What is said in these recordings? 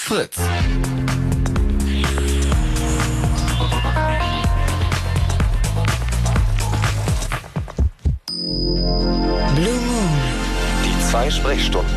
Fritz. Blue Moon. Die 2 Sprechstunden.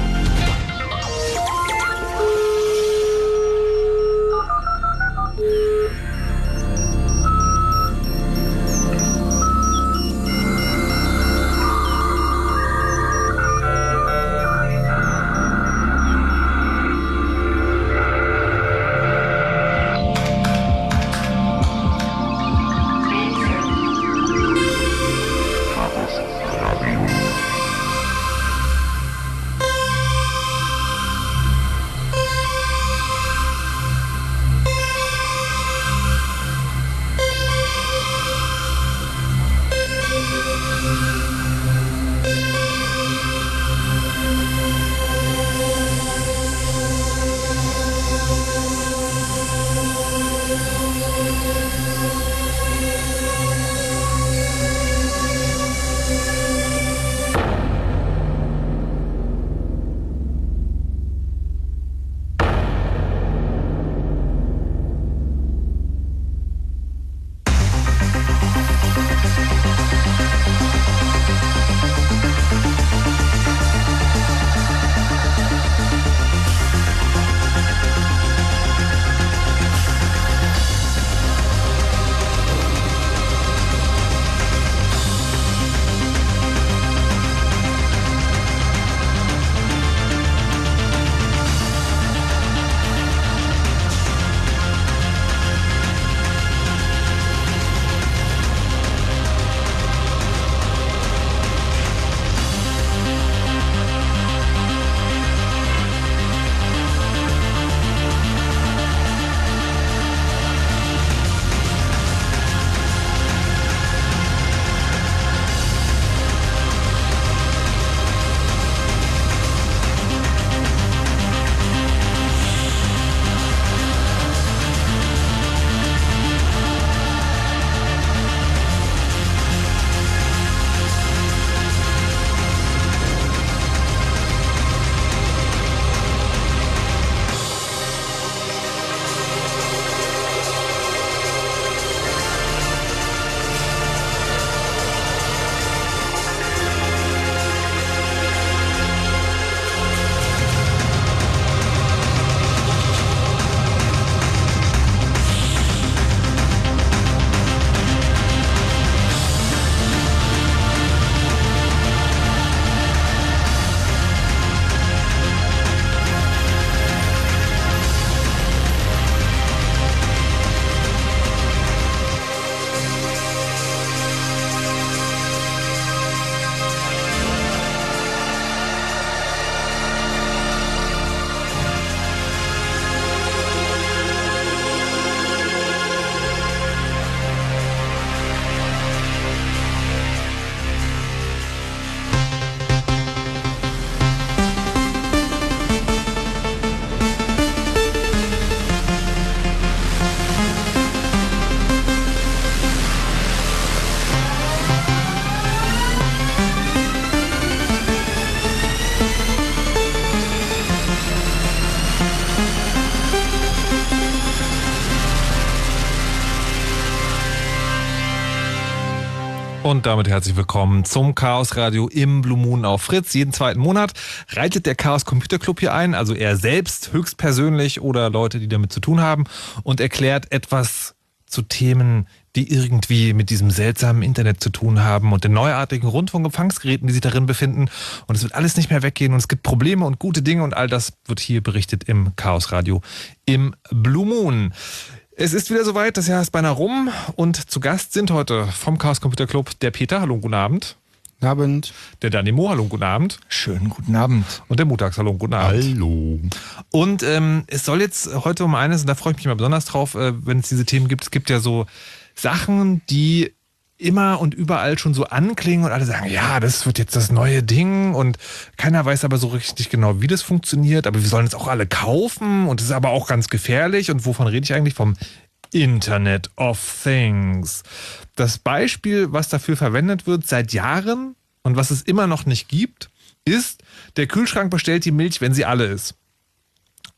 Und damit herzlich willkommen zum Chaos Radio im Blue Moon auf Fritz. Jeden zweiten Monat reitet der Chaos Computer Club hier ein, also er selbst höchstpersönlich oder Leute, die damit zu tun haben, und erklärt etwas zu Themen, die irgendwie mit diesem seltsamen Internet zu tun haben und den neuartigen Rundfunkempfangsgeräten, die sich darin befinden. Und es wird alles nicht mehr weggehen und es gibt Probleme und gute Dinge und all das wird hier berichtet im Chaos Radio im Blue Moon. Es ist wieder soweit, das Jahr ist beinahe rum und zu Gast sind heute vom Chaos Computer Club der Peter, hallo, guten Abend. Guten Abend. Der Danimo, hallo, guten Abend. Schönen guten Abend. Und der Mutax, hallo, guten Abend. Hallo. Und es soll jetzt heute um eines, und da freue ich mich mal besonders drauf, wenn es diese Themen gibt. Es gibt ja so Sachen, die immer und überall schon so anklingen und alle sagen, ja, das wird jetzt das neue Ding und keiner weiß aber so richtig genau, wie das funktioniert, aber wir sollen es auch alle kaufen und es ist aber auch ganz gefährlich. Und wovon rede ich eigentlich? Vom Internet of Things. Das Beispiel, was dafür verwendet wird seit Jahren und was es immer noch nicht gibt, ist, der Kühlschrank bestellt die Milch, wenn sie alle ist.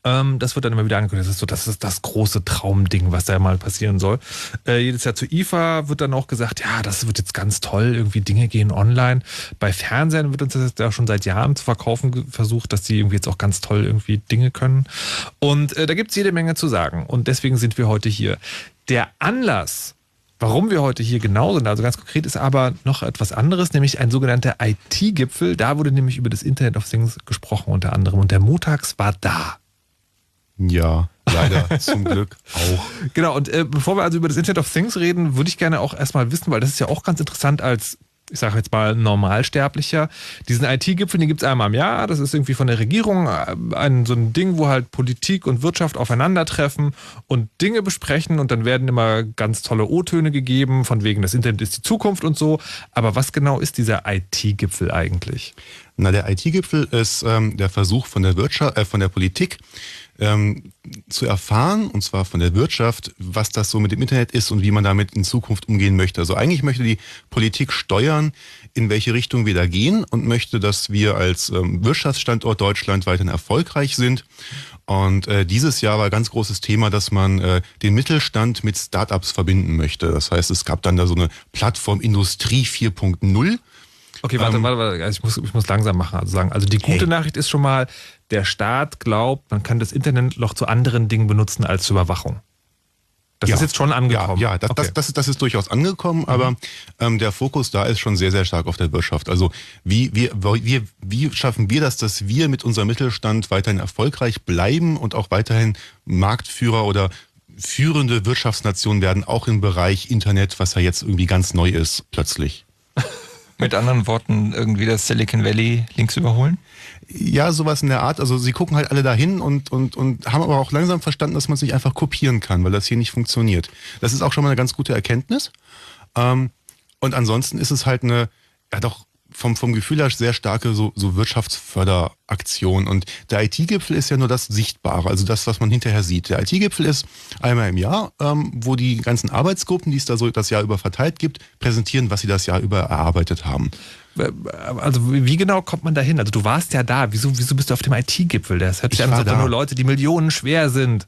Das wird dann immer wieder angekündigt. Das ist das große Traumding, was da mal passieren soll. Jedes Jahr zur IFA wird dann auch gesagt, ja, das wird jetzt ganz toll, irgendwie Dinge gehen online. Bei Fernsehen wird uns das ja schon seit Jahren zu verkaufen versucht, dass die irgendwie jetzt auch ganz toll irgendwie Dinge können. Und da gibt es jede Menge zu sagen. Und deswegen sind wir heute hier. Der Anlass, warum wir heute hier genau sind, also ganz konkret, ist aber noch etwas anderes, nämlich ein sogenannter IT-Gipfel. Da wurde nämlich über das Internet of Things gesprochen unter anderem. Und der Montags war da. Ja, leider zum Glück auch. Genau, und bevor wir also über das Internet of Things reden, würde ich gerne auch erstmal wissen, weil das ist ja auch ganz interessant als, ich sage jetzt mal, Normalsterblicher. Diesen IT-Gipfel, den gibt es einmal im Jahr. Das ist irgendwie von der Regierung so ein Ding, wo halt Politik und Wirtschaft aufeinandertreffen und Dinge besprechen. Und dann werden immer ganz tolle O-Töne gegeben, von wegen, das Internet ist die Zukunft und so. Aber was genau ist dieser IT-Gipfel eigentlich? Na, der IT-Gipfel ist der Versuch von der von der Politik, zu erfahren, und zwar von der Wirtschaft, was das so mit dem Internet ist und wie man damit in Zukunft umgehen möchte. Also eigentlich möchte die Politik steuern, in welche Richtung wir da gehen, und möchte, dass wir als Wirtschaftsstandort Deutschland weiterhin erfolgreich sind. Und dieses Jahr war ein ganz großes Thema, dass man den Mittelstand mit Startups verbinden möchte. Das heißt, es gab dann da so eine Plattform Industrie 4.0. Okay, warte. Ich muss langsam machen. Also die gute Nachricht ist schon mal, der Staat glaubt, man kann das Internet noch zu anderen Dingen benutzen als zur Überwachung. Das ist jetzt schon angekommen. Ja, das ist durchaus angekommen, aber der Fokus da ist schon sehr, sehr stark auf der Wirtschaft. Also wie schaffen wir das, dass wir mit unserem Mittelstand weiterhin erfolgreich bleiben und auch weiterhin Marktführer oder führende Wirtschaftsnation werden, auch im Bereich Internet, was ja jetzt irgendwie ganz neu ist, plötzlich. Mit anderen Worten, irgendwie das Silicon Valley links überholen? Ja, sowas in der Art. Also sie gucken halt alle dahin und haben aber auch langsam verstanden, dass man es nicht einfach kopieren kann, weil das hier nicht funktioniert. Das ist auch schon mal eine ganz gute Erkenntnis. Und ansonsten ist es halt eine, ja doch vom Gefühl her sehr starke so Wirtschaftsförderaktion. Und der IT-Gipfel ist ja nur das Sichtbare, also das, was man hinterher sieht. Der IT-Gipfel ist einmal im Jahr, wo die ganzen Arbeitsgruppen, die es da so das Jahr über verteilt gibt, präsentieren, was sie das Jahr über erarbeitet haben. Also wie genau kommt man da hin? Also du warst ja da. Wieso bist du auf dem IT-Gipfel? Das hört sich an, als ob da nur Leute, die Millionen schwer sind.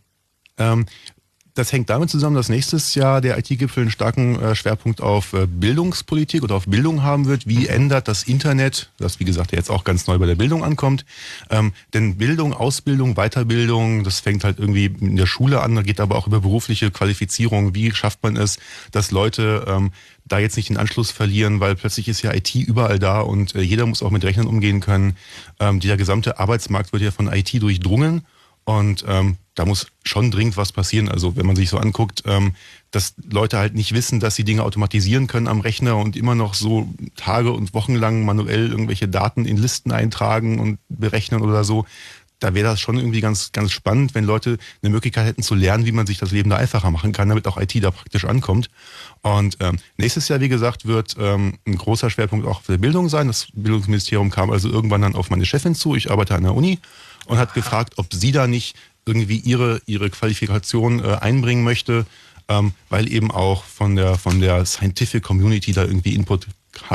Das hängt damit zusammen, dass nächstes Jahr der IT-Gipfel einen starken Schwerpunkt auf Bildungspolitik oder auf Bildung haben wird. Wie ändert das Internet, das wie gesagt jetzt auch ganz neu bei der Bildung ankommt, denn Bildung, Ausbildung, Weiterbildung, das fängt halt irgendwie in der Schule an, geht aber auch über berufliche Qualifizierung. Wie schafft man es, dass Leute da jetzt nicht den Anschluss verlieren, weil plötzlich ist ja IT überall da und jeder muss auch mit Rechnern umgehen können. Der gesamte Arbeitsmarkt wird ja von IT durchdrungen. Und da muss schon dringend was passieren. Also wenn man sich so anguckt, dass Leute halt nicht wissen, dass sie Dinge automatisieren können am Rechner und immer noch so Tage und Wochen lang manuell irgendwelche Daten in Listen eintragen und berechnen oder so. Da wäre das schon irgendwie ganz, ganz spannend, wenn Leute eine Möglichkeit hätten zu lernen, wie man sich das Leben da einfacher machen kann, damit auch IT da praktisch ankommt. Und nächstes Jahr, wie gesagt, wird ein großer Schwerpunkt auch für die Bildung sein. Das Bildungsministerium kam also irgendwann dann auf meine Chefin zu. Ich arbeite an der Uni. Und hat gefragt, ob sie da nicht irgendwie ihre Qualifikation einbringen möchte, weil eben auch von der Scientific Community da irgendwie Input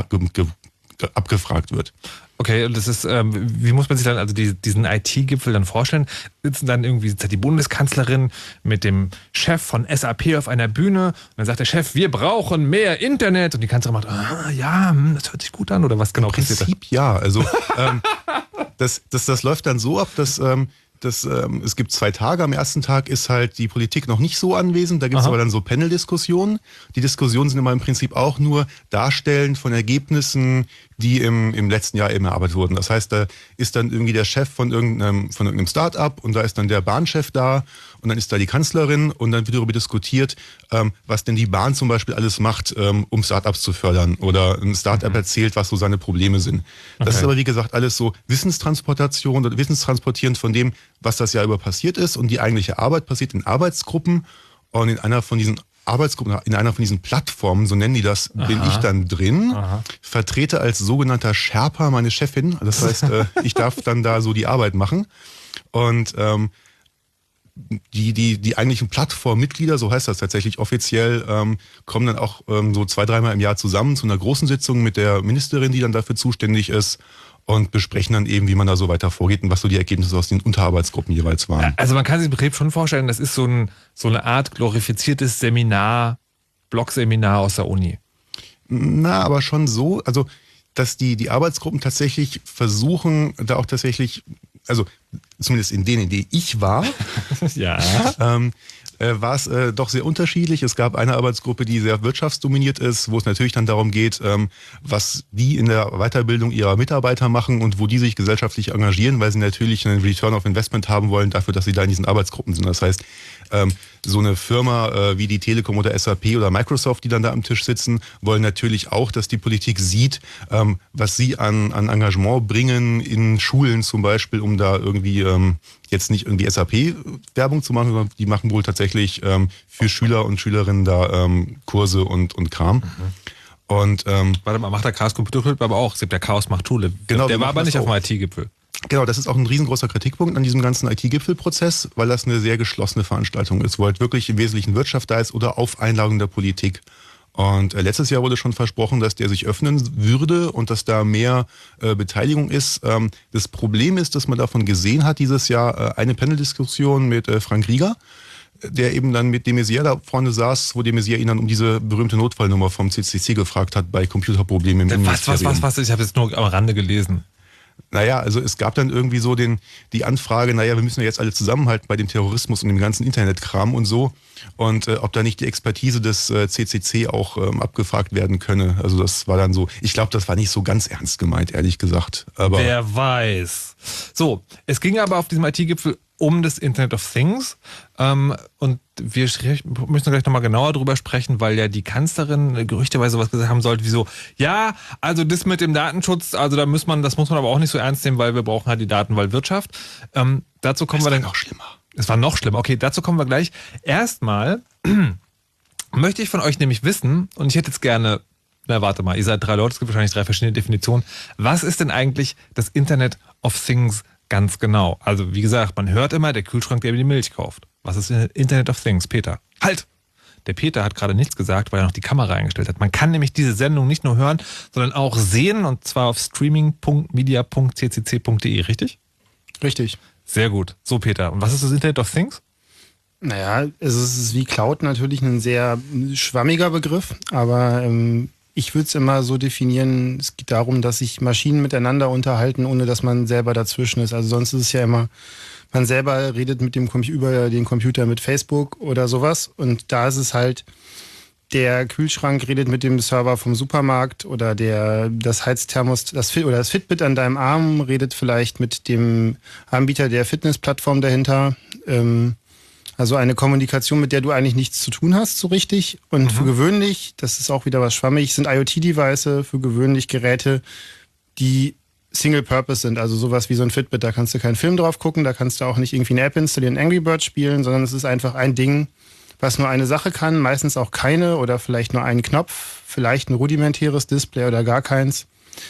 abgefragt wird. Okay, und das ist, wie muss man sich dann also diesen IT-Gipfel dann vorstellen? Sitzen dann irgendwie die Bundeskanzlerin mit dem Chef von SAP auf einer Bühne und dann sagt der Chef, wir brauchen mehr Internet und die Kanzlerin macht, das hört sich gut an oder was genau passiert da? Im Prinzip ja, also das läuft dann so ab, dass es gibt 2 Tage. Am ersten Tag ist halt die Politik noch nicht so anwesend. Da gibt es aber dann so Panel-Diskussionen. Die Diskussionen sind immer im Prinzip auch nur Darstellen von Ergebnissen, die im letzten Jahr eben erarbeitet wurden. Das heißt, da ist dann irgendwie der Chef von irgendeinem Start-up und da ist dann der Bahnchef da und dann ist da die Kanzlerin und dann wird darüber diskutiert, was denn die Bahn zum Beispiel alles macht, um Start-ups zu fördern, oder ein Start-up erzählt, was so seine Probleme sind. Das ist aber, wie gesagt, alles so Wissenstransportation oder Wissenstransportieren von dem, was das Jahr über passiert ist, und die eigentliche Arbeit passiert in Arbeitsgruppen, und in einer von diesen Arbeitsgruppen, in einer von diesen Plattformen, so nennen die das, bin ich dann drin, vertrete als sogenannter Sherpa meine Chefin. Das heißt, ich darf dann da so die Arbeit machen. Und die eigentlichen Plattformmitglieder, so heißt das tatsächlich offiziell, kommen dann auch so 2-3 Mal im Jahr zusammen zu einer großen Sitzung mit der Ministerin, die dann dafür zuständig ist. und besprechen dann eben, wie man da so weiter vorgeht und was so die Ergebnisse aus den Unterarbeitsgruppen jeweils waren. Also man kann sich im Betrieb schon vorstellen, das ist so eine Art glorifiziertes Blogseminar aus der Uni. Na, aber schon so, also dass die Arbeitsgruppen tatsächlich versuchen, da auch tatsächlich, also zumindest in denen, in denen ich war, Ja. war es doch sehr unterschiedlich. Es gab eine Arbeitsgruppe, die sehr wirtschaftsdominiert ist, wo es natürlich dann darum geht, was die in der Weiterbildung ihrer Mitarbeiter machen und wo die sich gesellschaftlich engagieren, weil sie natürlich einen Return of Investment haben wollen dafür, dass sie da in diesen Arbeitsgruppen sind. Das heißt, so eine Firma wie die Telekom oder SAP oder Microsoft, die dann da am Tisch sitzen, wollen natürlich auch, dass die Politik sieht, was sie an Engagement bringen in Schulen zum Beispiel, um da irgendwie jetzt nicht irgendwie SAP-Werbung zu machen, sondern die machen wohl tatsächlich für Schüler und Schülerinnen da Kurse und Kram. Und Warte mal, macht der Chaos Computer Club aber auch. Es gibt der Chaos macht Schule. Genau, Der wir war machen aber nicht das auf dem auch. IT-Gipfel. Genau, das ist auch ein riesengroßer Kritikpunkt an diesem ganzen IT-Gipfelprozess, weil das eine sehr geschlossene Veranstaltung ist, wo halt wirklich im Wesentlichen Wirtschaft da ist oder auf Einladung der Politik. Und letztes Jahr wurde schon versprochen, dass der sich öffnen würde und dass da mehr Beteiligung ist. Das Problem ist, dass man davon gesehen hat dieses Jahr eine Paneldiskussion mit Frank Rieger, der eben dann mit de Maizière da vorne saß, wo de Maizière ihn dann um diese berühmte Notfallnummer vom CCC gefragt hat bei Computerproblemen im Ministerium. Was? Ich habe jetzt nur am Rande gelesen. Naja, also es gab dann irgendwie so die Anfrage, naja, wir müssen ja jetzt alle zusammenhalten bei dem Terrorismus und dem ganzen Internetkram und so. Und ob da nicht die Expertise des CCC auch abgefragt werden könne. Also das war dann so, ich glaube, das war nicht so ganz ernst gemeint, ehrlich gesagt. Aber Wer weiß. So, es ging aber auf diesem IT-Gipfel um das Internet of Things. Und wir müssen gleich nochmal genauer drüber sprechen, weil ja die Kanzlerin gerüchteweise was gesagt haben sollte, wie so, ja, also das mit dem Datenschutz, also das muss man aber auch nicht so ernst nehmen, weil wir brauchen halt die Daten, weil Wirtschaft. Dazu kommen wir dann noch schlimmer. Es war noch schlimmer. Okay, dazu kommen wir gleich. Erstmal möchte ich von euch nämlich wissen, und ich hätte jetzt gerne, warte mal, ihr seid 3 Leute, es gibt wahrscheinlich 3 verschiedene Definitionen. Was ist denn eigentlich das Internet of Things ganz genau? Also wie gesagt, man hört immer, der Kühlschrank, der mir die Milch kauft. Was ist Internet of Things, Peter? Halt! Der Peter hat gerade nichts gesagt, weil er noch die Kamera eingestellt hat. Man kann nämlich diese Sendung nicht nur hören, sondern auch sehen, und zwar auf streaming.media.ccc.de, richtig? Richtig. Sehr gut. So, Peter, und was ist das Internet of Things? Naja, es ist wie Cloud natürlich ein sehr schwammiger Begriff, aber ich würde es immer so definieren, es geht darum, dass sich Maschinen miteinander unterhalten, ohne dass man selber dazwischen ist. Also sonst ist es ja immer, man selber redet mit über den Computer mit Facebook oder sowas, und da ist es halt, der Kühlschrank redet mit dem Server vom Supermarkt oder das Heizthermostat, das Fitbit an deinem Arm redet vielleicht mit dem Anbieter der Fitnessplattform dahinter. Also eine Kommunikation, mit der du eigentlich nichts zu tun hast, so richtig. Und für gewöhnlich, das ist auch wieder was schwammig, sind IoT-Devices für gewöhnlich Geräte, die Single-Purpose sind. Also sowas wie so ein Fitbit, da kannst du keinen Film drauf gucken, da kannst du auch nicht irgendwie eine App installieren, Angry Birds spielen, sondern es ist einfach ein Ding, was nur eine Sache kann, meistens auch keine oder vielleicht nur einen Knopf, vielleicht ein rudimentäres Display oder gar keins.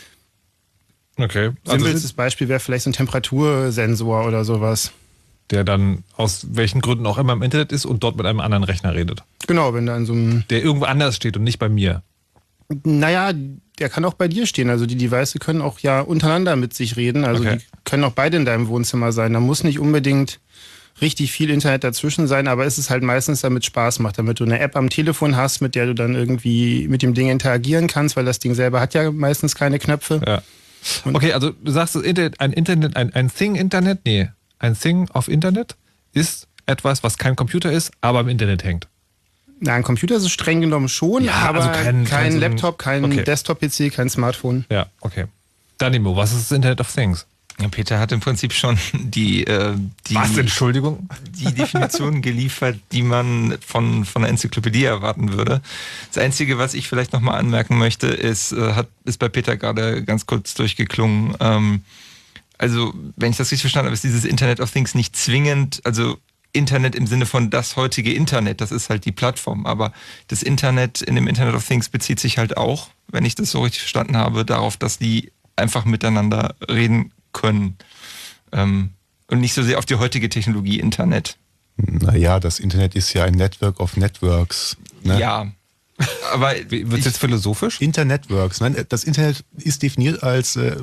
Okay. Simpelstes Beispiel wäre vielleicht so ein Temperatursensor oder sowas. Der dann aus welchen Gründen auch immer im Internet ist und dort mit einem anderen Rechner redet. Genau, wenn da in so einem... Der irgendwo anders steht und nicht bei mir. Naja, der kann auch bei dir stehen. Also die Devices können auch ja untereinander mit sich reden. Also Okay. die können auch beide in deinem Wohnzimmer sein. Da muss nicht unbedingt richtig viel Internet dazwischen sein, aber es ist halt meistens, damit Spaß macht, damit du eine App am Telefon hast, mit der du dann irgendwie mit dem Ding interagieren kannst, weil das Ding selber hat ja meistens keine Knöpfe. Ja. Okay, also du sagst, ein Thing-Internet? Nee. Ein Thing auf Internet ist etwas, was kein Computer ist, aber im Internet hängt. Na, ein Computer ist es streng genommen schon, Ja, aber also kein so ein- Laptop, kein Okay. Desktop-PC, kein Smartphone. Ja, okay. Danimo, was ist das Internet of Things? Ja, Peter hat im Prinzip schon die Entschuldigung? die Definition geliefert, die man von einer Enzyklopädie erwarten würde. Das Einzige, was ich vielleicht nochmal anmerken möchte, ist bei Peter gerade ganz kurz durchgeklungen. Also, wenn ich das richtig verstanden habe, ist dieses Internet of Things nicht zwingend, also Internet im Sinne von das heutige Internet, das ist halt die Plattform, aber das Internet in dem Internet of Things bezieht sich halt auch, wenn ich das so richtig verstanden habe, darauf, dass die einfach miteinander reden können. Und nicht so sehr auf die heutige Technologie Internet. Naja, das Internet ist ja ein Network of Networks. Ne? Ja, aber Wird es jetzt philosophisch? Internetworks. Nein, das Internet ist definiert als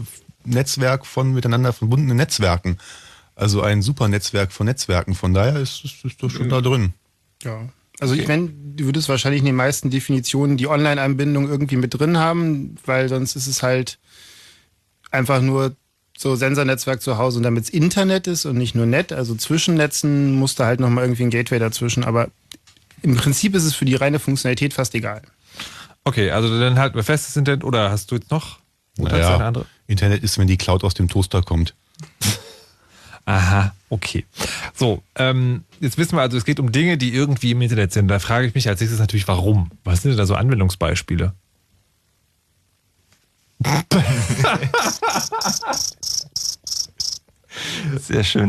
Netzwerk von miteinander verbundenen Netzwerken. Also ein super Netzwerk von Netzwerken. Von daher ist das schon da drin. Ja. Also ich meine, du würdest wahrscheinlich in den meisten Definitionen die Online-Anbindung irgendwie mit drin haben, weil sonst ist es halt einfach nur so Sensornetzwerk zu Hause und damit es Internet ist und nicht nur Net. Also zwischen Netzen muss da halt nochmal irgendwie ein Gateway dazwischen. Aber im Prinzip ist es für die reine Funktionalität fast egal. Okay, also dann halten wir fest, das Internet, oder hast du jetzt noch? Naja, eine andere? Internet ist, wenn die Cloud aus dem Toaster kommt. Aha, okay. So, jetzt wissen wir also, es geht um Dinge, die irgendwie im Internet sind. Da frage ich mich als nächstes natürlich, warum? Was sind denn da so Anwendungsbeispiele? Sehr schön.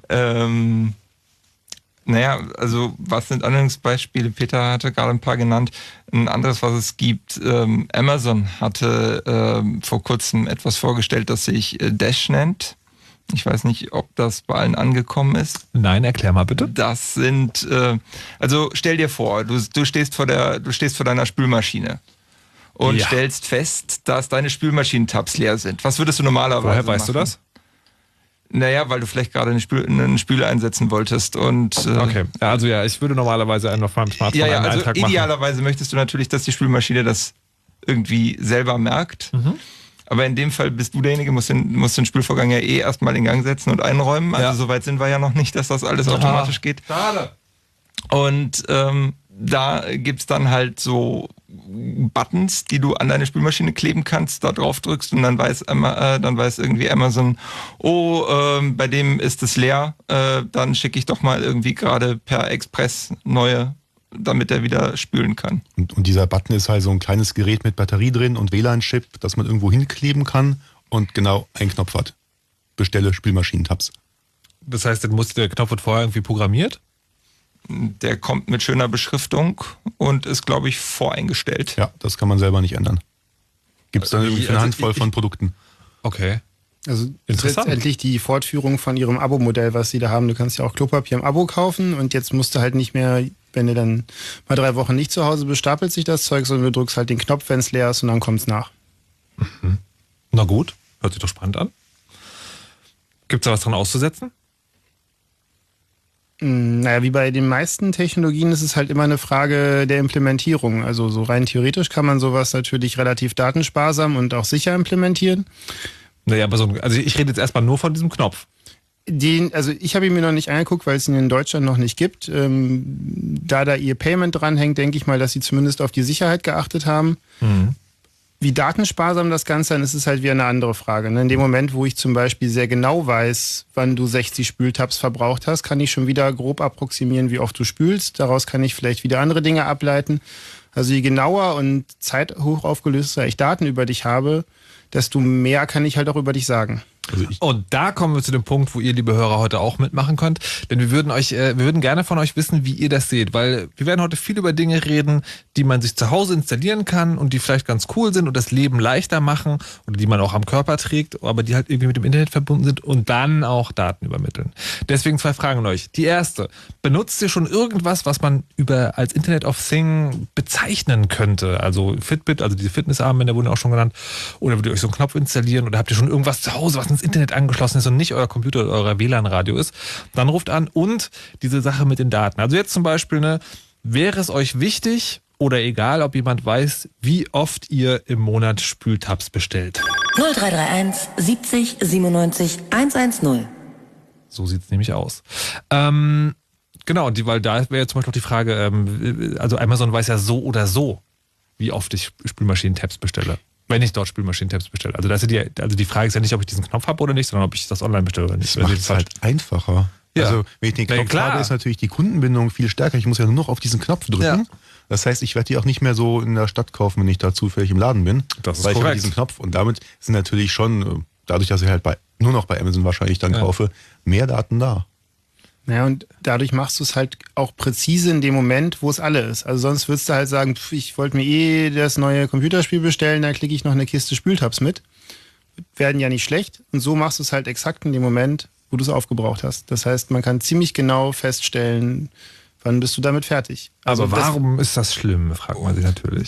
Naja, also was sind Anwendungsbeispiele? Peter hatte gerade ein paar genannt. Ein anderes, was es gibt, Amazon hatte vor kurzem etwas vorgestellt, das sich Dash nennt. Ich weiß nicht, ob das bei allen angekommen ist. Nein, erklär mal bitte. Das sind, also stell dir vor, du stehst vor deiner Spülmaschine und stellst fest, dass deine Spülmaschinentabs leer sind. Was würdest du normalerweise Woher weißt machen? du das? Naja, weil du vielleicht gerade einen Spüle einsetzen wolltest und Okay, also ja, ich würde normalerweise auf meinem Smartphone einen also Eintrag machen. idealerweise möchtest du natürlich, dass die Spülmaschine das irgendwie selber merkt. Aber in dem Fall bist du derjenige, musst den Spülvorgang ja erstmal in Gang setzen und einräumen. Also soweit sind wir ja noch nicht, dass das alles automatisch geht. Schade. Und da gibt's dann halt so Buttons, die du an deine Spülmaschine kleben kannst, da drauf drückst und dann weiß irgendwie Amazon, bei dem ist es leer, dann schicke ich doch mal irgendwie gerade per Express neue, damit er wieder spülen kann. Und dieser Button ist halt so ein kleines Gerät mit Batterie drin und WLAN-Chip, das man irgendwo hinkleben kann und genau einen Knopf hat. Bestelle Spülmaschinentabs. Das heißt, der Knopf wird vorher irgendwie programmiert? Der kommt mit schöner Beschriftung und ist, glaube ich, voreingestellt. Ja, das kann man selber nicht ändern. Gibt es dann irgendwie eine Handvoll von Produkten. Okay. Also das ist letztendlich die Fortführung von ihrem Abo-Modell, was sie da haben. Du kannst ja auch Klopapier im Abo kaufen und jetzt musst du halt nicht mehr, wenn du dann mal 3 Wochen nicht zu Hause bist, stapelt sich das Zeug, sondern du drückst halt den Knopf, wenn es leer ist und dann kommt es nach. Na gut, hört sich doch spannend an. Gibt es da was dran auszusetzen? Naja, wie bei den meisten Technologien ist es halt immer eine Frage der Implementierung. Also so rein theoretisch kann man sowas natürlich relativ datensparsam und auch sicher implementieren. Naja, aber also ich rede jetzt erstmal nur von diesem Knopf. Also ich habe ihn mir noch nicht angeguckt, weil es ihn in Deutschland noch nicht gibt. Da ihr Payment dranhängt, denke ich mal, dass sie zumindest auf die Sicherheit geachtet haben. Wie datensparsam das Ganze ist, ist halt wieder eine andere Frage. In dem Moment, wo ich zum Beispiel sehr genau weiß, wann du 60 Spültabs verbraucht hast, kann ich schon wieder grob approximieren, wie oft du spülst. Daraus kann ich vielleicht wieder andere Dinge ableiten. Also je genauer und zeithochaufgelöster ich Daten über dich habe, desto mehr kann ich halt auch über dich sagen. Und da kommen wir zu dem Punkt, wo ihr, liebe Hörer, heute auch mitmachen könnt. Denn wir würden gerne von euch wissen, wie ihr das seht. Weil wir werden heute viel über Dinge reden, die man sich zu Hause installieren kann und die vielleicht ganz cool sind und das Leben leichter machen oder die man auch am Körper trägt, aber die halt irgendwie mit dem Internet verbunden sind und dann auch Daten übermitteln. Deswegen 2 Fragen an euch. Die erste: Benutzt ihr schon irgendwas, was man als Internet of Thing bezeichnen könnte? Also Fitbit, also diese Fitnessarmbänder wurden auch schon genannt. Oder würdet ihr euch so einen Knopf installieren oder habt ihr schon irgendwas zu Hause, was ins Internet angeschlossen ist und nicht euer Computer oder euer WLAN-Radio ist? Dann ruft an. Und diese Sache mit den Daten. Also jetzt zum Beispiel, wäre es euch wichtig oder egal, ob jemand weiß, wie oft ihr im Monat Spültabs bestellt? 0331 70 97 110. So sieht es nämlich aus. Genau, weil da wäre zum Beispiel auch die Frage, also Amazon weiß ja so oder so, wie oft ich Spülmaschinen-Tabs bestelle. Wenn ich dort Spülmaschinen-Tabs bestelle. Also die Frage ist ja nicht, ob ich diesen Knopf habe oder nicht, sondern ob ich das online bestelle oder nicht. Das macht es halt einfacher. Ja. Also wenn ich den Knopf habe, ist natürlich die Kundenbindung viel stärker. Ich muss ja nur noch auf diesen Knopf drücken. Ja. Das heißt, ich werde die auch nicht mehr so in der Stadt kaufen, wenn ich da zufällig im Laden bin. Das ist weil korrekt. Ich habe diesen Knopf und damit sind natürlich schon, dadurch, dass ich halt nur noch bei Amazon wahrscheinlich dann kaufe, mehr Daten da. Ja, und dadurch machst du es halt auch präzise in dem Moment, wo es alle ist. Also sonst würdest du halt sagen, ich wollte mir das neue Computerspiel bestellen, da klicke ich noch eine Kiste Spültabs mit. Werden ja nicht schlecht. Und so machst du es halt exakt in dem Moment, wo du es aufgebraucht hast. Das heißt, man kann ziemlich genau feststellen, wann bist du damit fertig. Also aber warum ist das schlimm, fragt man sich natürlich.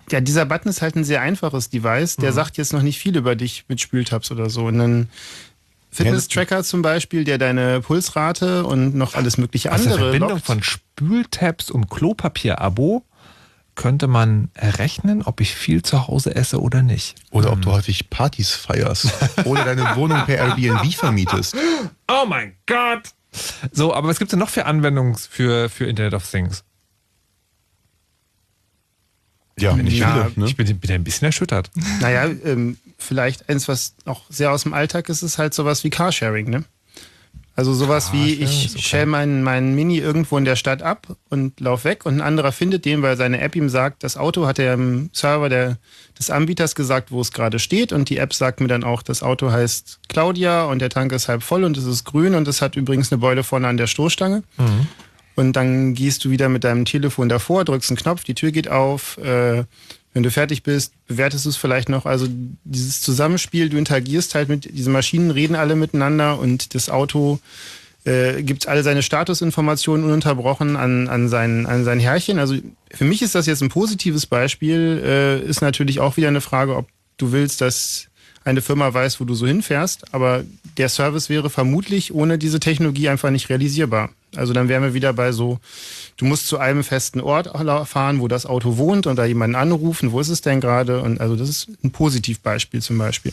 Ja, dieser Button ist halt ein sehr einfaches Device. Der sagt jetzt noch nicht viel über dich mit Spültabs oder so. Und dann Fitness-Tracker zum Beispiel, der deine Pulsrate und noch alles mögliche Aus der andere Verbindung loggt. von Spültabs und Klopapier-Abo könnte man errechnen, ob ich viel zu Hause esse oder nicht. Oder ob du häufig Partys feierst. Oder deine Wohnung per Airbnb vermietest. Oh mein Gott! So, aber was gibt es denn noch für Anwendungen für Internet of Things? Ja, nicht Ja, viele. Ne? Ich bin ein bisschen erschüttert. Naja, vielleicht eins, was auch sehr aus dem Alltag ist, ist halt sowas wie Carsharing, ne? Also sowas wie, ich ist okay. stelle meinen Mini irgendwo in der Stadt ab und lauf weg und ein anderer findet den, weil seine App ihm sagt, das Auto hat er im Server des Anbieters gesagt, wo es gerade steht und die App sagt mir dann auch, das Auto heißt Claudia und der Tank ist halb voll und es ist grün und es hat übrigens eine Beule vorne an der Stoßstange. Und dann gehst du wieder mit deinem Telefon davor, drückst einen Knopf, die Tür geht auf, wenn du fertig bist, bewertest du es vielleicht noch. Also dieses Zusammenspiel, du interagierst halt mit diesen Maschinen, reden alle miteinander und das Auto gibt alle seine Statusinformationen ununterbrochen an sein Herrchen. Also für mich ist das jetzt ein positives Beispiel. Ist natürlich auch wieder eine Frage, ob du willst, dass eine Firma weiß, wo du so hinfährst. Aber der Service wäre vermutlich ohne diese Technologie einfach nicht realisierbar. Also dann wären wir wieder bei so, du musst zu einem festen Ort fahren, wo das Auto wohnt und da jemanden anrufen, wo ist es denn gerade? Und also das ist ein Positivbeispiel zum Beispiel.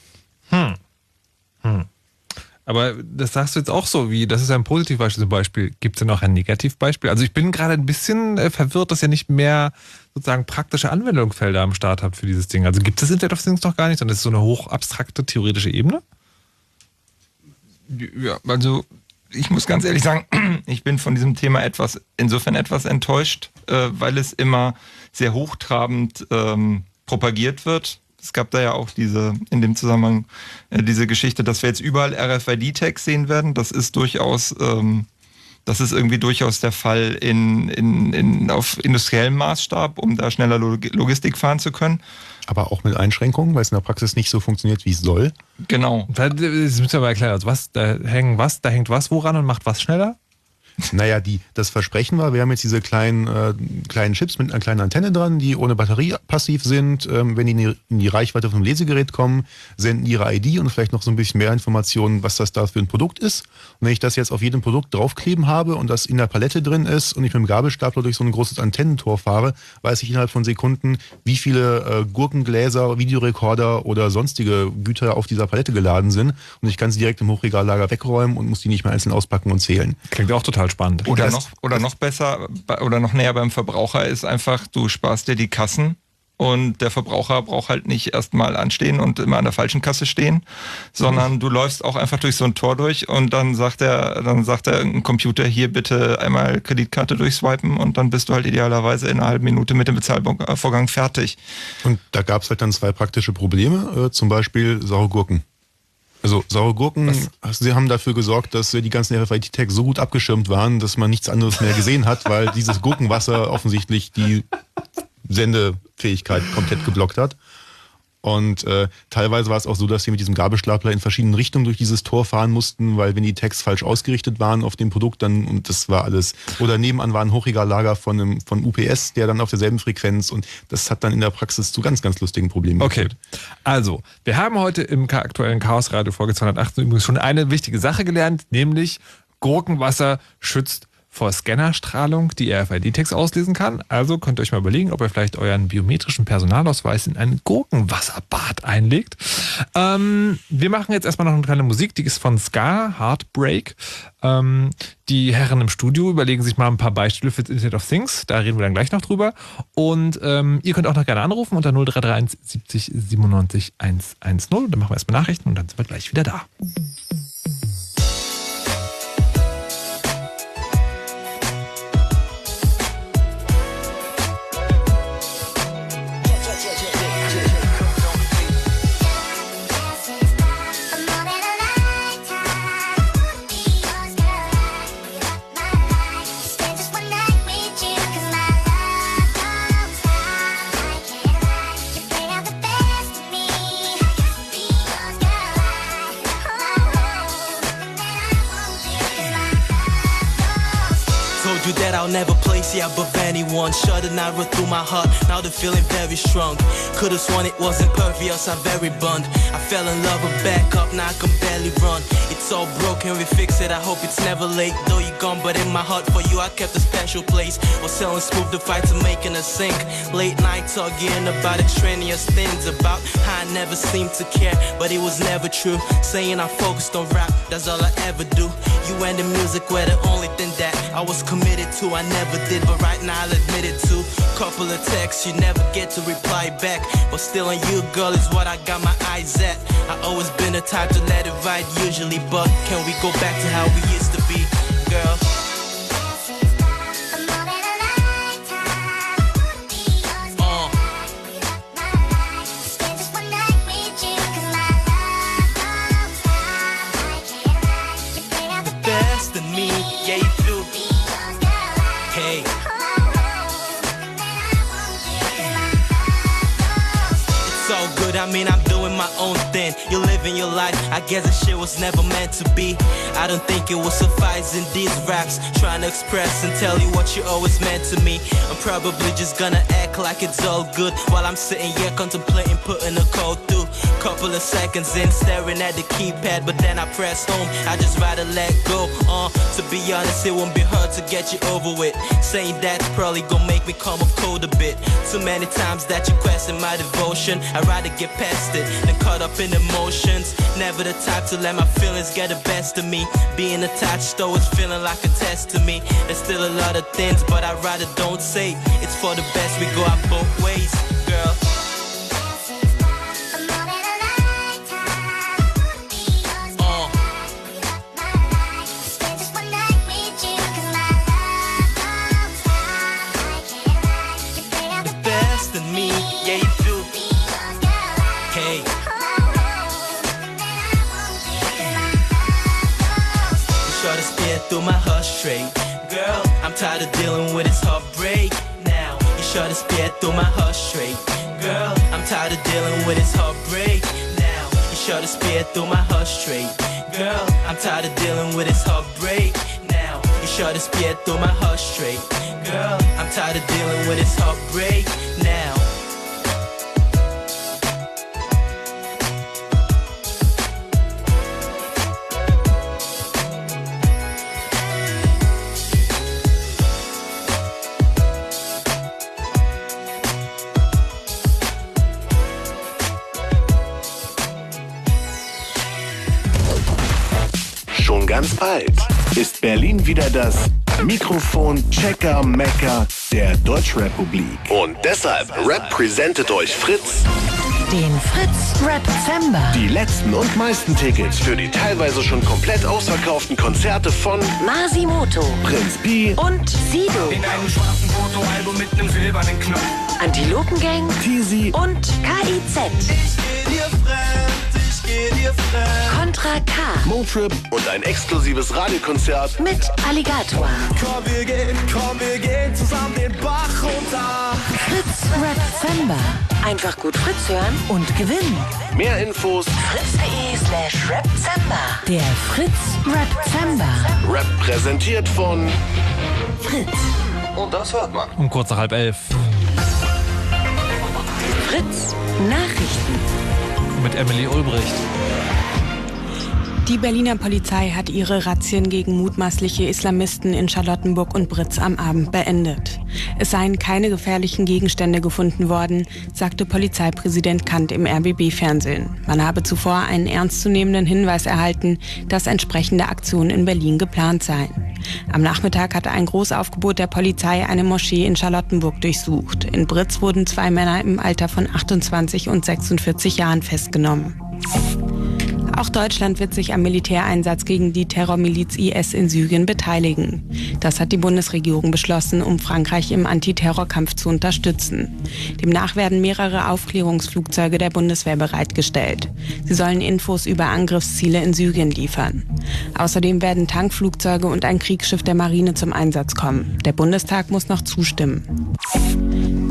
Aber das sagst du jetzt auch so, wie, das ist ein Positivbeispiel zum Beispiel. Gibt es denn auch ein Negativbeispiel? Also ich bin gerade ein bisschen verwirrt, dass ihr nicht mehr sozusagen praktische Anwendungsfelder am Start habt für dieses Ding. Also gibt es Internet of Things noch gar nicht, sondern das ist so eine hochabstrakte, theoretische Ebene? Ja, also ich muss ganz ehrlich sagen, ich bin von diesem Thema insofern etwas enttäuscht, weil es immer sehr hochtrabend propagiert wird. Es gab da ja auch in dem Zusammenhang diese Geschichte, dass wir jetzt überall RFID-Tags sehen werden. Das ist irgendwie durchaus der Fall auf industriellem Maßstab, um da schneller Logistik fahren zu können. Aber auch mit Einschränkungen, weil es in der Praxis nicht so funktioniert, wie es soll. Genau. Das müssen wir mal erklären. Also da hängt was woran und macht was schneller? Naja, das Versprechen war, wir haben jetzt diese kleinen Chips mit einer kleinen Antenne dran, die ohne Batterie passiv sind. Wenn die in die Reichweite vom Lesegerät kommen, senden ihre ID und vielleicht noch so ein bisschen mehr Informationen, was das da für ein Produkt ist. Und wenn ich das jetzt auf jedem Produkt draufkleben habe und das in der Palette drin ist und ich mit dem Gabelstapler durch so ein großes Antennentor fahre, weiß ich innerhalb von Sekunden, wie viele Gurkengläser, Videorekorder oder sonstige Güter auf dieser Palette geladen sind. Und ich kann sie direkt im Hochregallager wegräumen und muss die nicht mehr einzeln auspacken und zählen. Klingt auch total spannend. Oder noch besser oder noch näher beim Verbraucher ist einfach, du sparst dir die Kassen und der Verbraucher braucht halt nicht erstmal anstehen und immer an der falschen Kasse stehen, sondern du läufst auch einfach durch so ein Tor durch und dann sagt er ein Computer, hier bitte einmal Kreditkarte durchswipen und dann bist du halt idealerweise in einer halben Minute mit dem Bezahlvorgang fertig. Und da gab es halt dann zwei praktische Probleme, zum Beispiel saure Gurken. Also saure Gurken, sie haben dafür gesorgt, dass die ganzen RFID-Tags so gut abgeschirmt waren, dass man nichts anderes mehr gesehen hat, weil dieses Gurkenwasser offensichtlich die Sendefähigkeit komplett geblockt hat. Und teilweise war es auch so, dass sie mit diesem Gabelstapler in verschiedenen Richtungen durch dieses Tor fahren mussten, weil wenn die Tags falsch ausgerichtet waren auf dem Produkt, dann, und das war alles, oder nebenan war ein Hochregallager von UPS, der dann auf derselben Frequenz, und das hat dann in der Praxis zu ganz, ganz lustigen Problemen geführt. Okay, also, wir haben heute im aktuellen Chaos Radio Folge 218 übrigens schon eine wichtige Sache gelernt, nämlich Gurkenwasser schützt vor Scannerstrahlung, die RFID-Tags auslesen kann. Also könnt ihr euch mal überlegen, ob ihr vielleicht euren biometrischen Personalausweis in ein Gurkenwasserbad einlegt. Wir machen jetzt erstmal noch eine kleine Musik, die ist von Ska, Heartbreak. Die Herren im Studio überlegen sich mal ein paar Beispiele für das Internet of Things. Da reden wir dann gleich noch drüber. Und ihr könnt auch noch gerne anrufen unter 0331 70 97 110. Dann machen wir erstmal Nachrichten und dann sind wir gleich wieder da. Bring out the best of me, be yours, girl. you that I'll never place, yeah, above anyone. Shut the night right through my heart, now the feeling very strong. Could've sworn it wasn't pervious, I'm very burned. I fell in love with back up, now I can barely run. It's all broken, we fix it, I hope it's never late. Though you gone, but in my heart for you I kept a special place. Was selling smooth the fight to making a sink. Late night talking about extraneous things, about how I never seemed to care, but it was never true. Saying I focused on rap, that's all I ever do. You and the music were the only thing that I was committed to. I never did, but right now I'll admit it too. Couple of texts, you never get to reply back, but still on you, girl, is what I got my eyes at. I always been the type to let it ride usually, but can we go back to how we used to be, girl? I mean, I'm doing my own thing. You're living your life. I guess this shit was never meant to be. I don't think it will suffice in these raps, trying to express and tell you what you always meant to me. I'm probably just gonna act like it's all good while I'm sitting here contemplating putting a code through. Couple of seconds in, staring at the keypad, but then I press home. I just rather let go. To be honest, it won't be hard to get you over with. Saying that's probably gonna make me come off cold a bit. Too many times that you question my devotion. I'd rather get past it than caught up in emotions. Never the type to let my feelings get the best of me. Being attached though is feeling like a test to me. There's still a lot of things, but I'd rather don't say. It's for the best, we go out both ways, girl. Through my heart straight, girl, I'm tired of dealing with this heartbreak. Now you shot a spear through my heart straight, girl, I'm tired of dealing with this heartbreak. Now you shot a spear through my heart straight, girl, I'm tired of dealing with this heartbreak. Now you shot a spear through my heart straight, girl, I'm tired of dealing with this heartbreak. Now. Schon ganz bald ist Berlin wieder das Mikrofon-Checker-Mecker der Deutschrepublik. Und deshalb repräsentiert euch Fritz. Den Fritz Rap-Zember. Die letzten und meisten Tickets für die teilweise schon komplett ausverkauften Konzerte von Masimoto, Prinz Pi und Sido. In einem schwarzen Fotoalbum mit einem silbernen Knopf. Antilopengang, Tizi und KIZ. Ich geh dir fremd. Contra K. Motrip und ein exklusives Radiokonzert mit Alligator. Komm, wir gehen zusammen den Bach runter. Fritz Rap-Zember. Einfach gut Fritz hören und gewinnen. Mehr Infos fritz.de/Rap-Zember. Der Fritz Rap-Zember. Rap präsentiert von Fritz. Und das hört man. Um kurz nach 10:30. Fritz Nachrichten. Mit Emily Ulbricht. Die Berliner Polizei hat ihre Razzien gegen mutmaßliche Islamisten in Charlottenburg und Britz am Abend beendet. Es seien keine gefährlichen Gegenstände gefunden worden, sagte Polizeipräsident Kant im RBB-Fernsehen. Man habe zuvor einen ernstzunehmenden Hinweis erhalten, dass entsprechende Aktionen in Berlin geplant seien. Am Nachmittag hatte ein Großaufgebot der Polizei eine Moschee in Charlottenburg durchsucht. In Britz wurden 2 Männer im Alter von 28 und 46 Jahren festgenommen. Auch Deutschland wird sich am Militäreinsatz gegen die Terrormiliz IS in Syrien beteiligen. Das hat die Bundesregierung beschlossen, um Frankreich im Antiterrorkampf zu unterstützen. Demnach werden mehrere Aufklärungsflugzeuge der Bundeswehr bereitgestellt. Sie sollen Infos über Angriffsziele in Syrien liefern. Außerdem werden Tankflugzeuge und ein Kriegsschiff der Marine zum Einsatz kommen. Der Bundestag muss noch zustimmen.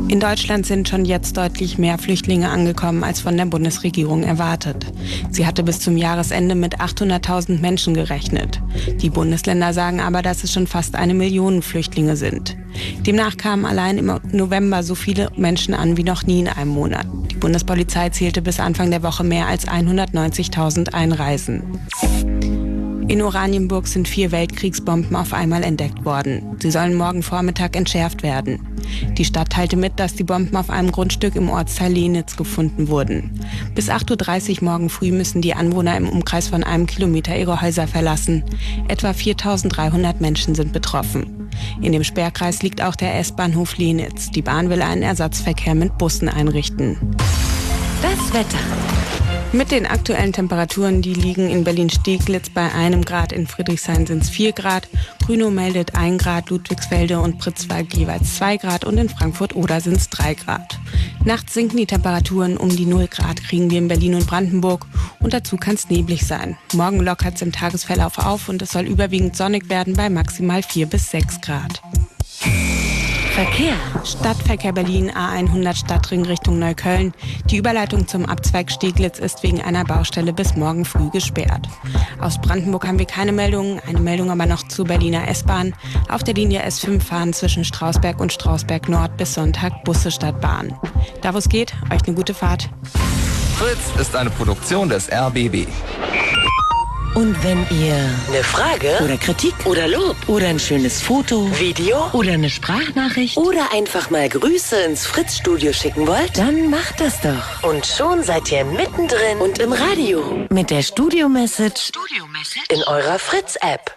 In Deutschland sind schon jetzt deutlich mehr Flüchtlinge angekommen als von der Bundesregierung erwartet. Sie hatte bis zum Jahresende mit 800.000 Menschen gerechnet. Die Bundesländer sagen aber, dass es schon fast 1 Million Flüchtlinge sind. Demnach kamen allein im November so viele Menschen an wie noch nie in einem Monat. Die Bundespolizei zählte bis Anfang der Woche mehr als 190.000 Einreisen. In Oranienburg sind 4 Weltkriegsbomben auf einmal entdeckt worden. Sie sollen morgen Vormittag entschärft werden. Die Stadt teilte mit, dass die Bomben auf einem Grundstück im Ortsteil Lenitz gefunden wurden. Bis 8.30 Uhr morgen früh müssen die Anwohner im Umkreis von 1 Kilometer ihre Häuser verlassen. Etwa 4.300 Menschen sind betroffen. In dem Sperrkreis liegt auch der S-Bahnhof Lenitz. Die Bahn will einen Ersatzverkehr mit Bussen einrichten. Das Wetter. Mit den aktuellen Temperaturen, die liegen in Berlin-Steglitz bei 1 Grad, in Friedrichshain sind es 4 Grad, Grünow meldet 1 Grad, Ludwigsfelde und Pritzwalk jeweils 2 Grad und in Frankfurt-Oder sind es 3 Grad. Nachts sinken die Temperaturen um die 0 Grad, kriegen wir in Berlin und Brandenburg und dazu kann es neblig sein. Morgen lockert es im Tagesverlauf auf und es soll überwiegend sonnig werden bei maximal 4 bis 6 Grad. Verkehr. Stadtverkehr Berlin, A100 Stadtring Richtung Neukölln. Die Überleitung zum Abzweig Steglitz ist wegen einer Baustelle bis morgen früh gesperrt. Aus Brandenburg haben wir keine Meldungen, eine Meldung aber noch zur Berliner S-Bahn. Auf der Linie S5 fahren zwischen Strausberg und Strausberg Nord bis Sonntag Busse statt Bahn. Da wo es geht, euch eine gute Fahrt. Fritz ist eine Produktion des RBB. Und wenn ihr eine Frage oder Kritik oder Lob oder ein schönes Foto, Video oder eine Sprachnachricht oder einfach mal Grüße ins Fritz-Studio schicken wollt, dann macht das doch. Und schon seid ihr mittendrin und im Radio mit der Studio-Message in eurer Fritz-App.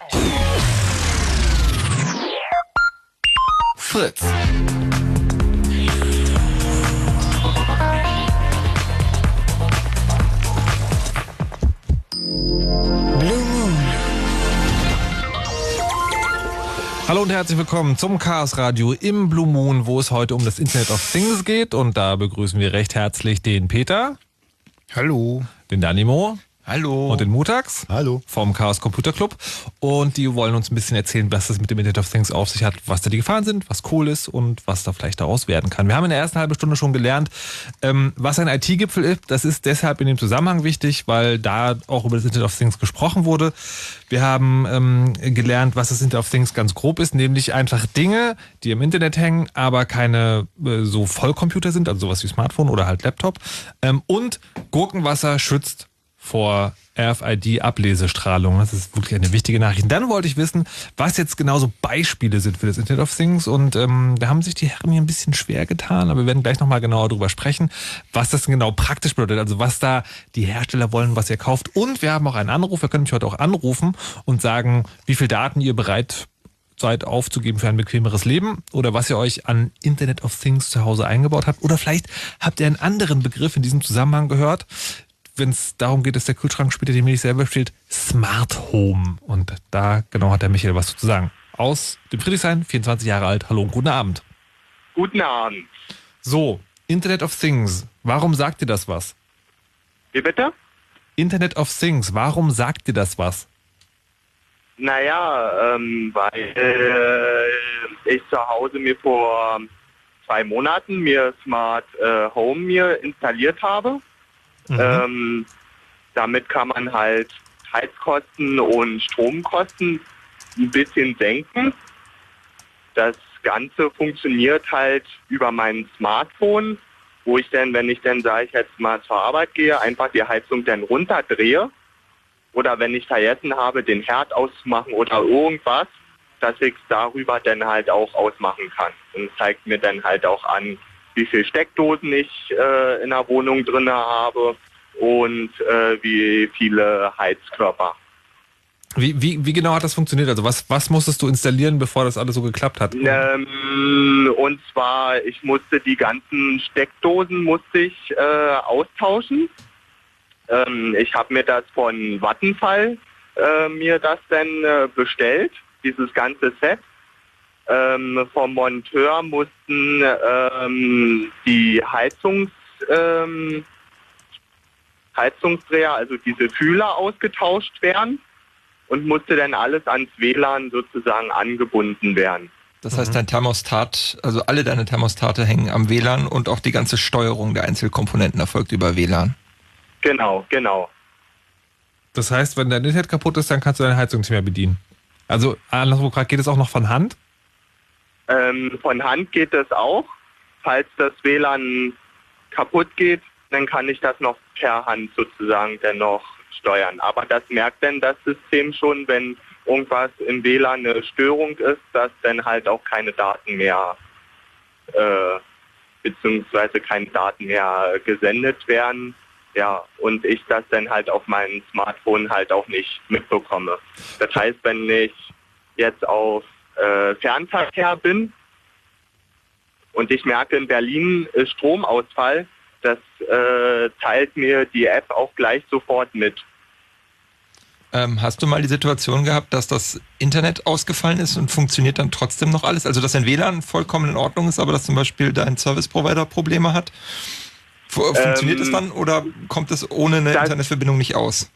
Fritz. Hallo und herzlich willkommen zum Chaos Radio im Blue Moon, wo es heute um das Internet of Things geht. Und da begrüßen wir recht herzlich den Peter. Hallo. Den Danimo. Hallo. Und den Mutax. Hallo. Vom Chaos Computer Club. Und die wollen uns ein bisschen erzählen, was das mit dem Internet of Things auf sich hat, was da die Gefahren sind, was cool ist und was da vielleicht daraus werden kann. Wir haben in der ersten halben Stunde schon gelernt, was ein IT-Gipfel ist. Das ist deshalb in dem Zusammenhang wichtig, weil da auch über das Internet of Things gesprochen wurde. Wir haben gelernt, was das Internet of Things ganz grob ist, nämlich einfach Dinge, die im Internet hängen, aber keine so Vollcomputer sind, also sowas wie Smartphone oder halt Laptop. Und Gurkenwasser schützt vor RFID-Ablesestrahlung. Das ist wirklich eine wichtige Nachricht. Dann wollte ich wissen, was jetzt genau so Beispiele sind für das Internet of Things. Und da haben sich die Herren hier ein bisschen schwer getan, aber wir werden gleich nochmal genauer drüber sprechen, was das denn genau praktisch bedeutet. Also was da die Hersteller wollen, was ihr kauft. Und wir haben auch einen Anruf. Wir können mich heute auch anrufen und sagen, wie viel Daten ihr bereit seid aufzugeben für ein bequemeres Leben oder was ihr euch an Internet of Things zu Hause eingebaut habt. Oder vielleicht habt ihr einen anderen Begriff in diesem Zusammenhang gehört, wenn es darum geht, dass der Kühlschrank später demnächst selber steht, Smart Home. Und da genau hat der Michael was zu sagen. Aus dem Friedrichshain, 24 Jahre alt. Hallo und guten Abend. Guten Abend. So, Internet of Things. Warum sagt dir das was? Wie bitte? Internet of Things. Warum sagt dir das was? Naja, weil ich zu Hause mir vor 2 Monaten mir Smart Home mir installiert habe. Damit kann man halt Heizkosten und Stromkosten ein bisschen senken. Das Ganze funktioniert halt über mein Smartphone, wo ich dann, wenn ich dann, sage ich jetzt mal zur Arbeit gehe, einfach die Heizung dann runterdrehe. Oder wenn ich vergessen habe, den Herd auszumachen oder irgendwas, dass ich es darüber dann halt auch ausmachen kann. Und zeigt mir dann halt auch an, wie viele Steckdosen ich in der Wohnung drin habe und wie viele Heizkörper. Wie genau hat das funktioniert? Also was musstest du installieren, bevor das alles so geklappt hat? Und zwar, ich musste die ganzen Steckdosen austauschen. Ich habe mir das von Vattenfall mir das dann bestellt, dieses ganze Set. Vom Monteur mussten die Heizungsdreher, also diese Fühler ausgetauscht werden und musste dann alles ans WLAN sozusagen angebunden werden. Das heißt, dein Thermostat, also alle deine Thermostate hängen am WLAN und auch die ganze Steuerung der Einzelkomponenten erfolgt über WLAN. Genau. Das heißt, wenn dein Internet kaputt ist, dann kannst du deine Heizung nicht mehr bedienen. Also anderswo gefragt, geht es auch noch von Hand? Von Hand geht es auch. Falls das WLAN kaputt geht, dann kann ich das noch per Hand sozusagen dennoch steuern. Aber das merkt dann das System schon, wenn irgendwas im WLAN eine Störung ist, dass dann halt auch keine Daten mehr beziehungsweise keine Daten mehr gesendet werden. Ja, und ich das dann halt auf meinem Smartphone halt auch nicht mitbekomme. Das heißt, wenn ich jetzt auf Fernverkehr bin und ich merke, in Berlin ist Stromausfall, das teilt mir die App auch gleich sofort mit. Hast du mal die Situation gehabt, dass das Internet ausgefallen ist und funktioniert dann trotzdem noch alles? Also dass dein WLAN vollkommen in Ordnung ist, aber dass zum Beispiel dein Service-Provider Probleme hat? Funktioniert es dann oder kommt es ohne eine Internetverbindung nicht aus?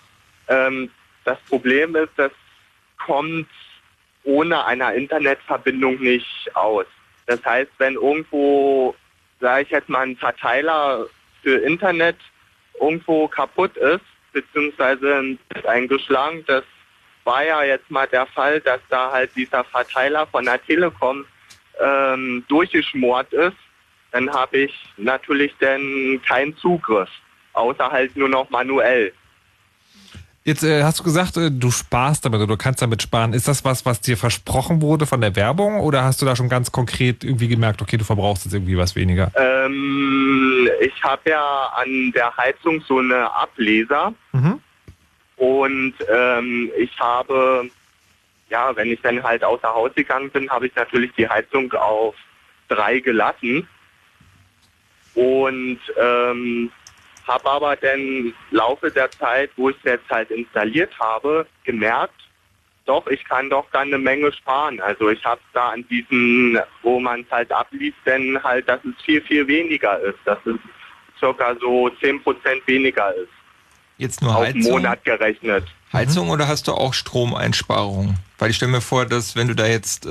Das Problem ist, das kommt ohne eine Internetverbindung nicht aus. Das heißt, wenn irgendwo, sage ich jetzt mal, ein Verteiler für Internet irgendwo kaputt ist, beziehungsweise eingeschlagen. Das war ja jetzt mal der Fall, dass da halt dieser Verteiler von der Telekom durchgeschmort ist. Dann habe ich natürlich dann keinen Zugriff, außer halt nur noch manuell. Jetzt hast du gesagt, du sparst damit oder du kannst damit sparen. Ist das was dir versprochen wurde von der Werbung oder hast du da schon ganz konkret irgendwie gemerkt, okay, du verbrauchst jetzt irgendwie was weniger? Ich habe ja an der Heizung so eine Ableser und ich habe, ja, wenn ich dann halt außer Haus gegangen bin, habe ich natürlich die Heizung auf 3 gelassen und habe aber dann im Laufe der Zeit, wo ich es jetzt halt installiert habe, gemerkt, doch, ich kann doch dann eine Menge sparen. Also ich habe da an diesen, wo man es halt abliest, denn halt, dass es viel, viel weniger ist. Dass es circa so 10% weniger ist. Jetzt nur auf Heizung? Auf Monat gerechnet. Heizung oder hast du auch Stromeinsparungen? Weil ich stelle mir vor, dass wenn du da jetzt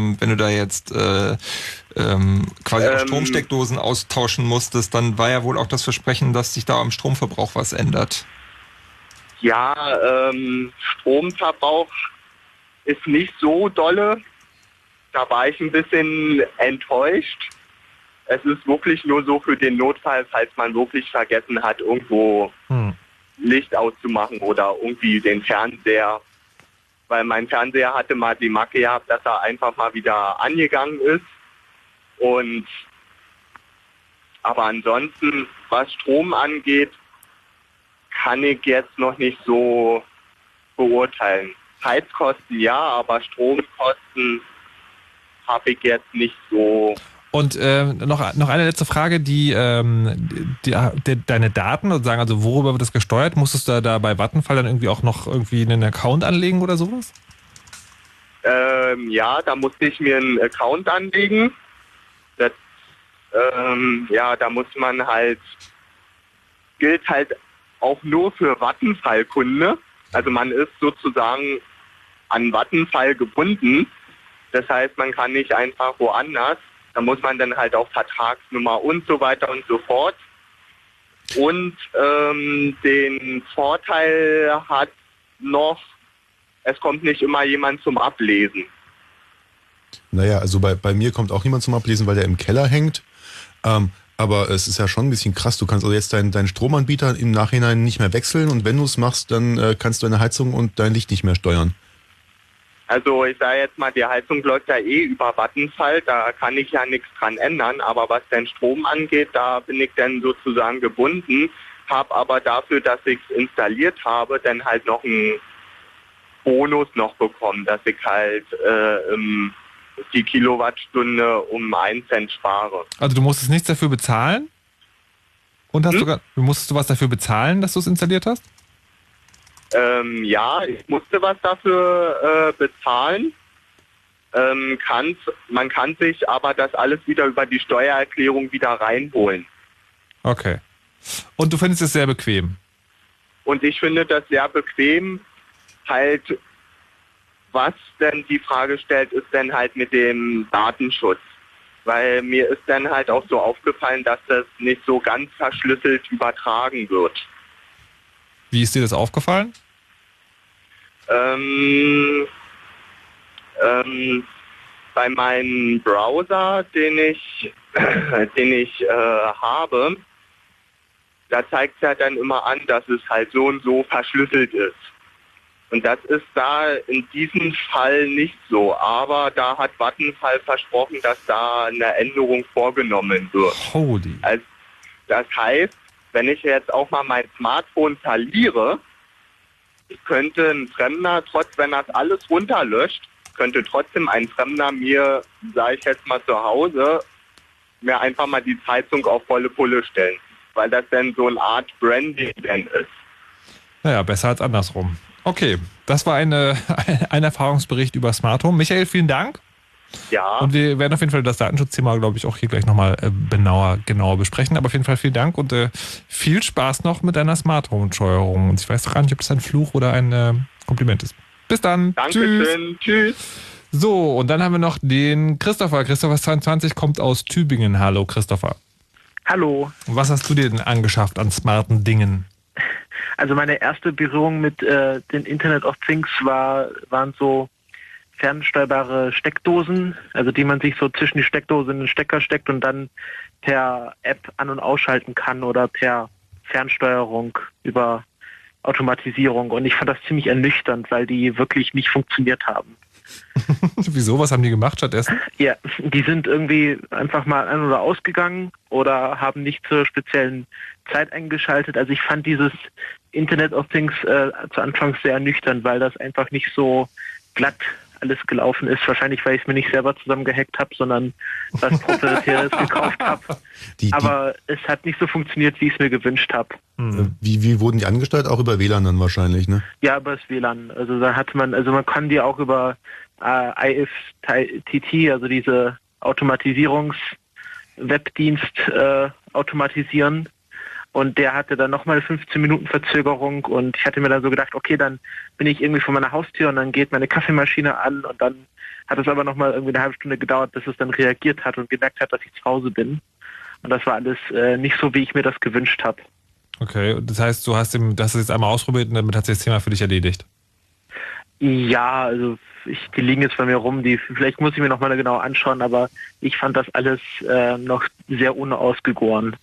quasi auch Stromsteckdosen austauschen musstest, dann war ja wohl auch das Versprechen, dass sich da am Stromverbrauch was ändert. Ja, Stromverbrauch ist nicht so dolle. Da war ich ein bisschen enttäuscht. Es ist wirklich nur so für den Notfall, falls man wirklich vergessen hat, irgendwo Licht auszumachen oder irgendwie den Fernseher. Weil mein Fernseher hatte mal die Macke gehabt, dass er einfach mal wieder angegangen ist. Aber ansonsten, was Strom angeht, kann ich jetzt noch nicht so beurteilen. Heizkosten ja, aber Stromkosten habe ich jetzt nicht so. Und noch eine letzte Frage, deine Daten, sozusagen, also worüber wird das gesteuert? Musstest du da bei Vattenfall dann irgendwie auch noch irgendwie einen Account anlegen oder sowas? Ja, da musste ich mir einen Account anlegen. Das, da muss man halt, gilt halt auch nur für Vattenfall-Kunde. Also man ist sozusagen an Vattenfall gebunden. Das heißt, man kann nicht einfach woanders. Da muss man dann halt auch Vertragsnummer und so weiter und so fort. Und den Vorteil hat noch, es kommt nicht immer jemand zum Ablesen. Naja, also bei mir kommt auch niemand zum Ablesen, weil der im Keller hängt. Aber es ist ja schon ein bisschen krass. Du kannst also jetzt deinen Stromanbieter im Nachhinein nicht mehr wechseln und wenn du es machst, dann kannst du deine Heizung und dein Licht nicht mehr steuern. Also ich sage jetzt mal, die Heizung läuft ja über Vattenfall, da kann ich ja nichts dran ändern, aber was den Strom angeht, da bin ich dann sozusagen gebunden, habe aber dafür, dass ich es installiert habe, dann halt noch einen Bonus noch bekommen, dass ich halt die Kilowattstunde um 1 Cent spare. Also du musstest nichts dafür bezahlen? Und musstest du was dafür bezahlen, dass du es installiert hast? Ja, ich musste was dafür bezahlen. Man kann sich aber das alles wieder über die Steuererklärung wieder reinholen. Okay. Und du findest es sehr bequem? Und ich finde das sehr bequem, halt, was denn die Frage stellt, ist dann halt mit dem Datenschutz. Weil mir ist dann halt auch so aufgefallen, dass das nicht so ganz verschlüsselt übertragen wird. Wie ist dir das aufgefallen? Bei meinem Browser, den ich habe, da zeigt es ja dann immer an, dass es halt so und so verschlüsselt ist. Und das ist da in diesem Fall nicht so. Aber da hat Vattenfall versprochen, dass da eine Änderung vorgenommen wird. Holy. Also, das heißt, wenn ich jetzt auch mal mein Smartphone verliere, könnte ein Fremder, wenn das alles runterlöscht, könnte trotzdem ein Fremder mir, sage ich jetzt mal zu Hause, mir einfach mal die Heizung auf volle Pulle stellen. Weil das dann so eine Art Branding dann ist. Naja, besser als andersrum. Okay, das war ein Erfahrungsbericht über Smart Home. Michael, vielen Dank. Ja. Und wir werden auf jeden Fall das Datenschutzthema, glaube ich, auch hier gleich nochmal genauer besprechen. Aber auf jeden Fall vielen Dank und viel Spaß noch mit deiner Smart Home Steuerung. Und ich weiß doch gar nicht, ob das ein Fluch oder ein Kompliment ist. Bis dann. Dankeschön. Tschüss. So, und dann haben wir noch den Christopher. Christopher 22 kommt aus Tübingen. Hallo, Christopher. Hallo. Was hast du dir denn angeschafft an smarten Dingen? Also meine erste Berührung mit den Internet of Things waren so fernsteuerbare Steckdosen, also die man sich so zwischen die Steckdose in den Stecker steckt und dann per App an- und ausschalten kann oder per Fernsteuerung über Automatisierung. Und ich fand das ziemlich ernüchternd, weil die wirklich nicht funktioniert haben. Wieso? Was haben die gemacht stattdessen? Ja, die sind irgendwie einfach mal an- oder ausgegangen oder haben nicht zur speziellen Zeit eingeschaltet. Also ich fand dieses Internet of Things zu Anfang sehr ernüchternd, weil das einfach nicht so glatt alles gelaufen ist. Wahrscheinlich, weil ich es mir nicht selber zusammengehackt habe, sondern was Proprietäres gekauft habe. Aber es hat nicht so funktioniert, wie ich es mir gewünscht habe. Wie wurden die angesteuert? Auch über WLAN dann wahrscheinlich, ne? Ja, über das WLAN. Also da hat man kann die auch über IFTTT, also diese Automatisierungs-Webdienst automatisieren. Und der hatte dann nochmal 15 Minuten Verzögerung und ich hatte mir dann so gedacht, okay, dann bin ich irgendwie vor meiner Haustür und dann geht meine Kaffeemaschine an und dann hat es aber nochmal irgendwie eine halbe Stunde gedauert, bis es dann reagiert hat und gemerkt hat, dass ich zu Hause bin. Und das war alles nicht so, wie ich mir das gewünscht habe. Okay, das heißt, du hast es jetzt einmal ausprobiert und damit hat sich das Thema für dich erledigt? Ja, also die liegen jetzt bei mir rum, vielleicht muss ich mir nochmal genau anschauen, aber ich fand das alles noch sehr unausgegoren.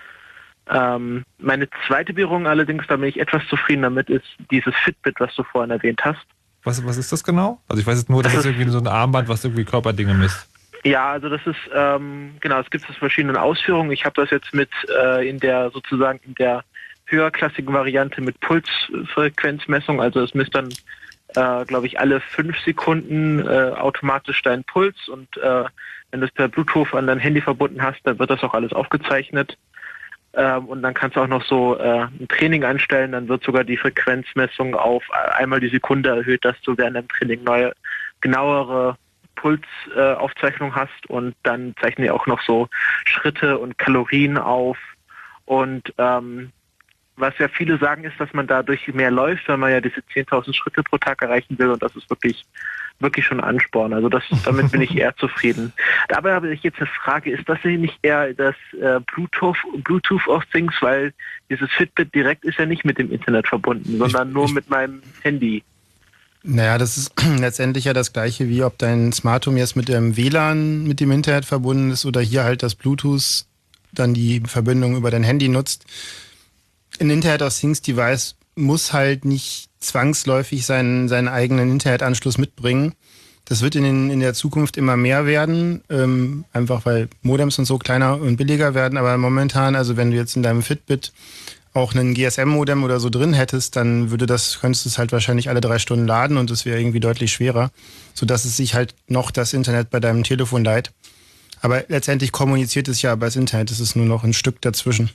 Meine zweite Berührung allerdings, da bin ich etwas zufrieden damit, ist dieses Fitbit, was du vorhin erwähnt hast. Was ist das genau? Also ich weiß jetzt nur, dass das irgendwie so ein Armband, was irgendwie Körperdinge misst. Ja, also das ist, es gibt es verschiedene Ausführungen. Ich habe das jetzt mit in der höherklassigen Variante mit Pulsfrequenzmessung, also es misst dann, glaube ich, alle 5 Sekunden automatisch deinen Puls und wenn du es per Bluetooth an dein Handy verbunden hast, dann wird das auch alles aufgezeichnet. Und dann kannst du auch noch so ein Training einstellen, dann wird sogar die Frequenzmessung auf einmal die Sekunde erhöht, dass du während dem Training genauere Pulsaufzeichnung hast und dann zeichnen die auch noch so Schritte und Kalorien auf. Und was ja viele sagen, ist, dass man dadurch mehr läuft, weil man ja diese 10.000 Schritte pro Tag erreichen will und das ist wirklich schon ein Ansporn. Also damit bin ich eher zufrieden. Dabei habe ich jetzt eine Frage, ist das nicht eher das Bluetooth of Things, weil dieses Fitbit direkt ist ja nicht mit dem Internet verbunden, sondern nur mit meinem Handy. Naja, das ist letztendlich ja das Gleiche, wie ob dein Smart Home jetzt mit dem WLAN mit dem Internet verbunden ist oder hier halt das Bluetooth dann die Verbindung über dein Handy nutzt. Ein Internet of Things Device muss halt nicht zwangsläufig seinen eigenen Internetanschluss mitbringen. Das wird in der Zukunft immer mehr werden, einfach weil Modems und so kleiner und billiger werden. Aber momentan, also wenn du jetzt in deinem Fitbit auch einen GSM-Modem oder so drin hättest, dann könntest du es halt wahrscheinlich alle 3 Stunden laden und es wäre irgendwie deutlich schwerer, sodass es sich halt noch das Internet bei deinem Telefon leiht. Aber letztendlich kommuniziert es ja über das Internet, es ist nur noch ein Stück dazwischen.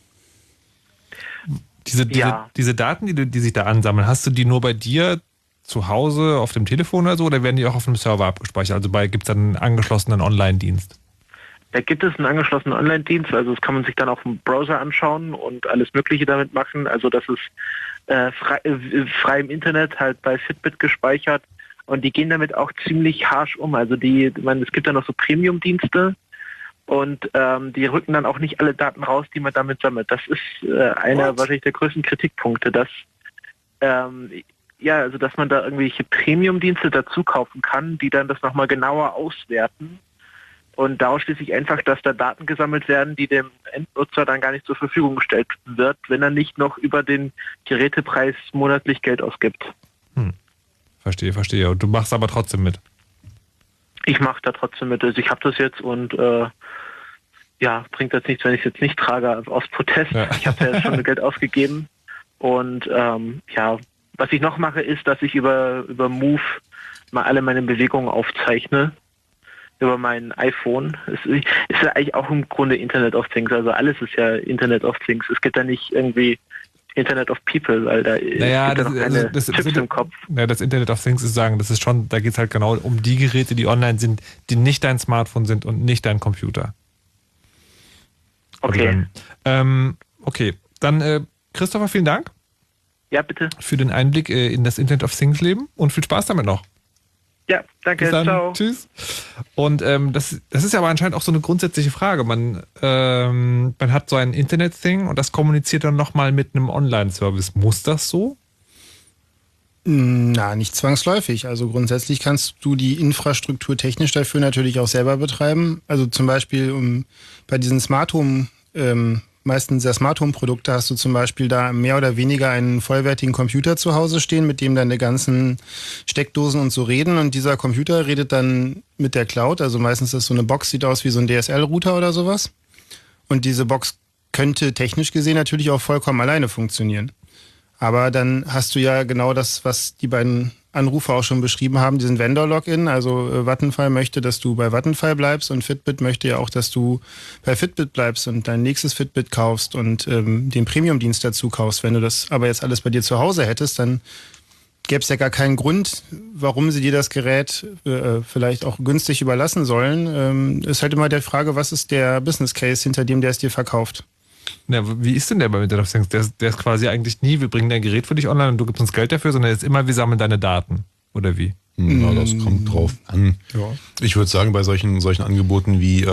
Diese Daten, die sich da ansammeln, hast du die nur bei dir zu Hause auf dem Telefon oder so, oder werden die auch auf einem Server abgespeichert? Also gibt es dann einen angeschlossenen Online-Dienst? Da gibt es einen angeschlossenen Online-Dienst, also das kann man sich dann auch im Browser anschauen und alles Mögliche damit machen. Also das ist frei im Internet halt bei Fitbit gespeichert Und die gehen damit auch ziemlich harsch um. Also es gibt da noch so Premium-Dienste und die rücken dann auch nicht alle Daten raus, die man damit sammelt. Das ist einer wahrscheinlich der größten Kritikpunkte, dass dass man da irgendwelche Premium-Dienste dazu kaufen kann, die dann das nochmal genauer auswerten. Und daraus schließe ich einfach, dass da Daten gesammelt werden, die dem Endnutzer dann gar nicht zur Verfügung gestellt wird, wenn er nicht noch über den Gerätepreis monatlich Geld ausgibt. Verstehe. Und du machst aber trotzdem mit? Ich mache da trotzdem mit. Also ich habe das jetzt und bringt jetzt nichts, wenn ich es jetzt nicht trage, aus Protest. Ja. Ich habe ja jetzt schon Geld ausgegeben. Und was ich noch mache, ist, dass ich über Move mal alle meine Bewegungen aufzeichne. Über mein iPhone. Es ist ja eigentlich auch im Grunde Internet of Things. Also alles ist ja Internet of Things. Es gibt da nicht irgendwie Internet of People, weil da gibt noch keine Chips im Kopf. Ja, das Internet of Things ist da geht es halt genau um die Geräte, die online sind, die nicht dein Smartphone sind und nicht dein Computer. Okay. Okay, dann Christopher, vielen Dank. Ja, bitte. Für den Einblick in das Internet of Things Leben und viel Spaß damit noch. Ja, danke, ciao. Tschüss. Und das ist ja aber anscheinend auch so eine grundsätzliche Frage. Man hat so ein Internet-Thing und das kommuniziert dann nochmal mit einem Online-Service. Muss das so? Na, nicht zwangsläufig. Also grundsätzlich kannst du die Infrastruktur technisch dafür natürlich auch selber betreiben. Also zum Beispiel bei diesen Smart Home meistens der Smart Home Produkte hast du zum Beispiel da mehr oder weniger einen vollwertigen Computer zu Hause stehen, mit dem deine ganzen Steckdosen und so reden, und dieser Computer redet dann mit der Cloud. Also meistens ist das so eine Box, sieht aus wie so ein DSL-Router oder sowas. Und diese Box könnte technisch gesehen natürlich auch vollkommen alleine funktionieren. Aber dann hast du ja genau das, was die beiden Anrufer auch schon beschrieben haben, diesen Vendor-Login. Also Vattenfall möchte, dass du bei Vattenfall bleibst, und Fitbit möchte ja auch, dass du bei Fitbit bleibst und dein nächstes Fitbit kaufst und den Premium-Dienst dazu kaufst. Wenn du das aber jetzt alles bei dir zu Hause hättest, dann gäbe es ja gar keinen Grund, warum sie dir das Gerät vielleicht auch günstig überlassen sollen. Ist halt immer die Frage, was ist der Business Case, hinter dem der es dir verkauft? Ja, wie ist denn der beim Internet of Things? Der ist quasi eigentlich nie, wir bringen dein Gerät für dich online und du gibst uns Geld dafür, sondern er ist immer, wir sammeln deine Daten. Oder wie? Ja, das kommt drauf an. Ja. Ich würde sagen, bei solchen Angeboten wie,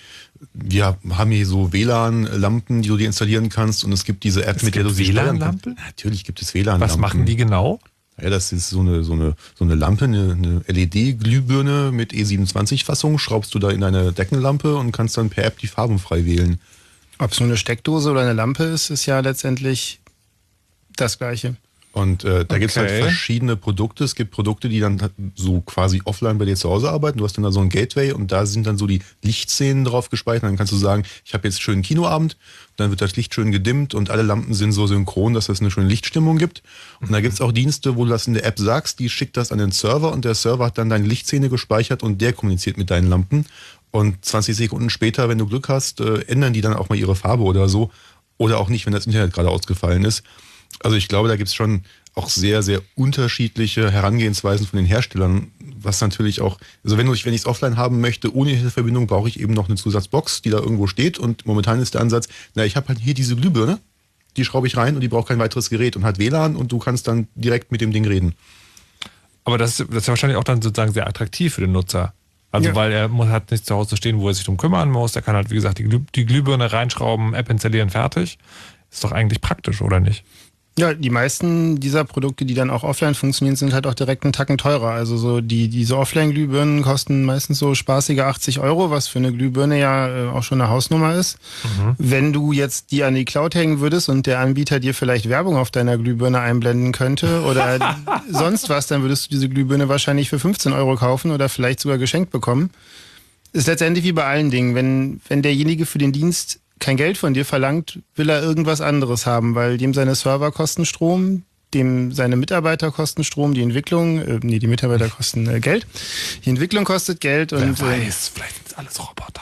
wir haben hier so WLAN-Lampen, die du dir installieren kannst, und es gibt diese App, mit der du sie steuern kannst. Natürlich gibt es WLAN-Lampen. Was machen die genau? Ja, das ist so eine Lampe, eine LED-Glühbirne mit E27-Fassung, schraubst du da in eine Deckenlampe und kannst dann per App die Farben frei wählen. Ob es nur eine Steckdose oder eine Lampe ist ja letztendlich das Gleiche. Und da gibt es halt verschiedene Produkte. Es gibt Produkte, die dann so quasi offline bei dir zu Hause arbeiten. Du hast dann da so ein Gateway und da sind dann so die Lichtszenen drauf gespeichert. Dann kannst du sagen, ich habe jetzt einen schönen Kinoabend. Dann wird das Licht schön gedimmt und alle Lampen sind so synchron, dass es eine schöne Lichtstimmung gibt. Und da gibt es auch Dienste, wo du das in der App sagst, die schickt das an den Server und der Server hat dann deine Lichtszene gespeichert und der kommuniziert mit deinen Lampen. Und 20 Sekunden später, wenn du Glück hast, ändern die dann auch mal ihre Farbe oder so. Oder auch nicht, wenn das Internet gerade ausgefallen ist. Also ich glaube, da gibt es schon auch sehr, sehr unterschiedliche Herangehensweisen von den Herstellern. Was natürlich auch, also wenn ich es offline haben möchte, ohne Verbindung, brauche ich eben noch eine Zusatzbox, die da irgendwo steht. Und momentan ist der Ansatz, ich habe halt hier diese Glühbirne, die schraube ich rein und die braucht kein weiteres Gerät und hat WLAN und du kannst dann direkt mit dem Ding reden. Aber das ist ja wahrscheinlich auch dann sozusagen sehr attraktiv für den Nutzer. Also weil er hat nichts zu Hause stehen, wo er sich drum kümmern muss. Er kann halt, wie gesagt, die Glühbirne reinschrauben, App installieren, fertig. Ist doch eigentlich praktisch, oder nicht? Ja, die meisten dieser Produkte, die dann auch offline funktionieren, sind halt auch direkt einen Tacken teurer. Also so diese Offline-Glühbirnen kosten meistens so spaßige 80 €, was für eine Glühbirne ja auch schon eine Hausnummer ist. Mhm. Wenn du jetzt die an die Cloud hängen würdest und der Anbieter dir vielleicht Werbung auf deiner Glühbirne einblenden könnte oder sonst was, dann würdest du diese Glühbirne wahrscheinlich für 15 € kaufen oder vielleicht sogar geschenkt bekommen. Ist letztendlich wie bei allen Dingen. Wenn derjenige für den Dienst kein Geld von dir verlangt, will er irgendwas anderes haben, weil dem seine Server kosten Strom, dem seine Mitarbeiter kosten Strom, die Entwicklung, die Mitarbeiter kosten Geld, die Entwicklung kostet Geld. Wer weiß, vielleicht sind es alles Roboter.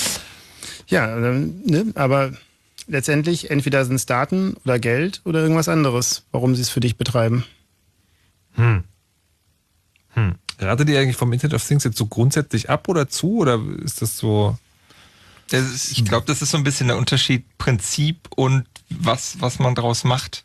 Ja, aber letztendlich entweder sind es Daten oder Geld oder irgendwas anderes, warum sie es für dich betreiben. Ratet ihr eigentlich vom Internet of Things jetzt so grundsätzlich ab oder zu, oder ist das so... Ich glaube, das ist so ein bisschen der Unterschied Prinzip und was man draus macht.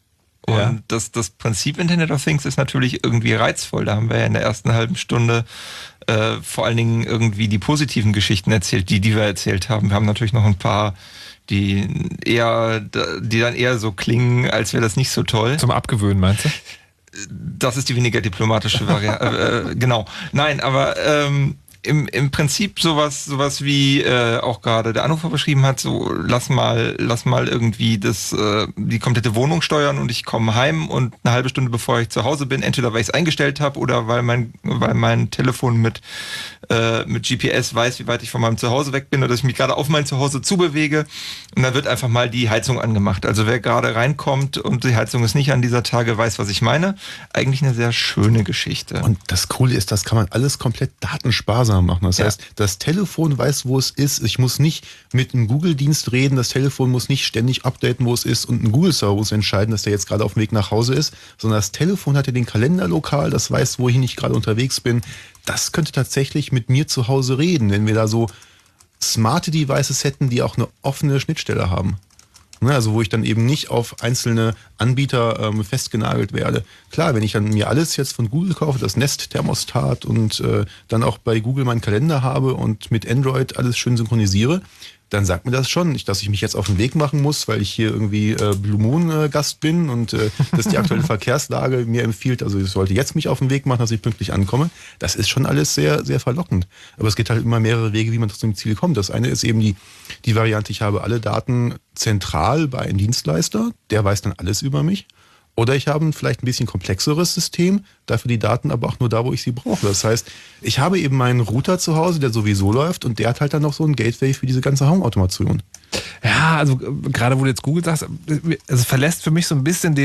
Und das Prinzip Internet of Things ist natürlich irgendwie reizvoll. Da haben wir ja in der ersten halben Stunde vor allen Dingen irgendwie die positiven Geschichten erzählt, die wir erzählt haben. Wir haben natürlich noch ein paar, die dann eher so klingen, als wäre das nicht so toll. Zum Abgewöhnen, meinst du? Das ist die weniger diplomatische Variante. Genau. Nein, aber im Prinzip sowas wie auch gerade der Anrufer beschrieben hat, so lass mal irgendwie die komplette Wohnung steuern und ich komme heim und eine halbe Stunde bevor ich zu Hause bin, entweder weil ich es eingestellt habe oder weil mein Telefon mit GPS weiß, wie weit ich von meinem Zuhause weg bin oder dass ich mich gerade auf mein Zuhause zubewege, und dann wird einfach mal die Heizung angemacht. Also wer gerade reinkommt und die Heizung ist nicht an dieser Tage, weiß, was ich meine. Eigentlich eine sehr schöne Geschichte. Und das Coole ist, das kann man alles komplett datensparsam machen. Das heißt, das Telefon weiß, wo es ist. Ich muss nicht mit einem Google-Dienst reden. Das Telefon muss nicht ständig updaten, wo es ist. Und ein Google-Server muss entscheiden, dass der jetzt gerade auf dem Weg nach Hause ist. Sondern das Telefon hat ja den Kalender lokal. Das weiß, wohin ich gerade unterwegs bin. Das könnte tatsächlich mit mir zu Hause reden, wenn wir da so smarte Devices hätten, die auch eine offene Schnittstelle haben. Also wo ich dann eben nicht auf einzelne Anbieter festgenagelt werde. Klar, wenn ich dann mir alles jetzt von Google kaufe, das Nest-Thermostat und dann auch bei Google meinen Kalender habe und mit Android alles schön synchronisiere, dann sagt mir das schon, dass ich mich jetzt auf den Weg machen muss, weil ich hier irgendwie Blue Moon Gast bin und dass die aktuelle Verkehrslage mir empfiehlt, also ich sollte jetzt mich auf den Weg machen, dass ich pünktlich ankomme. Das ist schon alles sehr, sehr verlockend. Aber es gibt halt immer mehrere Wege, wie man zu dem Ziel kommt. Das eine ist eben die Variante, ich habe alle Daten zentral bei einem Dienstleister, der weiß dann alles über mich. Oder ich habe vielleicht ein bisschen komplexeres System, dafür die Daten aber auch nur da, wo ich sie brauche. Das heißt, ich habe eben meinen Router zu Hause, der sowieso läuft und der hat halt dann noch so ein Gateway für diese ganze Home-Automation. Ja, also gerade wo du jetzt Google sagst, es verlässt für mich so ein bisschen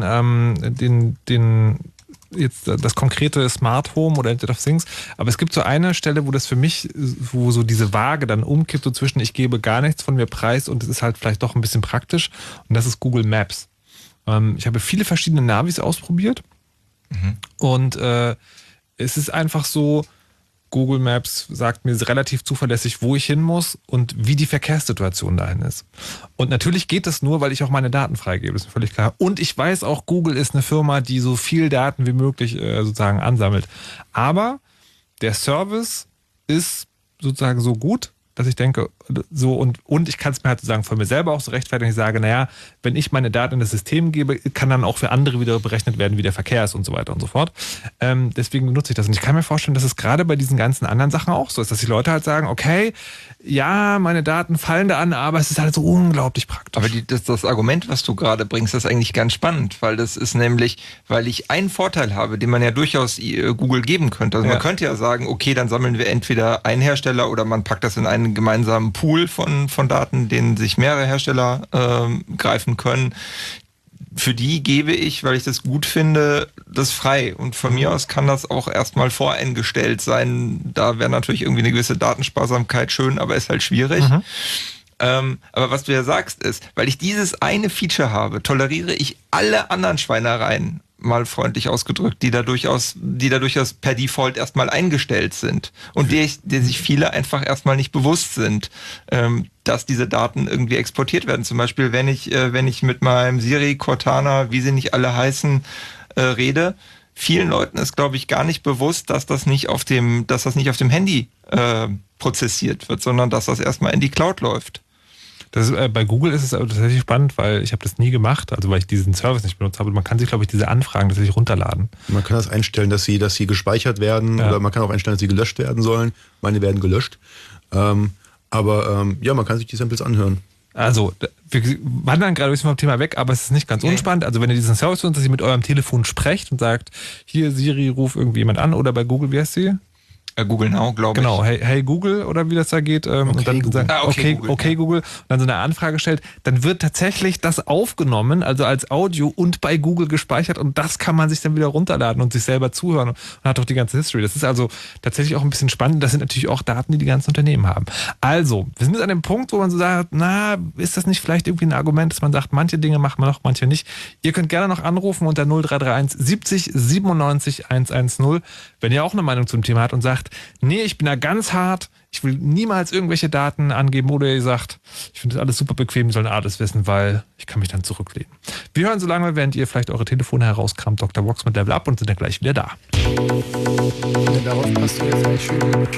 das konkrete Smart Home oder Internet of Things, aber es gibt so eine Stelle, wo das für mich, wo so diese Waage dann umkippt, so zwischen ich gebe gar nichts von mir preis und es ist halt vielleicht doch ein bisschen praktisch, und das ist Google Maps. Ich habe viele verschiedene Navis ausprobiert und es ist einfach so, Google Maps sagt mir relativ zuverlässig, wo ich hin muss und wie die Verkehrssituation dahin ist. Und natürlich geht das nur, weil ich auch meine Daten freigebe, das ist völlig klar. Und ich weiß auch, Google ist eine Firma, die so viel Daten wie möglich sozusagen ansammelt. Aber der Service ist sozusagen so gut, dass ich denke, so und ich kann es mir halt sozusagen von mir selber auch so rechtfertigen, ich sage, naja, wenn ich meine Daten in das System gebe, kann dann auch für andere wieder berechnet werden, wie der Verkehr ist und so weiter und so fort. Deswegen benutze ich das. Und ich kann mir vorstellen, dass es gerade bei diesen ganzen anderen Sachen auch so ist, dass die Leute halt sagen, okay, ja, meine Daten fallen da an, aber es ist halt so unglaublich praktisch. Aber das Argument, was du gerade bringst, ist eigentlich ganz spannend, weil das ist nämlich, weil ich einen Vorteil habe, den man ja durchaus Google geben könnte. Also man könnte ja sagen, okay, dann sammeln wir entweder einen Hersteller oder man packt das in einen gemeinsamen Pool von Daten, den sich mehrere Hersteller greifen können. Für die gebe ich, weil ich das gut finde, das frei. Und von mir aus kann das auch erstmal voreingestellt sein. Da wäre natürlich irgendwie eine gewisse Datensparsamkeit schön, aber ist halt schwierig. Aber was du ja sagst ist, weil ich dieses eine Feature habe, toleriere ich alle anderen Schweinereien, mal freundlich ausgedrückt, die da durchaus per Default erstmal eingestellt sind und der sich viele einfach erstmal nicht bewusst sind, dass diese Daten irgendwie exportiert werden. Zum Beispiel, wenn ich mit meinem Siri, Cortana, wie sie nicht alle heißen, rede, vielen Leuten ist, glaube ich, gar nicht bewusst, dass das nicht auf dem Handy prozessiert wird, sondern dass das erstmal in die Cloud läuft. Das ist, bei Google ist es aber tatsächlich spannend, weil ich habe das nie gemacht, also weil ich diesen Service nicht benutzt habe. Man kann sich, glaube ich, diese Anfragen tatsächlich runterladen. Man kann das einstellen, dass sie gespeichert werden, oder man kann auch einstellen, dass sie gelöscht werden sollen. Meine werden gelöscht. Man kann sich die Samples anhören. Also, wir wandern gerade ein bisschen vom Thema weg, aber es ist nicht ganz unspannend. Also, wenn ihr diesen Service benutzt, dass ihr mit eurem Telefon sprecht und sagt, hier Siri, ruf irgendwie jemand an, oder bei Google, wie heißt sie? Google Now, glaube ich. Genau, hey Google oder wie das da geht. Und dann sagen, okay Google. Und dann so eine Anfrage stellt, dann wird tatsächlich das aufgenommen, also als Audio und bei Google gespeichert und das kann man sich dann wieder runterladen und sich selber zuhören und hat auch die ganze History. Das ist also tatsächlich auch ein bisschen spannend. Das sind natürlich auch Daten, die ganzen Unternehmen haben. Also, wir sind jetzt an dem Punkt, wo man so sagt, ist das nicht vielleicht irgendwie ein Argument, dass man sagt, manche Dinge macht man noch, manche nicht. Ihr könnt gerne noch anrufen unter 0331 70 97 110, wenn ihr auch eine Meinung zum Thema habt und sagt, sagt, nee, ich bin da ganz hart, ich will niemals irgendwelche Daten angeben, oder ihr sagt, ich finde das alles super bequem, die sollen alles wissen, weil ich kann mich dann zurücklehnen. Wir hören so lange, während ihr vielleicht eure Telefone herauskramt, Dr. Vox mit Level Up und sind dann gleich wieder da. Ja, darauf passt du jetzt eigentlich schön gut.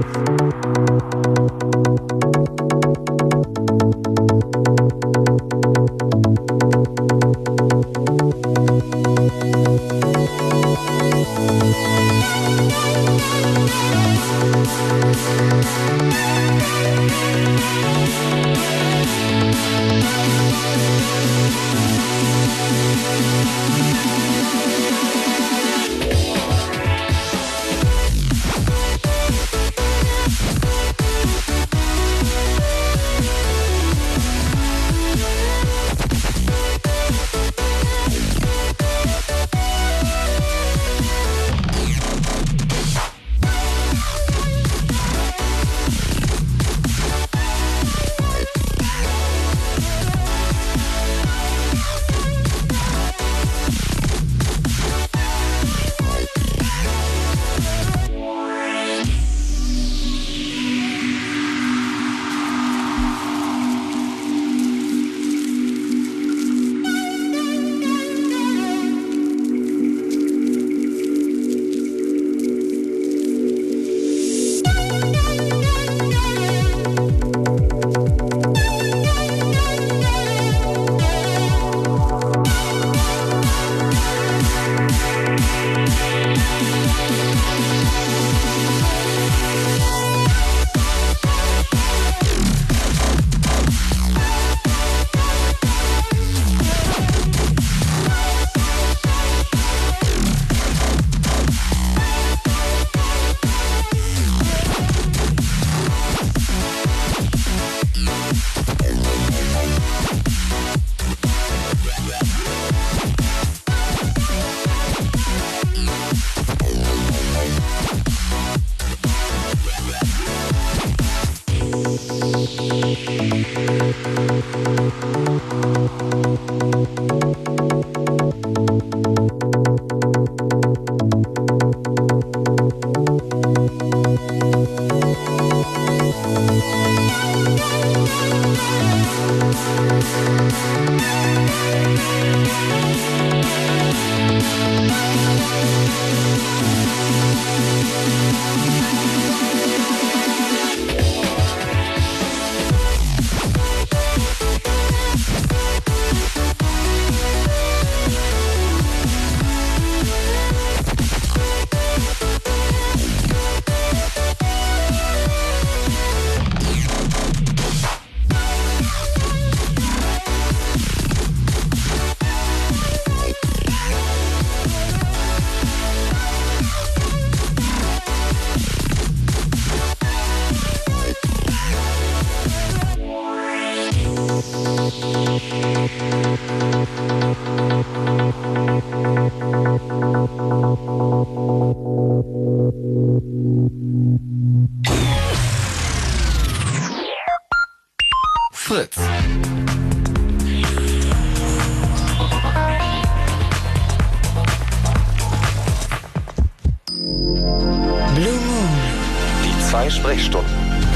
Fritz. Blue Moon. Die 2 Sprechstunden.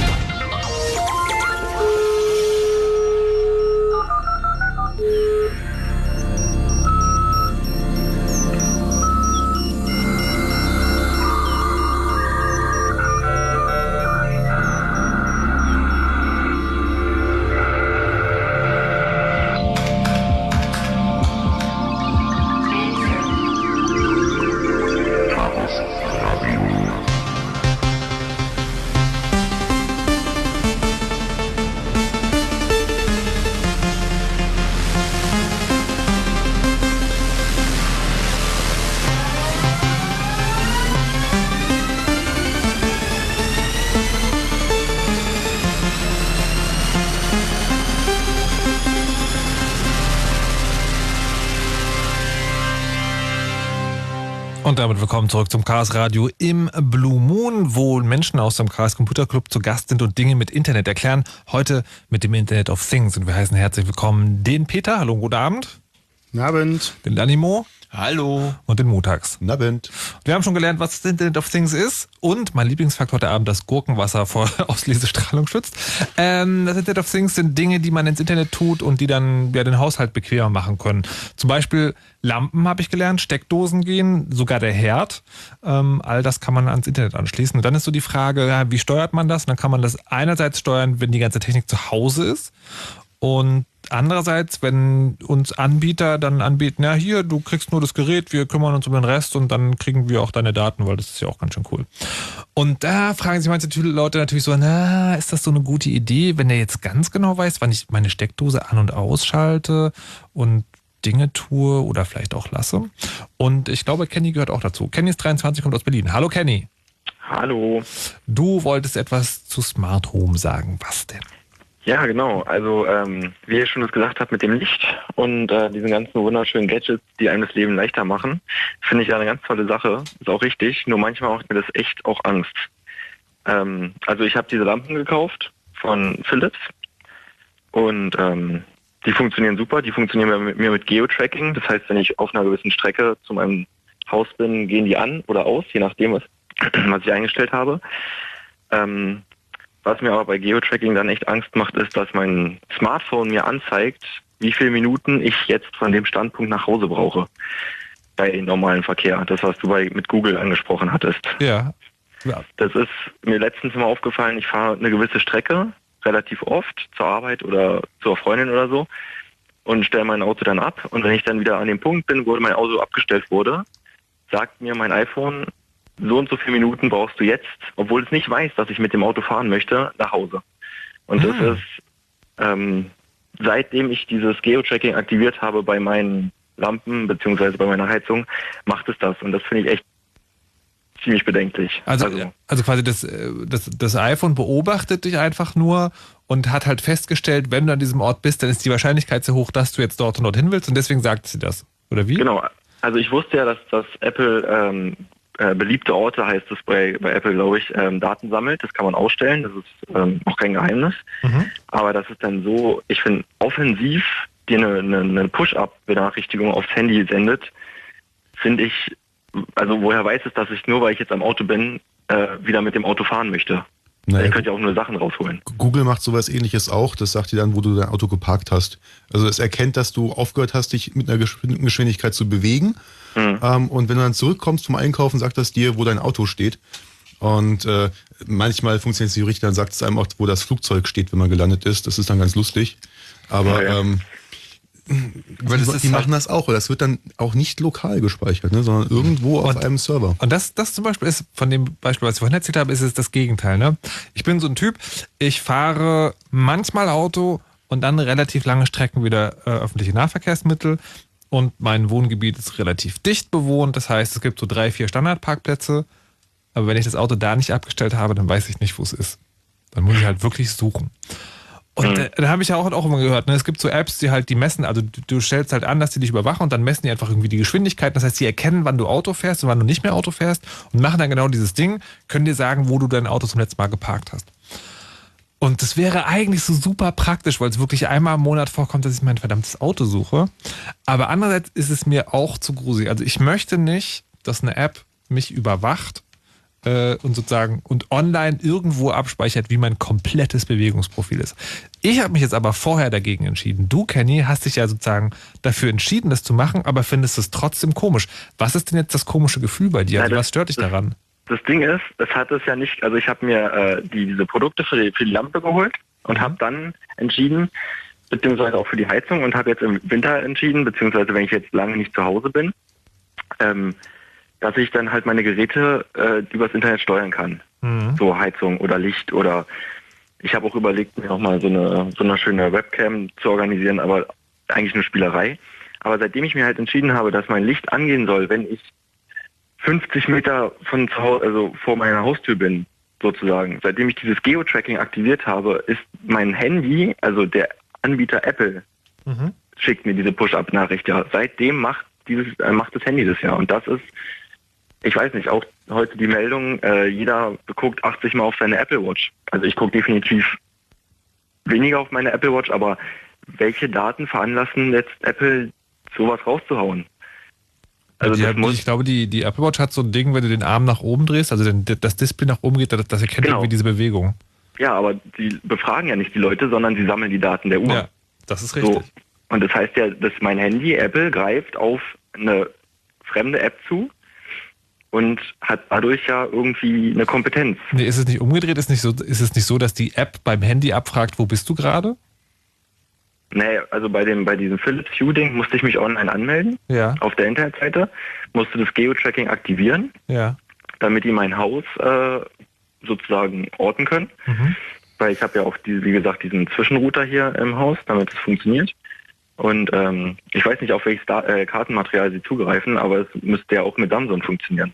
Und damit willkommen zurück zum Chaos Radio im Blue Moon, wo Menschen aus dem Chaos Computer Club zu Gast sind und Dinge mit Internet erklären. Heute mit dem Internet of Things. Und wir heißen herzlich willkommen den Peter. Hallo, guten Abend. Guten Abend. Den Danimo. Hallo. Und den montags. Na, Abend. Wir haben schon gelernt, was das Internet of Things ist. Und mein Lieblingsfakt heute Abend, das Gurkenwasser vor Auslesestrahlung schützt. Das Internet of Things sind Dinge, die man ins Internet tut und die dann den Haushalt bequemer machen können. Zum Beispiel Lampen habe ich gelernt, Steckdosen gehen, sogar der Herd. All das kann man ans Internet anschließen. Und dann ist so die Frage, wie steuert man das? Und dann kann man das einerseits steuern, wenn die ganze Technik zu Hause ist. Und andererseits, wenn uns Anbieter dann anbieten, ja hier, du kriegst nur das Gerät, wir kümmern uns um den Rest und dann kriegen wir auch deine Daten, weil das ist ja auch ganz schön cool. Und da fragen sich manche Leute natürlich so, na, ist das so eine gute Idee, wenn der jetzt ganz genau weiß, wann ich meine Steckdose an- und ausschalte und Dinge tue oder vielleicht auch lasse. Und ich glaube, Kenny gehört auch dazu. Kenny ist 23, kommt aus Berlin. Hallo Kenny. Hallo. Du wolltest etwas zu Smart Home sagen. Was denn? Ja, genau. Also, wie ihr schon das gesagt habt mit dem Licht und diesen ganzen wunderschönen Gadgets, die einem das Leben leichter machen, finde ich ja eine ganz tolle Sache. Ist auch richtig. Nur manchmal macht mir das echt auch Angst. Also ich habe diese Lampen gekauft von Philips und die funktionieren super. Die funktionieren mit mir mit Geo-Tracking. Das heißt, wenn ich auf einer gewissen Strecke zu meinem Haus bin, gehen die an oder aus, je nachdem, was ich eingestellt habe. Was mir aber bei Geo-Tracking dann echt Angst macht, ist, dass mein Smartphone mir anzeigt, wie viele Minuten ich jetzt von dem Standpunkt nach Hause brauche bei normalem Verkehr. Das, was du mit Google angesprochen hattest. Ja. Das ist mir letztens mal aufgefallen, ich fahre eine gewisse Strecke relativ oft zur Arbeit oder zur Freundin oder so und stelle mein Auto dann ab. Und wenn ich dann wieder an dem Punkt bin, wo mein Auto abgestellt wurde, sagt mir mein iPhone, so und so viele Minuten brauchst du jetzt, obwohl es nicht weiß, dass ich mit dem Auto fahren möchte, nach Hause. Und das ist, seitdem ich dieses Geo-Tracking aktiviert habe bei meinen Lampen beziehungsweise bei meiner Heizung, macht es das. Und das finde ich echt ziemlich bedenklich. Also quasi das iPhone beobachtet dich einfach nur und hat halt festgestellt, wenn du an diesem Ort bist, dann ist die Wahrscheinlichkeit sehr hoch, dass du jetzt dort und dorthin willst und deswegen sagt sie das. Oder wie? Genau. Also ich wusste ja, dass Apple beliebte Orte, heißt es bei Apple, glaube ich, Daten sammelt. Das kann man ausstellen, das ist auch kein Geheimnis. Aber das ist dann so, ich finde, offensiv dir eine Push-Up-Benachrichtigung aufs Handy sendet, finde ich, also woher weiß es, dass ich nur, weil ich jetzt am Auto bin, wieder mit dem Auto fahren möchte? Naja, ich könnte ja auch nur Sachen rausholen. Google macht sowas Ähnliches auch. Das sagt dir dann, wo du dein Auto geparkt hast. Also es erkennt, dass du aufgehört hast, dich mit einer Geschwindigkeit zu bewegen. Und wenn du dann zurückkommst vom Einkaufen, sagt das dir, wo dein Auto steht. Und manchmal funktioniert es nicht richtig, dann sagt es einem auch, wo das Flugzeug steht, wenn man gelandet ist. Das ist dann ganz lustig. Aber die machen das auch. Das wird dann auch nicht lokal gespeichert, ne, sondern irgendwo auf einem Server. Und das zum Beispiel ist, von dem Beispiel, was ich vorhin erzählt habe, ist es das Gegenteil. Ne? Ich bin so ein Typ, ich fahre manchmal Auto und dann relativ lange Strecken wieder öffentliche Nahverkehrsmittel. Und mein Wohngebiet ist relativ dicht bewohnt. Das heißt, es gibt so 3-4 Standardparkplätze. Aber wenn ich das Auto da nicht abgestellt habe, dann weiß ich nicht, wo es ist. Dann muss ich halt wirklich suchen. Und da habe ich ja auch immer gehört, ne? Es gibt so Apps, die messen, also du stellst halt an, dass die dich überwachen und dann messen die einfach irgendwie die Geschwindigkeit. Das heißt, die erkennen, wann du Auto fährst und wann du nicht mehr Auto fährst und machen dann genau dieses Ding, können dir sagen, wo du dein Auto zum letzten Mal geparkt hast. Und das wäre eigentlich so super praktisch, weil es wirklich einmal im Monat vorkommt, dass ich mein verdammtes Auto suche. Aber andererseits ist es mir auch zu gruselig. Also ich möchte nicht, dass eine App mich überwacht und sozusagen und online irgendwo abspeichert, wie mein komplettes Bewegungsprofil ist. Ich habe mich jetzt aber vorher dagegen entschieden. Du, Kenny, hast dich ja sozusagen dafür entschieden, das zu machen, aber findest es trotzdem komisch. Was ist denn jetzt das komische Gefühl bei dir? Also was stört dich daran? Das Ding ist, es hat es ja nicht, also ich habe mir diese Produkte für die Lampe geholt und habe dann entschieden, beziehungsweise auch für die Heizung und habe jetzt im Winter entschieden, beziehungsweise wenn ich jetzt lange nicht zu Hause bin, dass ich dann halt meine Geräte übers Internet steuern kann. So Heizung oder Licht oder ich habe auch überlegt, mir auch mal so eine schöne Webcam zu organisieren, aber eigentlich nur Spielerei. Aber seitdem ich mir halt entschieden habe, dass mein Licht angehen soll, wenn ich 50 Meter von zu Hause, also vor meiner Haustür bin, sozusagen. Seitdem ich dieses Geo-Tracking aktiviert habe, ist mein Handy, also der Anbieter Apple, schickt mir diese Push-Up-Nachricht. Ja, seitdem macht das Handy das ja. Und das ist, ich weiß nicht, auch heute die Meldung, jeder guckt 80 Mal auf seine Apple Watch. Also ich gucke definitiv weniger auf meine Apple Watch, aber welche Daten veranlassen jetzt Apple, sowas rauszuhauen? Also ich glaube, die Apple Watch hat so ein Ding, wenn du den Arm nach oben drehst, also das Display nach oben geht, das erkennt irgendwie diese Bewegung. Ja, aber die befragen ja nicht die Leute, sondern sie sammeln die Daten der Uhr. Ja, das ist richtig. So. Und das heißt ja, dass mein Handy, Apple, greift auf eine fremde App zu und hat dadurch ja irgendwie eine Kompetenz. Nee, ist es nicht umgedreht? Ist es nicht so, dass die App beim Handy abfragt, wo bist du gerade? Nee, also bei diesem Philips Hue-Ding musste ich mich online anmelden. Ja. Auf der Internetseite. Musste das Geo-Tracking aktivieren. Ja. Damit die mein Haus sozusagen orten können. Mhm. Weil ich habe ja auch, wie gesagt, diesen Zwischenrouter hier im Haus, damit es funktioniert. Und ich weiß nicht, auf welches Kartenmaterial sie zugreifen, aber es müsste ja auch mit Samsung funktionieren.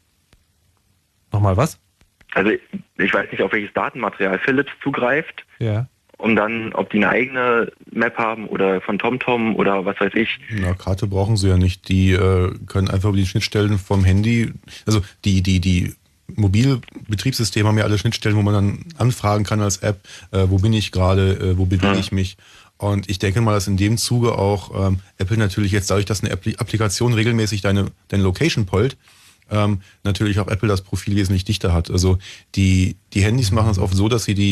Nochmal was? Also ich weiß nicht, auf welches Datenmaterial Philips zugreift, um dann, ob die eine eigene Map haben oder von TomTom oder was weiß ich. Na, Karte brauchen sie ja nicht. Die können einfach über die Schnittstellen vom Handy, also die Mobilbetriebssysteme haben ja alle Schnittstellen, wo man dann anfragen kann als App, wo bin ich gerade, wo bewege ich mich. Und ich denke mal, dass in dem Zuge auch Apple natürlich jetzt dadurch, dass eine Applikation regelmäßig deine Location pollt, natürlich auch Apple das Profil wesentlich dichter hat. Also die Handys machen es oft so, dass sie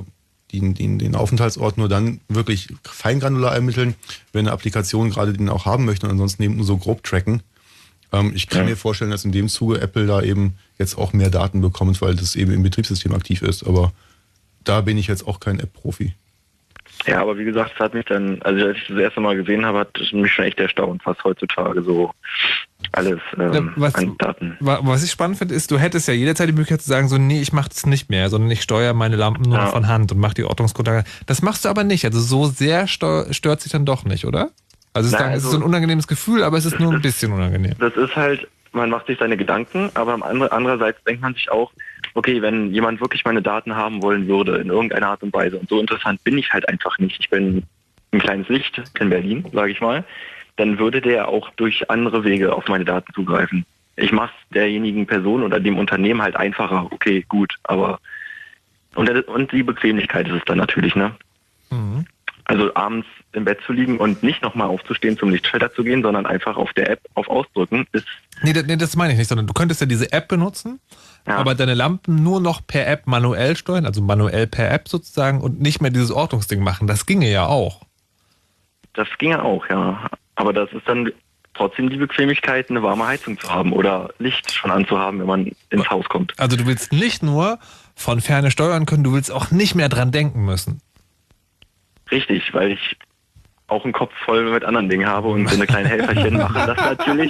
den Aufenthaltsort nur dann wirklich feingranular ermitteln, wenn eine Applikation gerade den auch haben möchte und ansonsten eben nur so grob tracken. Ich kann mir vorstellen, dass in dem Zuge Apple da eben jetzt auch mehr Daten bekommt, weil das eben im Betriebssystem aktiv ist. Aber da bin ich jetzt auch kein App-Profi. Ja, aber wie gesagt, es hat mich dann, also als ich das erste Mal gesehen habe, hat es mich schon echt erstaunt, was heutzutage so alles an Daten. Was ich spannend finde, ist, du hättest ja jederzeit die Möglichkeit zu sagen, so, nee, ich mache das nicht mehr, sondern ich steuere meine Lampen nur noch von Hand und mache die Ortungsgrundlage. Das machst du aber nicht. Also so sehr stört sich dann doch nicht, oder? Also es ist so ein unangenehmes Gefühl, aber es ist nur ein bisschen unangenehm. Das ist halt, man macht sich seine Gedanken, aber andererseits denkt man sich auch, okay, wenn jemand wirklich meine Daten haben wollen würde, in irgendeiner Art und Weise, und so interessant bin ich halt einfach nicht, ich bin ein kleines Licht in Berlin, sage ich mal, dann würde der auch durch andere Wege auf meine Daten zugreifen. Ich mache es derjenigen Person oder dem Unternehmen halt einfacher, okay, gut, aber und die Bequemlichkeit ist es dann natürlich, ne? Mhm. Also abends im Bett zu liegen und nicht nochmal aufzustehen, zum Lichtschalter zu gehen, sondern einfach auf der App auf Ausdrücken ist... Nee, das meine ich nicht, sondern du könntest ja diese App benutzen, aber deine Lampen nur noch per App manuell steuern, also manuell per App sozusagen und nicht mehr dieses Ortungsding machen. Das ginge ja auch. Das ginge auch, ja. Aber das ist dann trotzdem die Bequemlichkeit, eine warme Heizung zu haben oder Licht schon anzuhaben, wenn man ins Haus kommt. Also du willst nicht nur von Ferne steuern können, du willst auch nicht mehr dran denken müssen. Richtig, weil ich auch einen Kopf voll mit anderen Dingen habe und so eine kleine Helferchen mache. Das natürlich.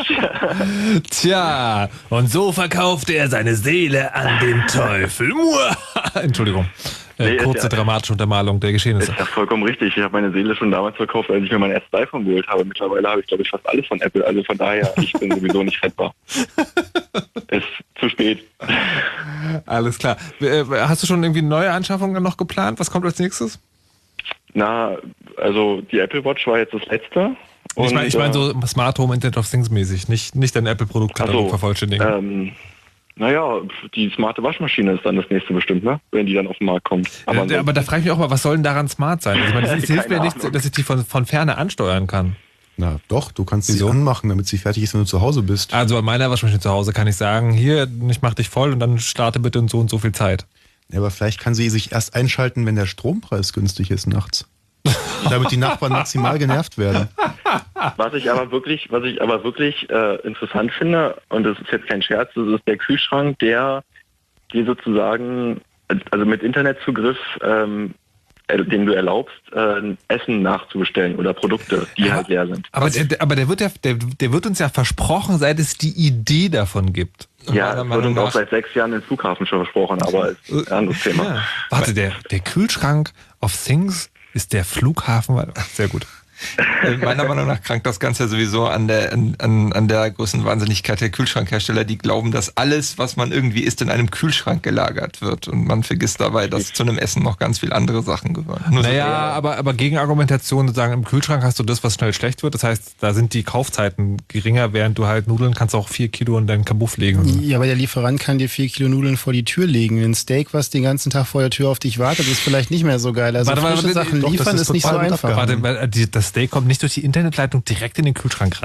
Tja, und so verkaufte er seine Seele an den Teufel. Entschuldigung. Kurze dramatische Untermalung der Geschehnisse. Ist ja vollkommen richtig. Ich habe meine Seele schon damals verkauft, als ich mir mein erstes iPhone geholt habe. Mittlerweile habe ich, glaube ich, fast alles von Apple. Also von daher, ich bin sowieso nicht rettbar. Ist zu spät. Alles klar. Hast du schon irgendwie neue Anschaffungen noch geplant? Was kommt als nächstes? Na, also die Apple Watch war jetzt das letzte. Ich meine so Smart Home Internet of Things mäßig, nicht dein Apple-Produktkatalog vervollständigen. Naja, die smarte Waschmaschine ist dann das nächste bestimmt, ne? Wenn die dann auf den Markt kommt. Aber da frage ich mich auch mal, was soll denn daran smart sein? Also ich meine, es hilft mir nichts, dass ich die von Ferne ansteuern kann. Na doch, du kannst sie anmachen, damit sie fertig ist, wenn du zu Hause bist. Also an meiner Waschmaschine zu Hause kann ich sagen, hier, ich mach dich voll und dann starte bitte in so und so viel Zeit. Ja, aber vielleicht kann sie sich erst einschalten, wenn der Strompreis günstig ist nachts. Damit die Nachbarn maximal genervt werden. Was ich aber wirklich interessant finde, und das ist jetzt kein Scherz, das ist der Kühlschrank, der dir sozusagen, also mit Internetzugriff, den du erlaubst, Essen nachzubestellen oder Produkte, die halt leer sind. Aber der wird uns ja versprochen, seit es die Idee davon gibt. Ja, das wird uns auch seit 6 Jahren im Flughafen schon versprochen, aber ist ein anderes Thema. Ja. Warte, der Kühlschrank of Things ist der Flughafen. Sehr gut. Meiner Meinung nach krankt das Ganze sowieso an der größten Wahnsinnigkeit der Kühlschrankhersteller, die glauben, dass alles, was man irgendwie isst, in einem Kühlschrank gelagert wird. Und man vergisst dabei, dass zu einem Essen noch ganz viele andere Sachen gehören. Aber Gegenargumentation sozusagen, im Kühlschrank hast du das, was schnell schlecht wird. Das heißt, da sind die Kaufzeiten geringer, während du halt Nudeln kannst auch 4 Kilo in deinen Kabuff legen. Ja, aber der Lieferant kann dir 4 Kilo Nudeln vor die Tür legen. Ein Steak, was den ganzen Tag vor der Tür auf dich wartet, ist vielleicht nicht mehr so geil. Also frische Sachen liefern ist nicht so einfach. Das Steak kommt nicht durch die Internetleitung direkt in den Kühlschrank rein?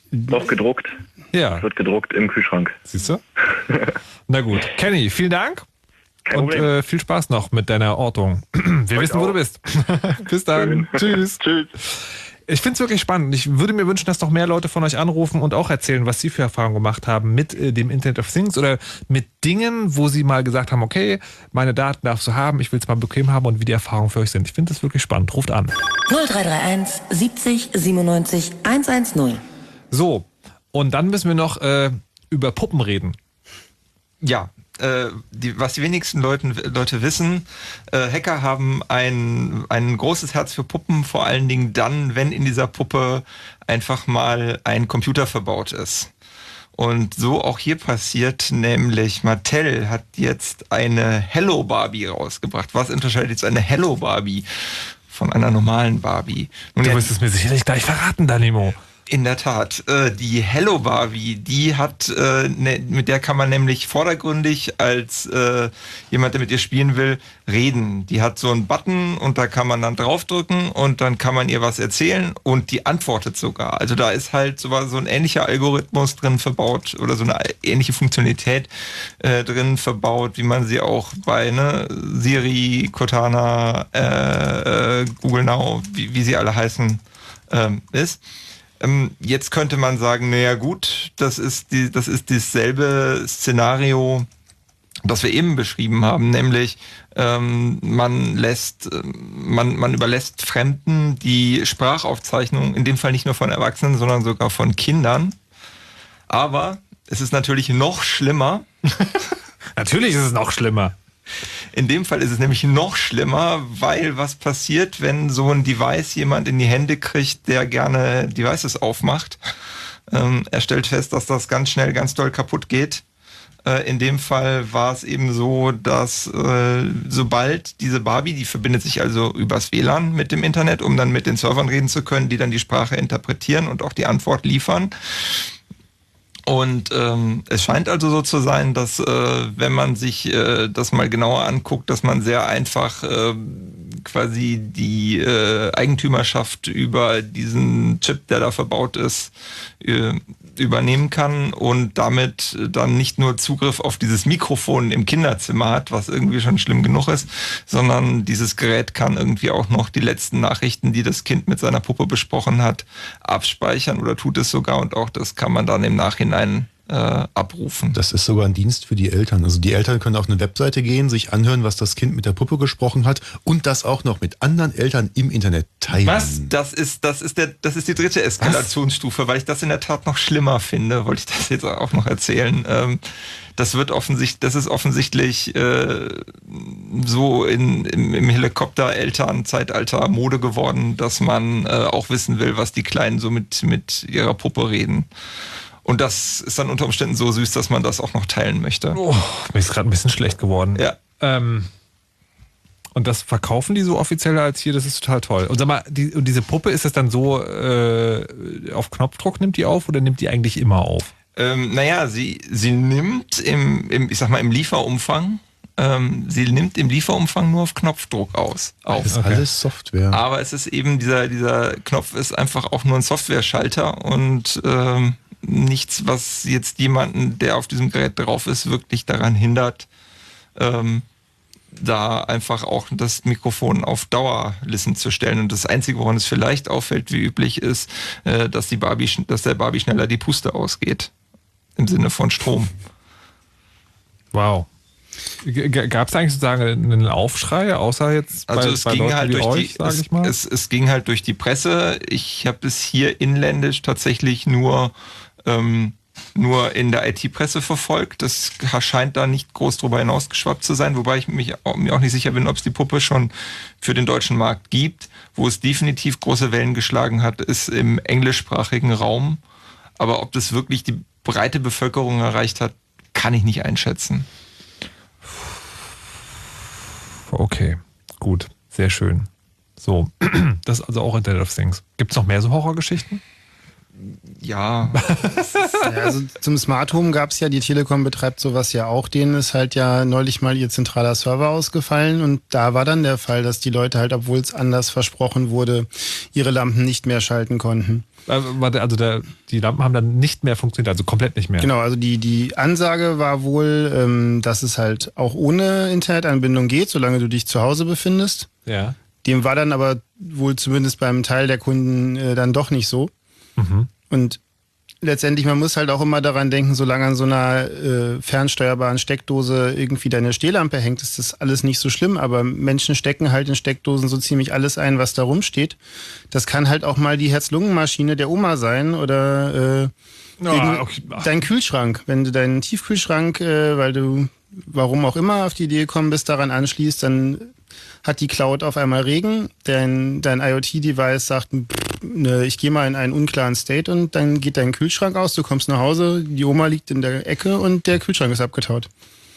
Doch, gedruckt. Ja. Es wird gedruckt im Kühlschrank. Siehst du? Na gut. Kenny, vielen Dank. Und viel Spaß noch mit deiner Ortung. Wir wissen, wo du bist. Bis dann. Tschüss. Tschüss. Ich finde es wirklich spannend. Ich würde mir wünschen, dass noch mehr Leute von euch anrufen und auch erzählen, was sie für Erfahrungen gemacht haben mit dem Internet of Things oder mit Dingen, wo sie mal gesagt haben, okay, meine Daten darfst du haben, ich will es mal bequem haben und wie die Erfahrungen für euch sind. Ich finde das wirklich spannend. Ruft an. 0331 70 97 110. So, und dann müssen wir noch über Puppen reden. Ja. Was die wenigsten Leute wissen, Hacker haben ein großes Herz für Puppen, vor allen Dingen dann, wenn in dieser Puppe einfach mal ein Computer verbaut ist. Und so auch hier passiert, nämlich Mattel hat jetzt eine Hello Barbie rausgebracht. Was unterscheidet jetzt eine Hello Barbie von einer normalen Barbie? Und du wirst es mir sicherlich gleich verraten, Danimo. In der Tat. Die Hello Barbie, die hat, mit der kann man nämlich vordergründig als jemand, der mit ihr spielen will, reden. Die hat so einen Button und da kann man dann draufdrücken und dann kann man ihr was erzählen und die antwortet sogar. Also da ist halt so ein ähnlicher Algorithmus drin verbaut oder so eine ähnliche Funktionalität drin verbaut, wie man sie auch bei Siri, Cortana, Google Now, wie sie alle heißen, ist. Jetzt könnte man sagen, naja gut, das ist dasselbe Szenario, das wir eben beschrieben haben, nämlich man überlässt Fremden die Sprachaufzeichnung, in dem Fall nicht nur von Erwachsenen, sondern sogar von Kindern. Aber es ist natürlich noch schlimmer. Natürlich ist es noch schlimmer. In dem Fall ist es nämlich noch schlimmer, weil was passiert, wenn so ein Device jemand in die Hände kriegt, der gerne Devices aufmacht. Er stellt fest, dass das ganz schnell, ganz doll kaputt geht. In dem Fall war es eben so, dass sobald diese Barbie, die verbindet sich also übers WLAN mit dem Internet, um dann mit den Servern reden zu können, die dann die Sprache interpretieren und auch die Antwort liefern. Und es scheint also so zu sein, dass wenn man sich das mal genauer anguckt, dass man sehr einfach quasi die Eigentümerschaft über diesen Chip, der da verbaut ist, übernehmen kann und damit dann nicht nur Zugriff auf dieses Mikrofon im Kinderzimmer hat, was irgendwie schon schlimm genug ist, sondern dieses Gerät kann irgendwie auch noch die letzten Nachrichten, die das Kind mit seiner Puppe besprochen hat, abspeichern oder tut es sogar und auch das kann man dann im Nachhinein abrufen. Das ist sogar ein Dienst für die Eltern. Also die Eltern können auf eine Webseite gehen, sich anhören, was das Kind mit der Puppe gesprochen hat und das auch noch mit anderen Eltern im Internet teilen. Was? Das ist die dritte Eskalationsstufe, weil ich das in der Tat noch schlimmer finde, wollte ich das jetzt auch noch erzählen. Das ist offensichtlich so im Helikopter-Eltern-Zeitalter Mode geworden, dass man auch wissen will, was die Kleinen so mit ihrer Puppe reden. Und das ist dann unter Umständen so süß, dass man das auch noch teilen möchte. Oh, mir ist gerade ein bisschen schlecht geworden. Ja. Und das verkaufen die so offiziell als hier, das ist total toll. Und sag mal, diese Puppe, ist das dann so, auf Knopfdruck nimmt die auf oder nimmt die eigentlich immer auf? Naja, sie nimmt im Lieferumfang, sie nimmt im Lieferumfang nur auf Knopfdruck auf. Das ist alles Software. Aber es ist eben, dieser Knopf ist einfach auch nur ein Software-Schalter und nichts, was jetzt jemanden, der auf diesem Gerät drauf ist, wirklich daran hindert, da einfach auch das Mikrofon auf Dauerlisten zu stellen. Und das Einzige, woran es vielleicht auffällt, wie üblich ist, dass der Barbie schneller die Puste ausgeht. Im Sinne von Strom. Wow. Gab es eigentlich sozusagen einen Aufschrei, außer jetzt also es ging halt durch euch, es ging halt durch die Presse. Ich habe es hier inländisch tatsächlich nur in der IT-Presse verfolgt. Das scheint da nicht groß drüber hinausgeschwappt zu sein, wobei ich mir auch nicht sicher bin, ob es die Puppe schon für den deutschen Markt gibt. Wo es definitiv große Wellen geschlagen hat, ist im englischsprachigen Raum. Aber ob das wirklich die breite Bevölkerung erreicht hat, kann ich nicht einschätzen. Okay, gut, sehr schön. So, das ist also auch Internet of Things. Gibt es noch mehr so Horrorgeschichten? Ja. Also zum Smart Home gab es ja, die Telekom betreibt sowas ja auch, denen ist halt ja neulich mal ihr zentraler Server ausgefallen und da war dann der Fall, dass die Leute halt, obwohl es anders versprochen wurde, ihre Lampen nicht mehr schalten konnten. Also die Lampen haben dann nicht mehr funktioniert, also komplett nicht mehr. Genau, also die Ansage war wohl, dass es halt auch ohne Internetanbindung geht, solange du dich zu Hause befindest. Ja. Dem war dann aber wohl zumindest beim Teil der Kunden dann doch nicht so. Mhm. Und letztendlich, man muss halt auch immer daran denken, solange an so einer fernsteuerbaren Steckdose irgendwie deine Stehlampe hängt, ist das alles nicht so schlimm, aber Menschen stecken halt in Steckdosen so ziemlich alles ein, was da rumsteht. Das kann halt auch mal die Herz-Lungen-Maschine der Oma sein oder dein Kühlschrank. Wenn du deinen Tiefkühlschrank, weil du warum auch immer auf die Idee gekommen bist, daran anschließt, dann hat die Cloud auf einmal Regen, dein IoT-Device sagt, ich gehe mal in einen unklaren State und dann geht dein Kühlschrank aus, du kommst nach Hause, die Oma liegt in der Ecke und der Kühlschrank ist abgetaut.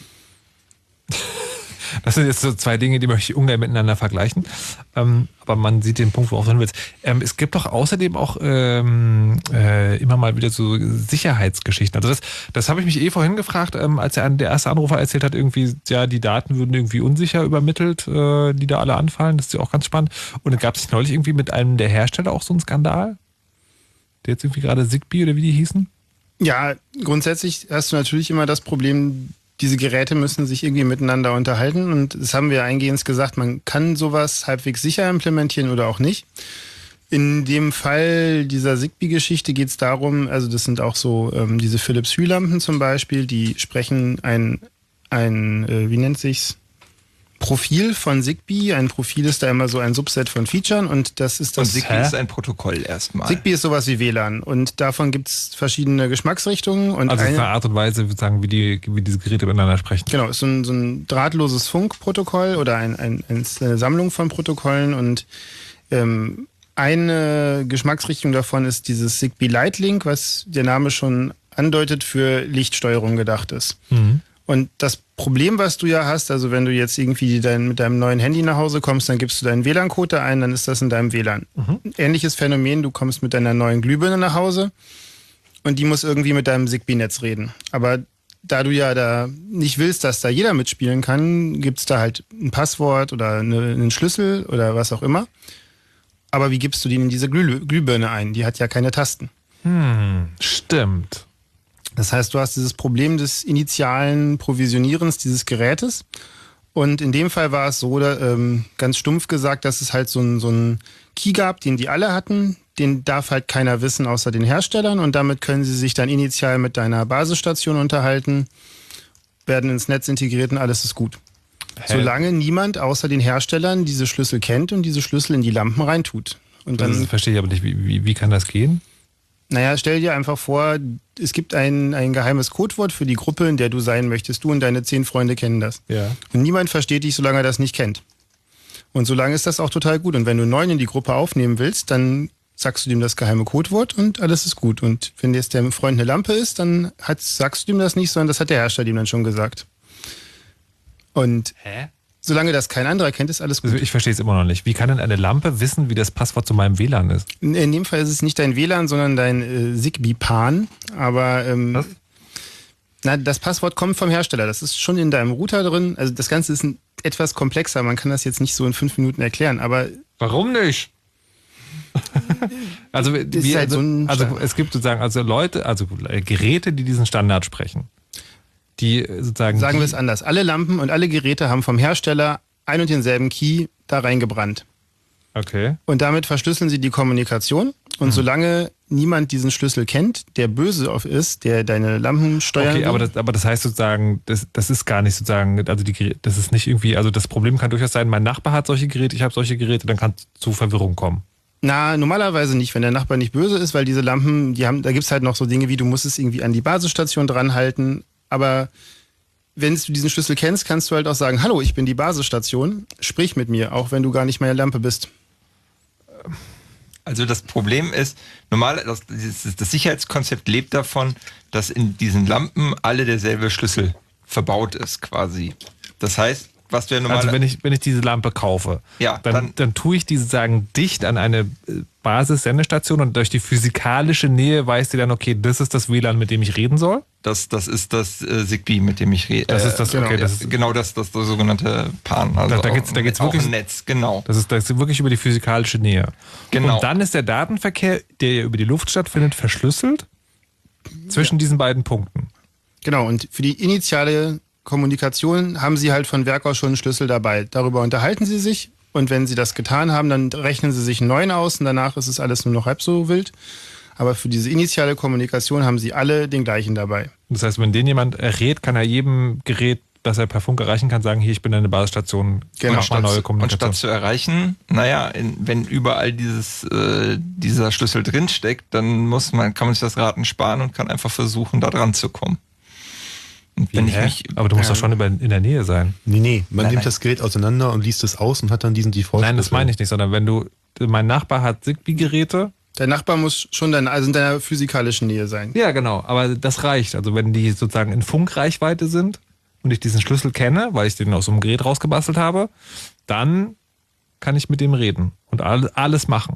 Das sind jetzt so zwei Dinge, die möchte ich ungern miteinander vergleichen. Aber man sieht den Punkt, worauf du hin willst. Es gibt doch außerdem auch immer mal wieder so Sicherheitsgeschichten. Also das habe ich mich vorhin gefragt, als der erste Anrufer erzählt hat, irgendwie, ja, die Daten würden irgendwie unsicher übermittelt, die da alle anfallen. Das ist ja auch ganz spannend. Und dann gab es neulich irgendwie mit einem der Hersteller auch so einen Skandal? Der jetzt irgendwie gerade Zigbee oder wie die hießen? Ja, grundsätzlich hast du natürlich immer das Problem, diese Geräte müssen sich irgendwie miteinander unterhalten und das haben wir eingehend gesagt, man kann sowas halbwegs sicher implementieren oder auch nicht. In dem Fall dieser Zigbee-Geschichte geht es darum, also das sind auch so diese Philips Hue-Lampen zum Beispiel, die sprechen ein wie nennt sich's? Profil von Zigbee. Ein Profil ist da immer so ein Subset von Featuren und das ist das. Und Zigbee ist ein Protokoll erstmal. Zigbee ist sowas wie WLAN und davon gibt es verschiedene Geschmacksrichtungen. Und also eine Art und Weise, sagen, wie diese Geräte miteinander sprechen. Genau, ist so ein drahtloses Funkprotokoll oder eine Sammlung von Protokollen und eine Geschmacksrichtung davon ist dieses Zigbee Lightlink, was der Name schon andeutet, für Lichtsteuerung gedacht ist. Mhm. Und das Problem, was du ja hast, also wenn du jetzt irgendwie mit deinem neuen Handy nach Hause kommst, dann gibst du deinen WLAN-Code da ein, dann ist das in deinem WLAN. Mhm. Ähnliches Phänomen, du kommst mit deiner neuen Glühbirne nach Hause und die muss irgendwie mit deinem Zigbee-Netz reden. Aber da du ja da nicht willst, dass da jeder mitspielen kann, gibt es da halt ein Passwort oder einen Schlüssel oder was auch immer. Aber wie gibst du den in diese Glühbirne ein? Die hat ja keine Tasten. Stimmt. Das heißt, du hast dieses Problem des initialen Provisionierens dieses Gerätes. Und in dem Fall war es so, ganz stumpf gesagt, dass es halt so einen Key gab, den die alle hatten. Den darf halt keiner wissen außer den Herstellern. Und damit können sie sich dann initial mit deiner Basisstation unterhalten, werden ins Netz integriert und alles ist gut. Solange niemand außer den Herstellern diese Schlüssel kennt und diese Schlüssel in die Lampen reintut. Und dann, das verstehe ich aber nicht. Wie kann das gehen? Naja, stell dir einfach vor, es gibt ein geheimes Codewort für die Gruppe, in der du sein möchtest. Du und deine 10 Freunde kennen das. Ja. Und niemand versteht dich, solange er das nicht kennt. Und solange ist das auch total gut. Und wenn du 9 in die Gruppe aufnehmen willst, dann sagst du dem das geheime Codewort und alles ist gut. Und wenn jetzt der Freund eine Lampe ist, dann sagst du ihm das nicht, sondern das hat der Hersteller ihm dann schon gesagt. Und solange das kein anderer kennt, ist alles gut. Ich verstehe es immer noch nicht. Wie kann denn eine Lampe wissen, wie das Passwort zu meinem WLAN ist? In dem Fall ist es nicht dein WLAN, sondern dein Zigbee-PAN. Aber was? Das Passwort kommt vom Hersteller. Das ist schon in deinem Router drin. Also das Ganze ist etwas komplexer. Man kann das jetzt nicht so in 5 Minuten erklären. Aber warum nicht? Also es gibt sozusagen Leute, Geräte, die diesen Standard sprechen. Die sozusagen. Sagen wir es anders. Alle Lampen und alle Geräte haben vom Hersteller ein und denselben Key da reingebrannt. Okay. Und damit verschlüsseln sie die Kommunikation. Und solange niemand diesen Schlüssel kennt, der böse ist, der deine Lampen steuern will. Okay, aber das heißt sozusagen, das ist gar nicht sozusagen, also das ist nicht irgendwie, also das Problem kann durchaus sein, mein Nachbar hat solche Geräte, ich habe solche Geräte, dann kann es zu Verwirrung kommen. Na, normalerweise nicht, wenn der Nachbar nicht böse ist, weil diese Lampen, da gibt es halt noch so Dinge wie, du musst es irgendwie an die Basisstation dranhalten. Aber wenn du diesen Schlüssel kennst, kannst du halt auch sagen, hallo, ich bin die Basisstation, sprich mit mir, auch wenn du gar nicht meine Lampe bist. Also das Problem ist, das Sicherheitskonzept lebt davon, dass in diesen Lampen alle derselbe Schlüssel verbaut ist quasi. Das heißt, was wir normal... Also wenn ich diese Lampe kaufe, ja, dann tue ich die sozusagen dicht an eine Basis-Sendestation und durch die physikalische Nähe weiß die dann, okay, das ist das WLAN, mit dem ich reden soll? Das ist das Zigbee, mit dem ich rede. Das ist das, okay. Das sogenannte PAN. Also da geht's wirklich ein Netz, genau. Das ist wirklich über die physikalische Nähe. Genau. Und dann ist der Datenverkehr, der ja über die Luft stattfindet, verschlüsselt zwischen diesen beiden Punkten. Genau, und für die initiale Kommunikation haben Sie halt von Werk aus schon einen Schlüssel dabei. Darüber unterhalten Sie sich und wenn Sie das getan haben, dann rechnen Sie sich einen neuen aus und danach ist es alles nur noch halb so wild. Aber für diese initiale Kommunikation haben Sie alle den gleichen dabei. Das heißt, wenn den jemand errät, kann er jedem Gerät, das er per Funk erreichen kann, sagen, hier, ich bin eine Basisstation, mach mal neue Kommunikation. Und statt zu erreichen, wenn überall dieser Schlüssel drinsteckt, dann kann man sich das Raten sparen und kann einfach versuchen, da dran zu kommen. Aber du musst doch schon in der Nähe sein. Nee, man nimmt das Gerät auseinander und liest es aus und hat dann diesen Default. Nein, das meine ich nicht, sondern mein Nachbar hat Zigbee-Geräte. Der Nachbar muss schon in deiner physikalischen Nähe sein. Ja, genau, aber das reicht. Also wenn die sozusagen in Funkreichweite sind und ich diesen Schlüssel kenne, weil ich den aus so einem Gerät rausgebastelt habe, dann kann ich mit dem reden und alles machen.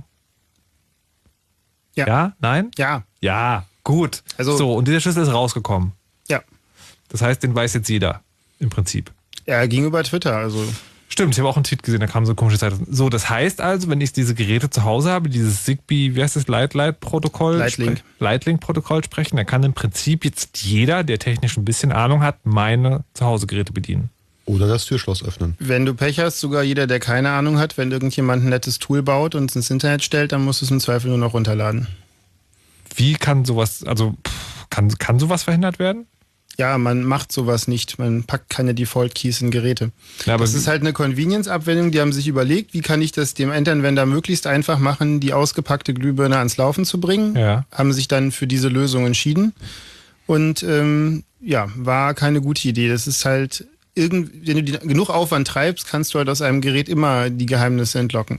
Ja. Ja? Nein? Ja. Ja, gut. Also, so, und dieser Schlüssel ist rausgekommen. Ja. Das heißt, den weiß jetzt jeder, im Prinzip. Er ging über Twitter, also... Stimmt, ich habe auch einen Tweet gesehen, da kam so eine komische Zeit. So, das heißt also, wenn ich diese Geräte zu Hause habe, dieses Zigbee, wie heißt das, Lightlink-Protokoll sprechen, dann kann im Prinzip jetzt jeder, der technisch ein bisschen Ahnung hat, meine Zuhause-Geräte bedienen. Oder das Türschloss öffnen. Wenn du Pech hast, sogar jeder, der keine Ahnung hat, wenn irgendjemand ein nettes Tool baut und es ins Internet stellt, dann musst du es im Zweifel nur noch runterladen. Wie kann sowas, kann sowas verhindert werden? Ja, man macht sowas nicht. Man packt keine Default-Keys in Geräte. Ja, das ist halt eine Convenience-Abwendung. Die haben sich überlegt, wie kann ich das dem Endanwender möglichst einfach machen, die ausgepackte Glühbirne ans Laufen zu bringen. Ja. Haben sich dann für diese Lösung entschieden. Und war keine gute Idee. Das ist halt, wenn du genug Aufwand treibst, kannst du halt aus einem Gerät immer die Geheimnisse entlocken.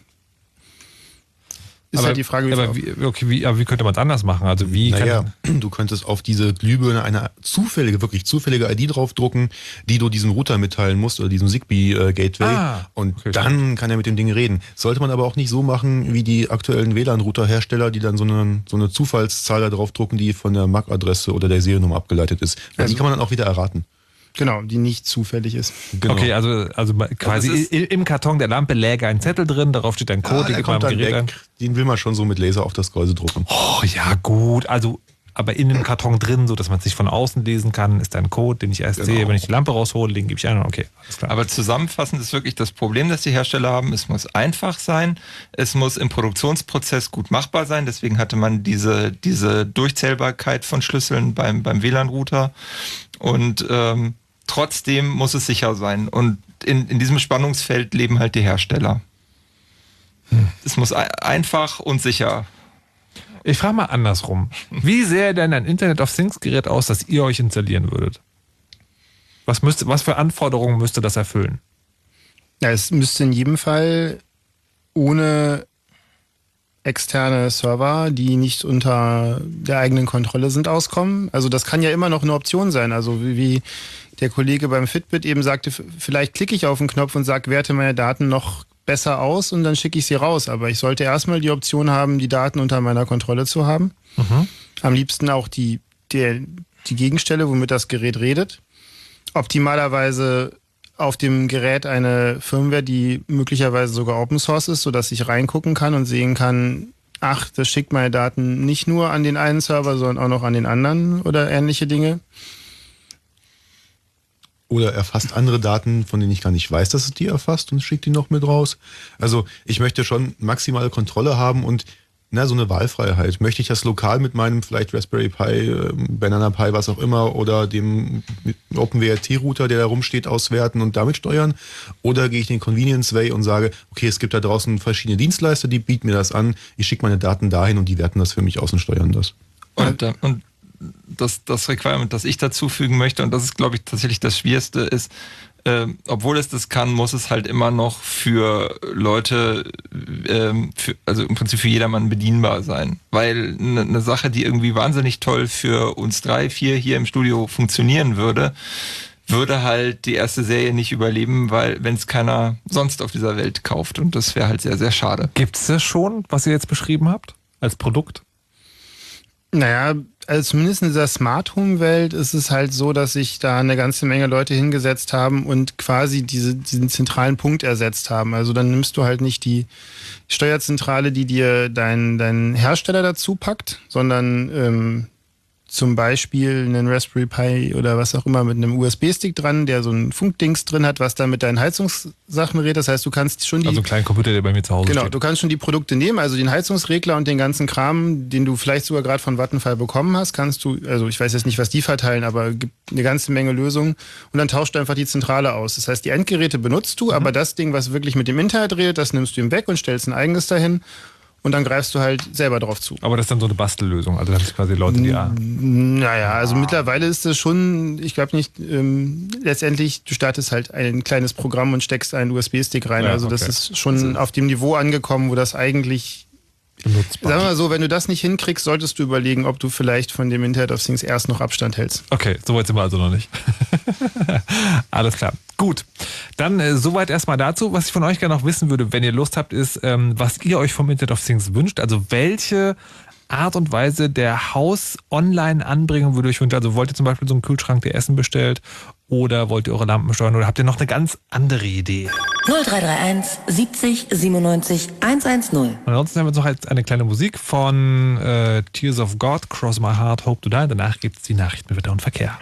Ist halt die Frage, wie könnte man es anders machen? Also du könntest auf diese Glühbirne eine wirklich zufällige ID draufdrucken, die du diesem Router mitteilen musst oder diesem Zigbee-Gateway dann kann er mit dem Ding reden. Sollte man aber auch nicht so machen wie die aktuellen WLAN-Router-Hersteller, die dann so eine Zufallszahl da draufdrucken, die von der MAC-Adresse oder der Seriennummer abgeleitet ist. Weil die kann man dann auch wieder erraten. Genau, die nicht zufällig ist. Genau. Okay, also quasi im Karton der Lampe läge ein Zettel drin, darauf steht ein Code, den gibt man am Gerät ein. Den will man schon so mit Laser auf das Gehäuse drucken. Oh ja, gut. Also, aber in dem Karton drin, so dass man es nicht von außen lesen kann, ist ein Code, den ich erst sehe, wenn ich die Lampe raushole, den gebe ich ein. Okay, alles klar. Aber zusammenfassend ist wirklich das Problem, das die Hersteller haben, es muss einfach sein, es muss im Produktionsprozess gut machbar sein, deswegen hatte man diese Durchzählbarkeit von Schlüsseln beim WLAN-Router und trotzdem muss es sicher sein. Und in diesem Spannungsfeld leben halt die Hersteller. Es muss einfach und sicher. Ich frage mal andersrum. Wie sähe denn ein Internet of Things Gerät aus, das ihr euch installieren würdet? Was für Anforderungen müsste das erfüllen? Ja, es müsste in jedem Fall ohne externe Server, die nicht unter der eigenen Kontrolle sind, auskommen. Also das kann ja immer noch eine Option sein. Also wie der Kollege beim Fitbit eben sagte, vielleicht klicke ich auf den Knopf und sage, werte meine Daten noch besser aus und dann schicke ich sie raus. Aber ich sollte erstmal die Option haben, die Daten unter meiner Kontrolle zu haben. Mhm. Am liebsten auch die Gegenstelle, womit das Gerät redet. Optimalerweise auf dem Gerät eine Firmware, die möglicherweise sogar Open Source ist, sodass ich reingucken kann und sehen kann, ach, das schickt meine Daten nicht nur an den einen Server, sondern auch noch an den anderen oder ähnliche Dinge. Oder erfasst andere Daten, von denen ich gar nicht weiß, dass es die erfasst und schickt die noch mit raus. Also ich möchte schon maximale Kontrolle haben und so eine Wahlfreiheit. Möchte ich das lokal mit meinem vielleicht Raspberry Pi, Banana Pi, was auch immer, oder dem OpenWRT-Router, der da rumsteht, auswerten und damit steuern? Oder gehe ich den Convenience Way und sage, okay, es gibt da draußen verschiedene Dienstleister, die bieten mir das an, ich schicke meine Daten dahin und die werten das für mich aus und steuern das. Und das Requirement, das ich dazu fügen möchte, und das ist, glaube ich, tatsächlich das Schwierigste, ist, obwohl es das kann, muss es halt immer noch für Leute, also im Prinzip für jedermann bedienbar sein. Weil eine Sache, die irgendwie wahnsinnig toll für uns 3, 4 hier im Studio funktionieren würde, würde halt die erste Serie nicht überleben, weil wenn es keiner sonst auf dieser Welt kauft. Und das wäre halt sehr, sehr schade. Gibt es das schon, was ihr jetzt beschrieben habt, als Produkt? Naja, also zumindest in dieser Smart Home Welt ist es halt so, dass sich da eine ganze Menge Leute hingesetzt haben und quasi diesen zentralen Punkt ersetzt haben. Also dann nimmst du halt nicht die Steuerzentrale, die dir dein Hersteller dazu packt, sondern zum Beispiel einen Raspberry Pi oder was auch immer mit einem USB-Stick dran, der so ein Funkdings drin hat, was dann mit deinen Heizungssachen redet. Das heißt, du kannst schon Also einen kleinen Computer, der bei mir zu Hause steht. Genau, du kannst schon die Produkte nehmen, also den Heizungsregler und den ganzen Kram, den du vielleicht sogar gerade von Vattenfall bekommen hast, kannst du, also ich weiß jetzt nicht, was die verteilen, aber gibt eine ganze Menge Lösungen und dann tauscht du einfach die Zentrale aus. Das heißt, die Endgeräte benutzt du, aber das Ding, was wirklich mit dem Internet redet, das nimmst du ihm weg und stellst ein eigenes dahin. Und dann greifst du halt selber drauf zu. Aber das ist dann so eine Bastellösung. Also das ist quasi Leute, die Naja, also mittlerweile ist das schon, ich glaube nicht, letztendlich, du startest halt ein kleines Programm und steckst einen USB-Stick rein. Ja, also das ist schon auf dem Niveau angekommen, wo das eigentlich benutzbar. Sagen wir mal so, wenn du das nicht hinkriegst, solltest du überlegen, ob du vielleicht von dem Internet of Things erst noch Abstand hältst. Okay, soweit sind wir also noch nicht. Alles klar. Gut, dann soweit erstmal dazu. Was ich von euch gerne noch wissen würde, wenn ihr Lust habt, ist, was ihr euch vom Internet of Things wünscht. Also welche Art und Weise der Haus-Online-Anbringung würde euch wünschen. Also wollt ihr zum Beispiel so einen Kühlschrank, der Essen bestellt, oder wollt ihr eure Lampen steuern, oder habt ihr noch eine ganz andere Idee? 0331 70 97 110. Ansonsten haben wir jetzt noch eine kleine Musik von Tears of God, Cross My Heart, Hope to Die. Danach gibt es die Nachrichten mit Wetter und Verkehr.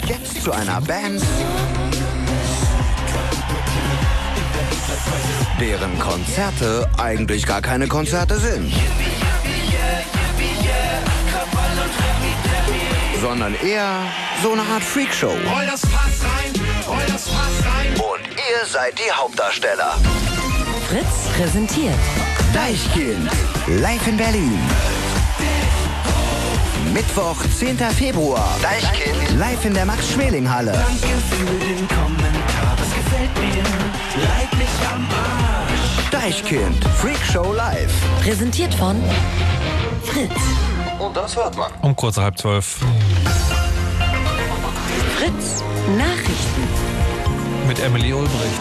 Und jetzt zu einer Band, deren Konzerte eigentlich gar keine Konzerte sind, sondern eher so eine Art Freakshow. Roll das Fass rein, roll das Fass rein. Und ihr seid die Hauptdarsteller. Fritz präsentiert Deichkind, live in Berlin. Mittwoch, 10. Februar. Deichkind, live in der Max-Schmeling-Halle. Danke für den Kommentar, das gefällt mir. Leidlich am Arsch. Deichkind, Freakshow live. Präsentiert von Fritz. Und das hört man. Um kurz 11:30. Fritz Nachrichten. Mit Emily Ulbricht.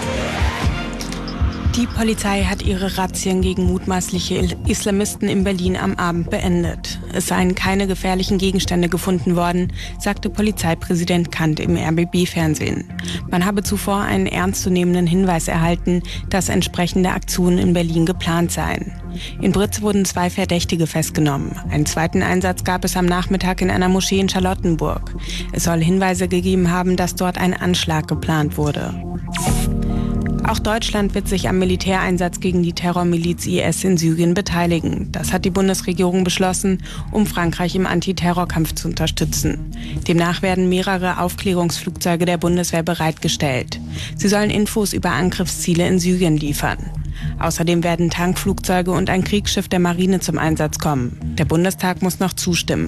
Die Polizei hat ihre Razzien gegen mutmaßliche Islamisten in Berlin am Abend beendet. Es seien keine gefährlichen Gegenstände gefunden worden, sagte Polizeipräsident Kant im RBB-Fernsehen. Man habe zuvor einen ernstzunehmenden Hinweis erhalten, dass entsprechende Aktionen in Berlin geplant seien. In Britz wurden 2 Verdächtige festgenommen. Einen zweiten Einsatz gab es am Nachmittag in einer Moschee in Charlottenburg. Es soll Hinweise gegeben haben, dass dort ein Anschlag geplant wurde. Auch Deutschland wird sich am Militäreinsatz gegen die Terrormiliz IS in Syrien beteiligen. Das hat die Bundesregierung beschlossen, um Frankreich im Antiterrorkampf zu unterstützen. Demnach werden mehrere Aufklärungsflugzeuge der Bundeswehr bereitgestellt. Sie sollen Infos über Angriffsziele in Syrien liefern. Außerdem werden Tankflugzeuge und ein Kriegsschiff der Marine zum Einsatz kommen. Der Bundestag muss noch zustimmen.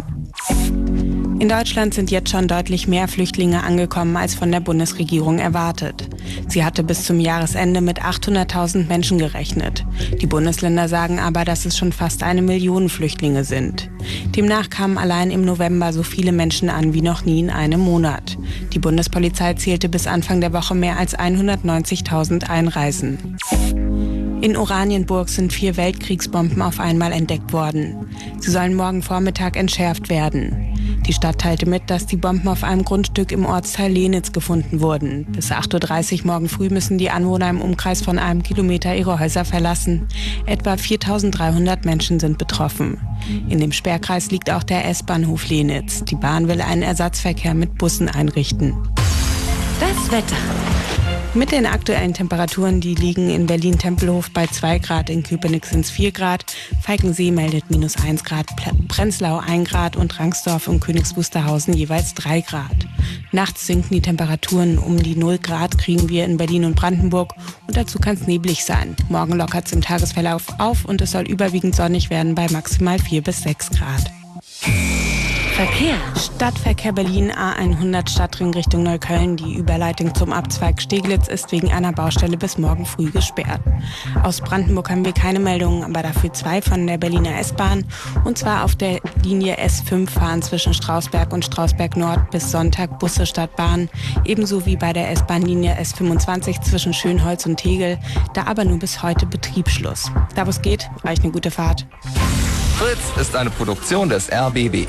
In Deutschland sind jetzt schon deutlich mehr Flüchtlinge angekommen als von der Bundesregierung erwartet. Sie hatte bis zum Jahresende mit 800.000 Menschen gerechnet. Die Bundesländer sagen aber, dass es schon fast 1 Million Flüchtlinge sind. Demnach kamen allein im November so viele Menschen an wie noch nie in einem Monat. Die Bundespolizei zählte bis Anfang der Woche mehr als 190.000 Einreisen. In Oranienburg sind 4 Weltkriegsbomben auf einmal entdeckt worden. Sie sollen morgen Vormittag entschärft werden. Die Stadt teilte mit, dass die Bomben auf einem Grundstück im Ortsteil Lenitz gefunden wurden. Bis 8:30 Uhr morgen früh müssen die Anwohner im Umkreis von 1 Kilometer ihre Häuser verlassen. Etwa 4.300 Menschen sind betroffen. In dem Sperrkreis liegt auch der S-Bahnhof Lenitz. Die Bahn will einen Ersatzverkehr mit Bussen einrichten. Das Wetter. Mit den aktuellen Temperaturen, die liegen in Berlin-Tempelhof bei 2 Grad, in Köpenick sind es 4 Grad, Falkensee meldet -1 Grad, Prenzlau 1 Grad und Rangsdorf und Königs Wusterhausen jeweils 3 Grad. Nachts sinken die Temperaturen um die 0 Grad, kriegen wir in Berlin und Brandenburg und dazu kann es neblig sein. Morgen lockert es im Tagesverlauf auf und es soll überwiegend sonnig werden bei maximal 4 bis 6 Grad. Verkehr. Stadtverkehr Berlin A100 Stadtring Richtung Neukölln. Die Überleitung zum Abzweig Steglitz ist wegen einer Baustelle bis morgen früh gesperrt. Aus Brandenburg haben wir keine Meldungen, aber dafür 2 von der Berliner S-Bahn. Und zwar auf der Linie S5 fahren zwischen Strausberg und Strausberg Nord bis Sonntag Busse statt Bahn. Ebenso wie bei der S-Bahn-Linie S25 zwischen Schönholz und Tegel. Da aber nur bis heute Betriebsschluss. Da wo es geht, euch eine gute Fahrt. Fritz ist eine Produktion des RBB.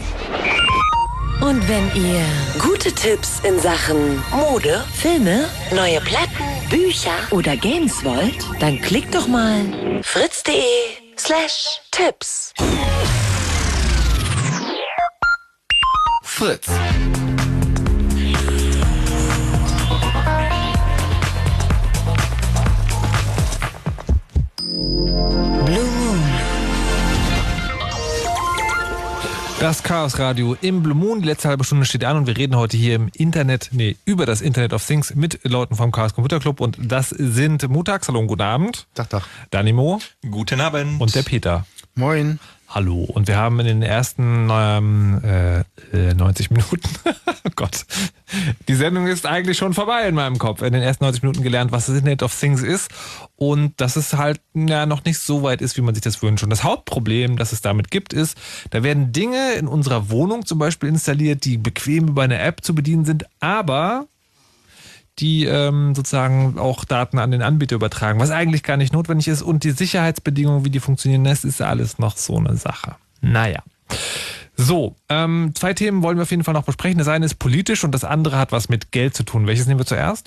Und wenn ihr gute Tipps in Sachen Mode, Filme, neue Platten, Bücher oder Games wollt, dann klickt doch mal fritz.de/Tipps. Fritz. Das Chaos-Radio im Blue Moon. Die letzte halbe Stunde steht an und wir reden heute hier im Internet, über das Internet of Things mit Leuten vom Chaos Computer Club. Und das sind Mutags. Hallo und guten Abend. Tag. Danimo. Guten Abend. Und der Peter. Moin. Hallo. Und wir haben in den ersten 90 Minuten, oh Gott, die Sendung ist eigentlich schon vorbei in meinem Kopf, in den ersten 90 Minuten gelernt, was das Internet of Things ist und dass es halt noch nicht so weit ist, wie man sich das wünscht. Und das Hauptproblem, das es damit gibt, ist, da werden Dinge in unserer Wohnung zum Beispiel installiert, die bequem über eine App zu bedienen sind, aber die sozusagen auch Daten an den Anbieter übertragen, was eigentlich gar nicht notwendig ist. Und die Sicherheitsbedingungen, wie die funktionieren, das ist alles noch so eine Sache. Naja. So, 2 Themen wollen wir auf jeden Fall noch besprechen. Das eine ist politisch und das andere hat was mit Geld zu tun. Welches nehmen wir zuerst?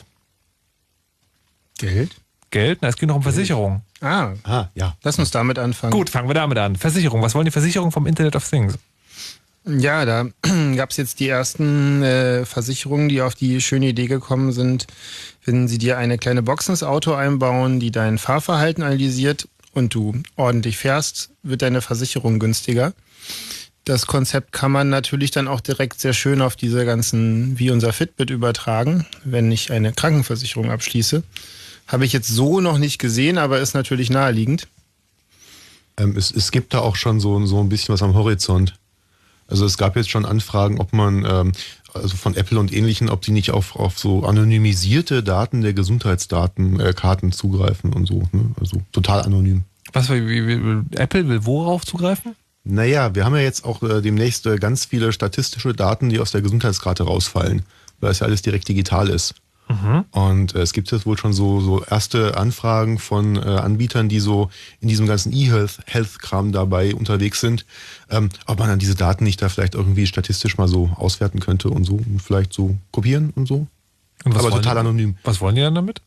Geld? Na, es geht noch um Versicherung. Ja. Lass uns damit anfangen. Gut, fangen wir damit an. Versicherung. Was wollen die Versicherungen vom Internet of Things? Ja, da gab es jetzt die ersten Versicherungen, die auf die schöne Idee gekommen sind, wenn sie dir eine kleine Box ins Auto einbauen, die dein Fahrverhalten analysiert und du ordentlich fährst, wird deine Versicherung günstiger. Das Konzept kann man natürlich dann auch direkt sehr schön auf diese ganzen, wie unser Fitbit übertragen, wenn ich eine Krankenversicherung abschließe. Habe ich jetzt so noch nicht gesehen, aber ist natürlich naheliegend. Es gibt da auch schon so ein bisschen was am Horizont. Also es gab jetzt schon Anfragen, ob man, also von Apple und Ähnlichen, ob die nicht auf so anonymisierte Daten der Gesundheitsdatenkarten zugreifen und so. Ne? Also total anonym. Was, Apple will worauf zugreifen? Naja, wir haben ja jetzt auch demnächst ganz viele statistische Daten, die aus der Gesundheitskarte rausfallen, weil es ja alles direkt digital ist. Mhm. Und es gibt jetzt wohl schon so erste Anfragen von Anbietern, die so in diesem ganzen E-Health-Kram dabei unterwegs sind, ob man dann diese Daten nicht da vielleicht irgendwie statistisch mal so auswerten könnte und so und vielleicht so kopieren und so. Und aber total anonym. Was wollen die dann damit?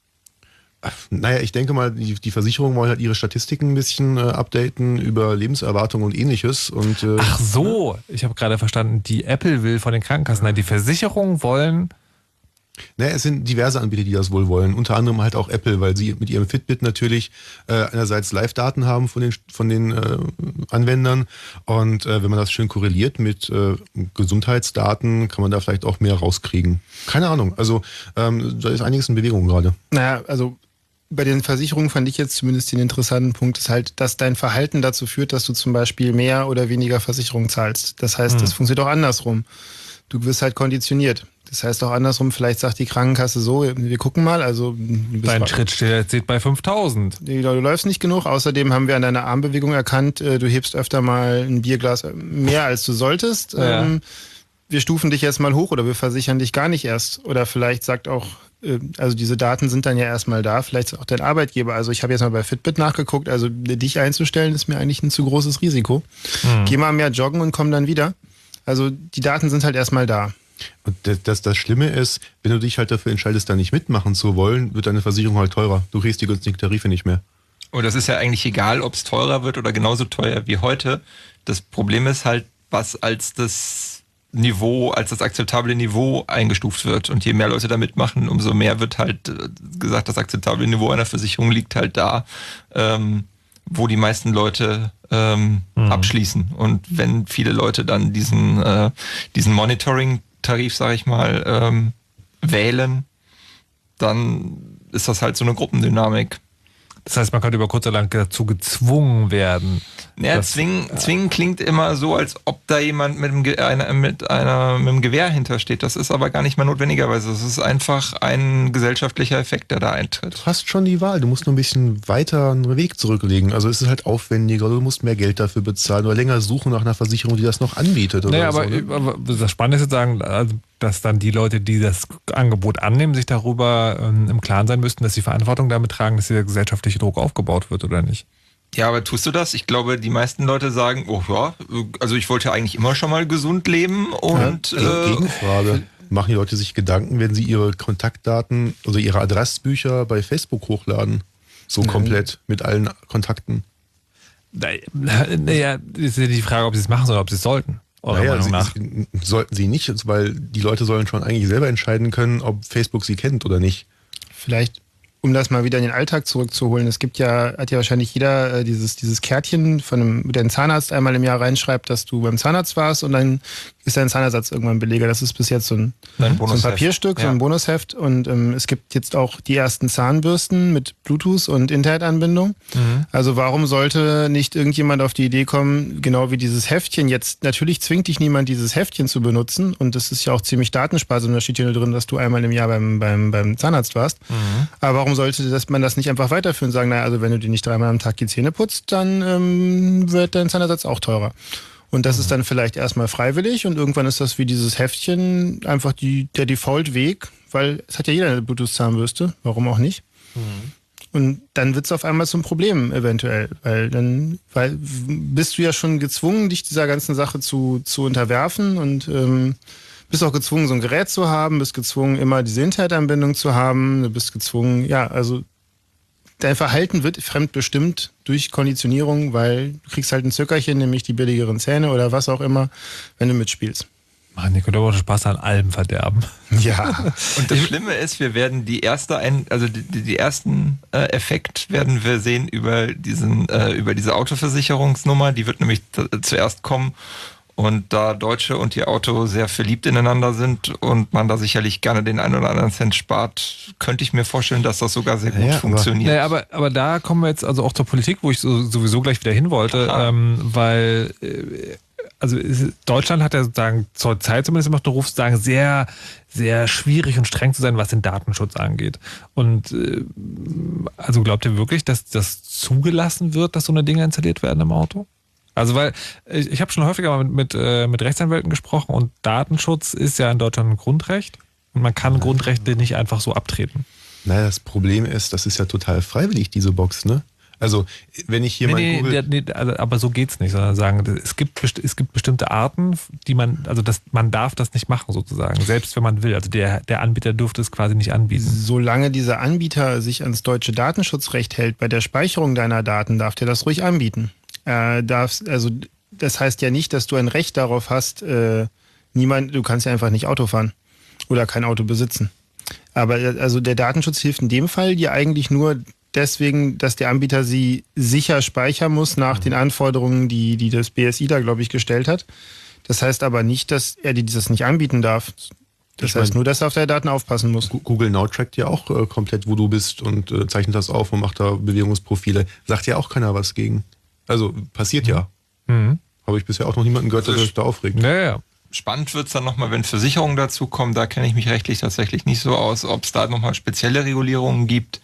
Naja, ich denke mal, die Versicherungen wollen halt ihre Statistiken ein bisschen updaten über Lebenserwartung und Ähnliches. Und, ach so, ich habe gerade verstanden, die Apple will von den Krankenkassen, nein, die Versicherungen wollen... Naja, es sind diverse Anbieter, die das wohl wollen. Unter anderem halt auch Apple, weil sie mit ihrem Fitbit natürlich einerseits Live-Daten haben von den Anwendern. Und wenn man das schön korreliert mit Gesundheitsdaten, kann man da vielleicht auch mehr rauskriegen. Keine Ahnung. Also da ist einiges in Bewegung gerade. Naja, also bei den Versicherungen fand ich jetzt zumindest den interessanten Punkt, ist halt, dass dein Verhalten dazu führt, dass du zum Beispiel mehr oder weniger Versicherung zahlst. Das heißt, das funktioniert auch andersrum. Du wirst halt konditioniert. Das heißt auch andersrum, vielleicht sagt die Krankenkasse so, wir gucken mal, also... Dein Schritt steht bei 5.000. Du läufst nicht genug, außerdem haben wir an deiner Armbewegung erkannt, du hebst öfter mal ein Bierglas mehr als du solltest. Ja. Wir stufen dich jetzt mal hoch oder wir versichern dich gar nicht erst. Oder vielleicht sagt auch, also diese Daten sind dann ja erstmal da, vielleicht auch dein Arbeitgeber. Also ich habe jetzt mal bei Fitbit nachgeguckt, also dich einzustellen ist mir eigentlich ein zu großes Risiko. Geh mal mehr joggen und komm dann wieder. Also die Daten sind halt erstmal da. Und das Schlimme ist, wenn du dich halt dafür entscheidest, da nicht mitmachen zu wollen, wird deine Versicherung halt teurer. Du kriegst die günstigen Tarife nicht mehr. Und das ist ja eigentlich egal, ob es teurer wird oder genauso teuer wie heute. Das Problem ist halt, was als das akzeptable Niveau eingestuft wird. Und je mehr Leute da mitmachen, umso mehr wird halt gesagt, das akzeptable Niveau einer Versicherung liegt halt da, wo die meisten Leute abschließen. Und wenn viele Leute dann diesen Monitoring-Tarif, sag ich mal, wählen, dann ist das halt so eine Gruppendynamik. Das heißt, man könnte über kurz oder lang dazu gezwungen werden. Ja, zwingen klingt immer so, als ob da jemand mit einem Gewehr hintersteht. Das ist aber gar nicht mal notwendigerweise. Das ist einfach ein gesellschaftlicher Effekt, der da eintritt. Du hast schon die Wahl. Du musst nur ein bisschen weiter einen Weg zurücklegen. Also es ist halt aufwendiger, du musst mehr Geld dafür bezahlen oder länger suchen nach einer Versicherung, die das noch anbietet. Oder naja, so, aber das Spannende ist sozusagen, dass dann die Leute, die das Angebot annehmen, sich darüber im Klaren sein müssten, dass sie Verantwortung damit tragen, dass dieser gesellschaftliche Druck aufgebaut wird oder nicht. Ja, aber tust du das? Ich glaube, die meisten Leute sagen, oh ja, also ich wollte eigentlich immer schon mal gesund leben und... Gegenfrage. Machen die Leute sich Gedanken, wenn sie ihre Kontaktdaten, also ihre Adressbücher bei Facebook hochladen? So komplett mit allen Kontakten? Naja, ist ja die Frage, ob sie es machen sollen oder ob sie es sollten. Sollten sie nicht, weil die Leute sollen schon eigentlich selber entscheiden können, ob Facebook sie kennt oder nicht. Vielleicht, um das mal wieder in den Alltag zurückzuholen, hat ja wahrscheinlich jeder dieses Kärtchen wo der Zahnarzt einmal im Jahr reinschreibt, dass du beim Zahnarzt warst und dann ist dein Zahnersatz irgendwann billiger. Das ist bis jetzt so ein Papierstück, so ein Bonusheft. Und es gibt jetzt auch die ersten Zahnbürsten mit Bluetooth und Internetanbindung. Also warum sollte nicht irgendjemand auf die Idee kommen, genau wie dieses Heftchen jetzt, natürlich zwingt dich niemand, dieses Heftchen zu benutzen und das ist ja auch ziemlich datensparsam, da steht hier nur drin, dass du einmal im Jahr beim Zahnarzt warst. Aber warum sollte man das nicht einfach weiterführen und sagen, naja, also wenn du dir nicht 3-mal am Tag die Zähne putzt, dann wird dein Zahnersatz auch teurer. Und das ist dann vielleicht erstmal freiwillig und irgendwann ist das wie dieses Heftchen einfach der Default-Weg, weil es hat ja jeder eine Bluetooth-Zahnbürste, warum auch nicht? Und dann wird es auf einmal zum Problem eventuell, weil bist du ja schon gezwungen, dich dieser ganzen Sache zu unterwerfen und bist auch gezwungen, so ein Gerät zu haben, bist gezwungen, immer diese Internetanbindung zu haben, du bist gezwungen, ja, also dein Verhalten wird fremdbestimmt durch Konditionierung, weil du kriegst halt ein Zückerchen, nämlich die billigeren Zähne oder was auch immer, wenn du mitspielst. Mann, ihr könnt aber Spaß an allem verderben. Ja. Und das Schlimme ist, wir werden die ersten Effekt werden wir sehen über diese Autoversicherungsnummer. Die wird nämlich zuerst kommen. Und da Deutsche und ihr Auto sehr verliebt ineinander sind und man da sicherlich gerne den einen oder anderen Cent spart, könnte ich mir vorstellen, dass das sogar sehr gut funktioniert. Aber da kommen wir jetzt also auch zur Politik, wo ich sowieso gleich wieder hin wollte, weil Deutschland hat ja sozusagen zur Zeit zumindest immer den Ruf, sozusagen sehr, sehr schwierig und streng zu sein, was den Datenschutz angeht. Und also glaubt ihr wirklich, dass das zugelassen wird, dass so eine Dinge installiert werden im Auto? Also weil, ich habe schon häufiger mal mit Rechtsanwälten gesprochen und Datenschutz ist ja in Deutschland ein Grundrecht und man kann Grundrechte nicht einfach so abtreten. Naja, das Problem ist, das ist ja total freiwillig, diese Box, ne? Also, wenn ich hier aber so geht's nicht, sondern sagen, es gibt bestimmte Arten, die man darf das nicht machen sozusagen, selbst wenn man will. Also der Anbieter dürfte es quasi nicht anbieten. Solange dieser Anbieter sich ans deutsche Datenschutzrecht hält, bei der Speicherung deiner Daten darf der das ruhig anbieten. Das heißt ja nicht, dass du ein Recht darauf hast, du kannst ja einfach nicht Auto fahren oder kein Auto besitzen. Aber also der Datenschutz hilft in dem Fall dir eigentlich nur deswegen, dass der Anbieter sie sicher speichern muss nach den Anforderungen, die das BSI da, glaube ich, gestellt hat. Das heißt aber nicht, dass er dir das nicht anbieten darf. Das heißt nur, dass er auf deine Daten aufpassen muss. Google Now trackt ja auch komplett, wo du bist und zeichnet das auf und macht da Bewegungsprofile. Sagt ja auch keiner was gegen. Also passiert ja. Mhm. Habe ich bisher auch noch niemanden gehört, der sich da aufregt. Ja. Spannend wird es dann nochmal, wenn Versicherungen dazukommen. Da kenne ich mich rechtlich tatsächlich nicht so aus, ob es da nochmal spezielle Regulierungen gibt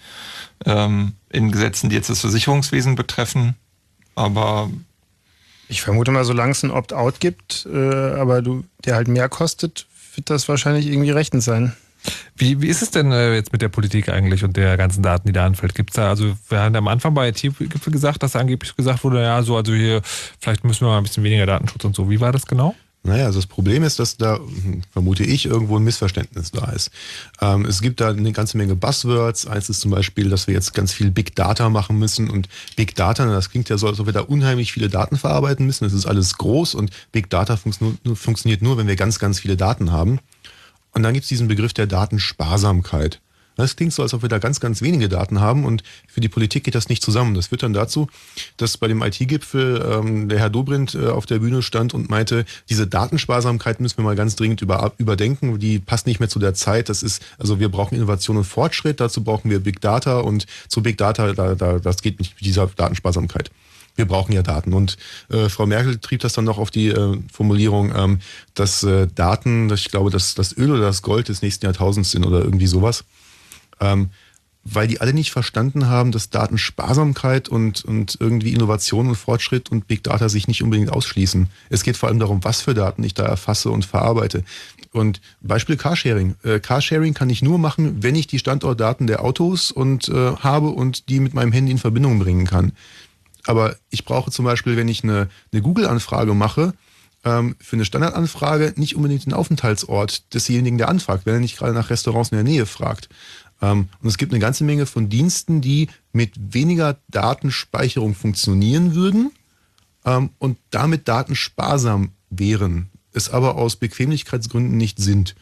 in Gesetzen, die jetzt das Versicherungswesen betreffen. Aber ich vermute mal, solange es ein Opt-out gibt, aber der halt mehr kostet, wird das wahrscheinlich irgendwie rechtens sein. Wie ist es denn jetzt mit der Politik eigentlich und der ganzen Daten, die da anfällt? Gibt's da, also wir haben am Anfang bei IT-Gipfel gesagt, dass angeblich gesagt wurde, also hier, vielleicht müssen wir mal ein bisschen weniger Datenschutz und so. Wie war das genau? Naja, also das Problem ist, dass da, vermute ich, irgendwo ein Missverständnis da ist. Es gibt da eine ganze Menge Buzzwords. Eins ist zum Beispiel, dass wir jetzt ganz viel Big Data machen müssen. Und Big Data, das klingt ja so, als ob wir da unheimlich viele Daten verarbeiten müssen. Das ist alles groß und Big Data funktioniert nur, wenn wir ganz, ganz viele Daten haben. Und dann gibt es diesen Begriff der Datensparsamkeit. Das klingt so, als ob wir da ganz, ganz wenige Daten haben und für die Politik geht das nicht zusammen. Das führt dann dazu, dass bei dem IT-Gipfel der Herr Dobrindt auf der Bühne stand und meinte, diese Datensparsamkeit müssen wir mal ganz dringend überdenken, die passt nicht mehr zu der Zeit. Also wir brauchen Innovation und Fortschritt, dazu brauchen wir Big Data und zu Big Data, das geht nicht mit dieser Datensparsamkeit. Wir brauchen ja Daten. Und Frau Merkel trieb das dann noch auf die Formulierung, dass Daten, ich glaube, dass das Öl oder das Gold des nächsten Jahrtausends sind oder irgendwie sowas. Weil die alle nicht verstanden haben, dass Datensparsamkeit und irgendwie Innovation und Fortschritt und Big Data sich nicht unbedingt ausschließen. Es geht vor allem darum, was für Daten ich da erfasse und verarbeite. Und Beispiel Carsharing. Carsharing kann ich nur machen, wenn ich die Standortdaten der Autos habe und die mit meinem Handy in Verbindung bringen kann. Aber ich brauche zum Beispiel, wenn ich eine Google-Anfrage mache, für eine Standardanfrage nicht unbedingt den Aufenthaltsort desjenigen, der anfragt, wenn er nicht gerade nach Restaurants in der Nähe fragt. Und es gibt eine ganze Menge von Diensten, die mit weniger Datenspeicherung funktionieren würden und damit datensparsam wären, es aber aus Bequemlichkeitsgründen nicht sind.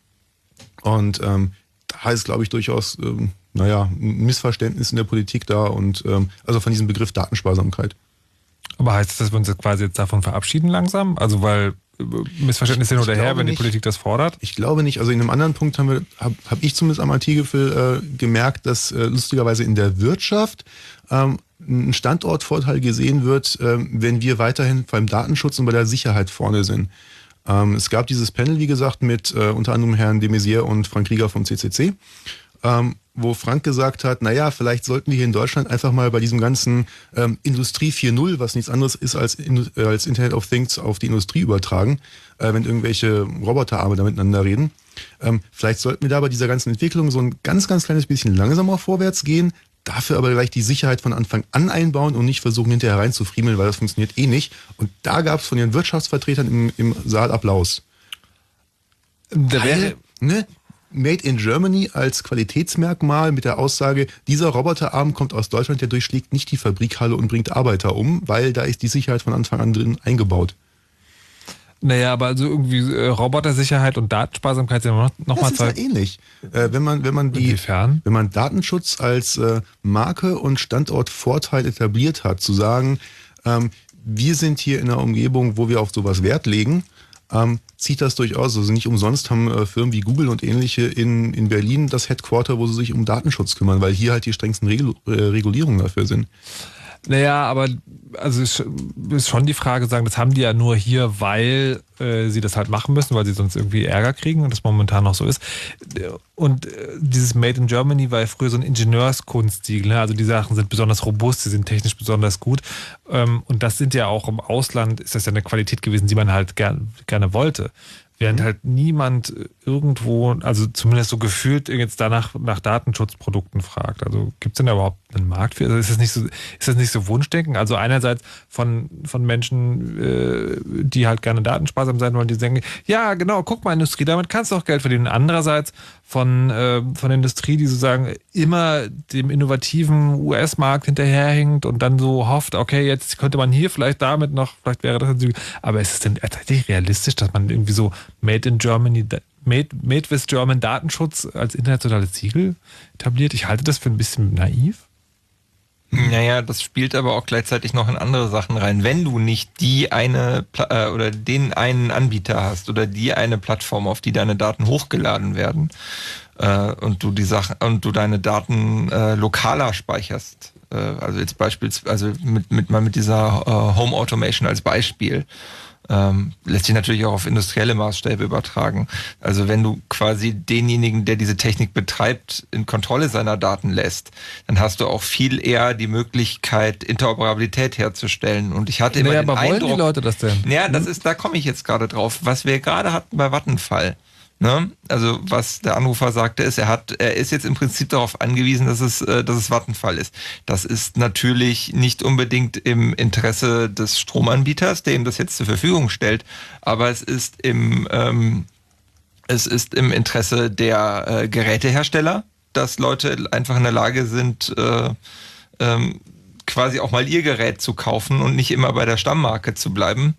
Und da ist, glaube ich, durchaus ein Missverständnis in der Politik da und also von diesem Begriff Datensparsamkeit. Aber heißt das, dass wir uns jetzt quasi davon verabschieden langsam? Also weil Missverständnisse hin oder her, wenn die Politik das fordert? Ich glaube nicht. Also in einem anderen Punkt habe ich zumindest am IT-Gipfel gemerkt, dass lustigerweise in der Wirtschaft ein Standortvorteil gesehen wird, wenn wir weiterhin beim Datenschutz und bei der Sicherheit vorne sind. Es gab dieses Panel, wie gesagt, mit unter anderem Herrn de Maizière und Frank Rieger vom CCC, wo Frank gesagt hat, naja, vielleicht sollten wir hier in Deutschland einfach mal bei diesem ganzen Industrie 4.0, was nichts anderes ist als Internet of Things, auf die Industrie übertragen, wenn irgendwelche Roboterarme da miteinander reden. Vielleicht sollten wir da bei dieser ganzen Entwicklung so ein ganz, ganz kleines bisschen langsamer vorwärts gehen, dafür aber gleich die Sicherheit von Anfang an einbauen und nicht versuchen, hinterher reinzufriemeln, weil das funktioniert eh nicht. Und da gab es von den Wirtschaftsvertretern im Saal Applaus. Made in Germany als Qualitätsmerkmal mit der Aussage, dieser Roboterarm kommt aus Deutschland, der durchschlägt nicht die Fabrikhalle und bringt Arbeiter um, weil da ist die Sicherheit von Anfang an drin eingebaut. Naja, aber also irgendwie Robotersicherheit und Datensparsamkeit sind noch mal zwei. Das ist ja ähnlich. Wenn man Datenschutz als Marke und Standortvorteil etabliert hat, zu sagen, wir sind hier in einer Umgebung, wo wir auf sowas Wert legen, zieht das durchaus. Also nicht umsonst haben Firmen wie Google und ähnliche in Berlin das Headquarter, wo sie sich um Datenschutz kümmern, weil hier halt die strengsten Regulierungen dafür sind. Naja, aber also ist schon die Frage, sagen, das haben die ja nur hier, weil sie das halt machen müssen, weil sie sonst irgendwie Ärger kriegen und das momentan noch so ist. Und dieses Made in Germany war ja früher so ein Ingenieurskunstsiegel, ne? Also die Sachen sind besonders robust, sie sind technisch besonders gut. Und das sind ja auch im Ausland, ist das ja eine Qualität gewesen, die man halt gerne wollte. Während halt niemand irgendwo, also zumindest so gefühlt jetzt danach nach Datenschutzprodukten fragt. Also gibt es denn da überhaupt einen Markt für? Also ist das nicht so Wunschdenken? Also einerseits von Menschen, die halt gerne datensparsam sein wollen, die denken, ja genau, guck mal Industrie, damit kannst du auch Geld verdienen. Andererseits von der Industrie, die sozusagen immer dem innovativen US-Markt hinterherhinkt und dann so hofft, okay, jetzt könnte man hier vielleicht damit noch, vielleicht wäre das, aber ist es denn tatsächlich realistisch, dass man irgendwie so Made in Germany, Made with German Datenschutz als internationales Siegel etabliert? Ich halte das für ein bisschen naiv. Naja, das spielt aber auch gleichzeitig noch in andere Sachen rein. Wenn du nicht die eine oder den einen Anbieter hast oder die eine Plattform, auf die deine Daten hochgeladen werden und du deine Daten lokaler speicherst, also jetzt beispielsweise mit dieser Home Automation als Beispiel, lässt sich natürlich auch auf industrielle Maßstäbe übertragen. Also wenn du quasi denjenigen, der diese Technik betreibt, in Kontrolle seiner Daten lässt, dann hast du auch viel eher die Möglichkeit, Interoperabilität herzustellen. Und ich hatte immer den aber Eindruck, wollen die Leute das denn? Ja, da komme ich jetzt gerade drauf. Was wir gerade hatten bei Vattenfall. Ne? Also was der Anrufer sagte, ist, er ist jetzt im Prinzip darauf angewiesen, dass es Vattenfall ist. Das ist natürlich nicht unbedingt im Interesse des Stromanbieters, der ihm das jetzt zur Verfügung stellt, aber es ist im Interesse der Gerätehersteller, dass Leute einfach in der Lage sind, quasi auch mal ihr Gerät zu kaufen und nicht immer bei der Stammmarke zu bleiben.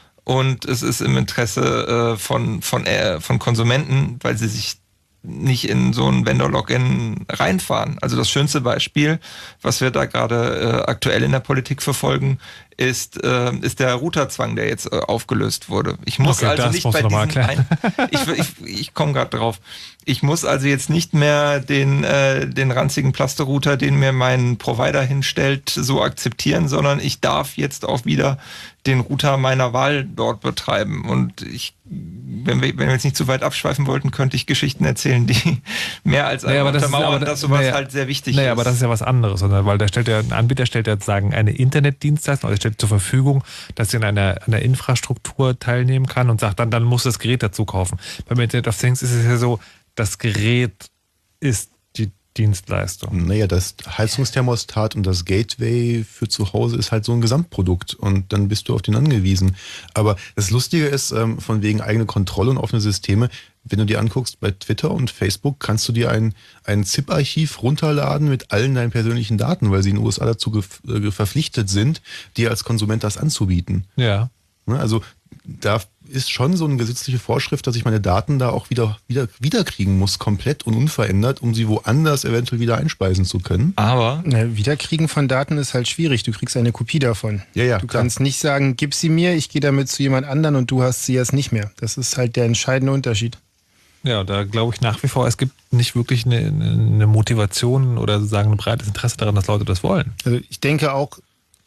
Und es ist im Interesse von Konsumenten, weil sie sich nicht in so ein Vendor-Login reinfahren. Also das schönste Beispiel, was wir da gerade aktuell in der Politik verfolgen, ist der Routerzwang, der jetzt aufgelöst wurde. Ich muss also nicht bei diesem ich komme gerade drauf. Ich muss also jetzt nicht mehr den ranzigen Plasterrouter, den mir mein Provider hinstellt, so akzeptieren, sondern ich darf jetzt auch wieder den Router meiner Wahl dort betreiben. Und wenn wir jetzt nicht zu weit abschweifen wollten, könnte ich Geschichten erzählen, die mehr als untermauern, dass sowas halt sehr wichtig ist. Aber das ist ja was anderes, weil ein Anbieter stellt ja sozusagen eine Internetdienstleistung, also stellt zur Verfügung, dass sie an einer Infrastruktur teilnehmen kann und sagt, dann muss das Gerät dazu kaufen. Beim Internet of Things ist es ja so, das Gerät ist die Dienstleistung. Naja, das Heizungsthermostat und das Gateway für zu Hause ist halt so ein Gesamtprodukt und dann bist du auf den angewiesen. Aber das Lustige ist, von wegen eigene Kontrolle und offene Systeme, wenn du dir anguckst, bei Twitter und Facebook kannst du dir ein ZIP-Archiv runterladen mit allen deinen persönlichen Daten, weil sie in den USA dazu verpflichtet sind, dir als Konsument das anzubieten. Ja. Also da ist schon so eine gesetzliche Vorschrift, dass ich meine Daten da auch wieder kriegen muss, komplett und unverändert, um sie woanders eventuell wieder einspeisen zu können. Aber Wiederkriegen von Daten ist halt schwierig. Du kriegst eine Kopie davon. Ja, du kannst nicht sagen, gib sie mir, ich gehe damit zu jemand anderen und du hast sie jetzt nicht mehr. Das ist halt der entscheidende Unterschied. Ja, da glaube ich nach wie vor, es gibt nicht wirklich eine Motivation oder sozusagen ein breites Interesse daran, dass Leute das wollen. Also ich denke auch,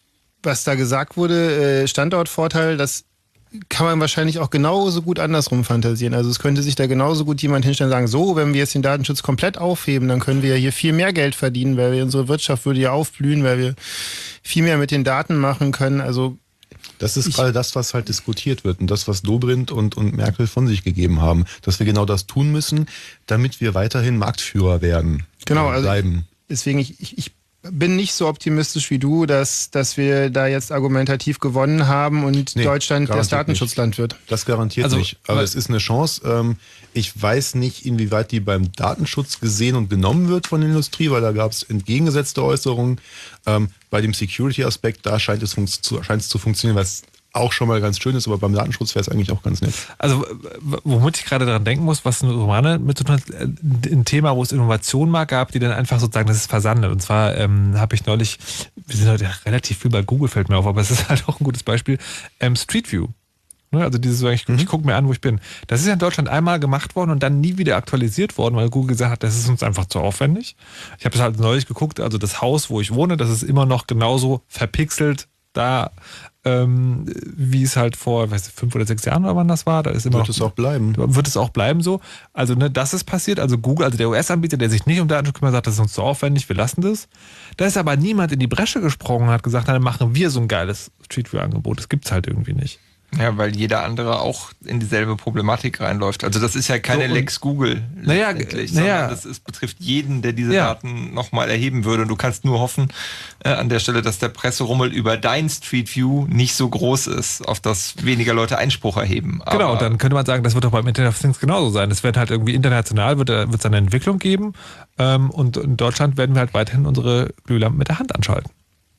was da gesagt wurde, Standortvorteil, das kann man wahrscheinlich auch genauso gut andersrum fantasieren. Also es könnte sich da genauso gut jemand hinstellen und sagen, so, wenn wir jetzt den Datenschutz komplett aufheben, dann können wir ja hier viel mehr Geld verdienen, weil unsere Wirtschaft würde ja aufblühen, weil wir viel mehr mit den Daten machen können. Also das ist gerade das, was halt diskutiert wird und das, was Dobrindt und Merkel von sich gegeben haben, dass wir genau das tun müssen, damit wir weiterhin Marktführer werden. Genau, bleiben. Also deswegen, ich bin nicht so optimistisch wie du, dass wir da jetzt argumentativ gewonnen haben und Deutschland das Datenschutzland wird. Das garantiert nicht. Aber es ist eine Chance. Ich weiß nicht, inwieweit die beim Datenschutz gesehen und genommen wird von der Industrie, weil da gab es entgegengesetzte Äußerungen. Bei dem Security-Aspekt, da scheint es zu funktionieren, was auch schon mal ganz schön ist, aber beim Datenschutz wäre es eigentlich auch ganz nett. Also, womit ich gerade daran denken muss, was eine Romane mit zu tun hat, ein Thema, wo es Innovation mal gab, die dann einfach sozusagen, das ist versandet. Und zwar habe ich neulich, wir sind heute relativ viel bei Google, fällt mir auf, aber es ist halt auch ein gutes Beispiel, Street View. Also dieses, ich gucke mir an, wo ich bin. Das ist ja in Deutschland einmal gemacht worden und dann nie wieder aktualisiert worden, weil Google gesagt hat, das ist uns einfach zu aufwendig. Ich habe das halt neulich geguckt, also das Haus, wo ich wohne, das ist immer noch genauso verpixelt da, wie es halt vor 5 oder 6 Jahren oder wann das war. Da ist immer wird es auch bleiben. Wird es auch bleiben so. Also das ist passiert. Also Google, also der US-Anbieter, der sich nicht um Datenschutz kümmert, sagt, das ist uns zu aufwendig, wir lassen das. Da ist aber niemand in die Bresche gesprungen und hat gesagt, dann machen wir so ein geiles Street View-Angebot. Das gibt es halt irgendwie nicht. Ja, weil jeder andere auch in dieselbe Problematik reinläuft. Also das ist ja keine Lex Google letztendlich, sondern das betrifft jeden, der diese Daten nochmal erheben würde. Und du kannst nur hoffen an der Stelle, dass der Presserummel über dein Street View nicht so groß ist, auf das weniger Leute Einspruch erheben. Aber genau, dann könnte man sagen, das wird doch beim Internet of Things genauso sein. Es wird halt irgendwie international, wird es eine Entwicklung geben und in Deutschland werden wir halt weiterhin unsere Glühlampen mit der Hand anschalten.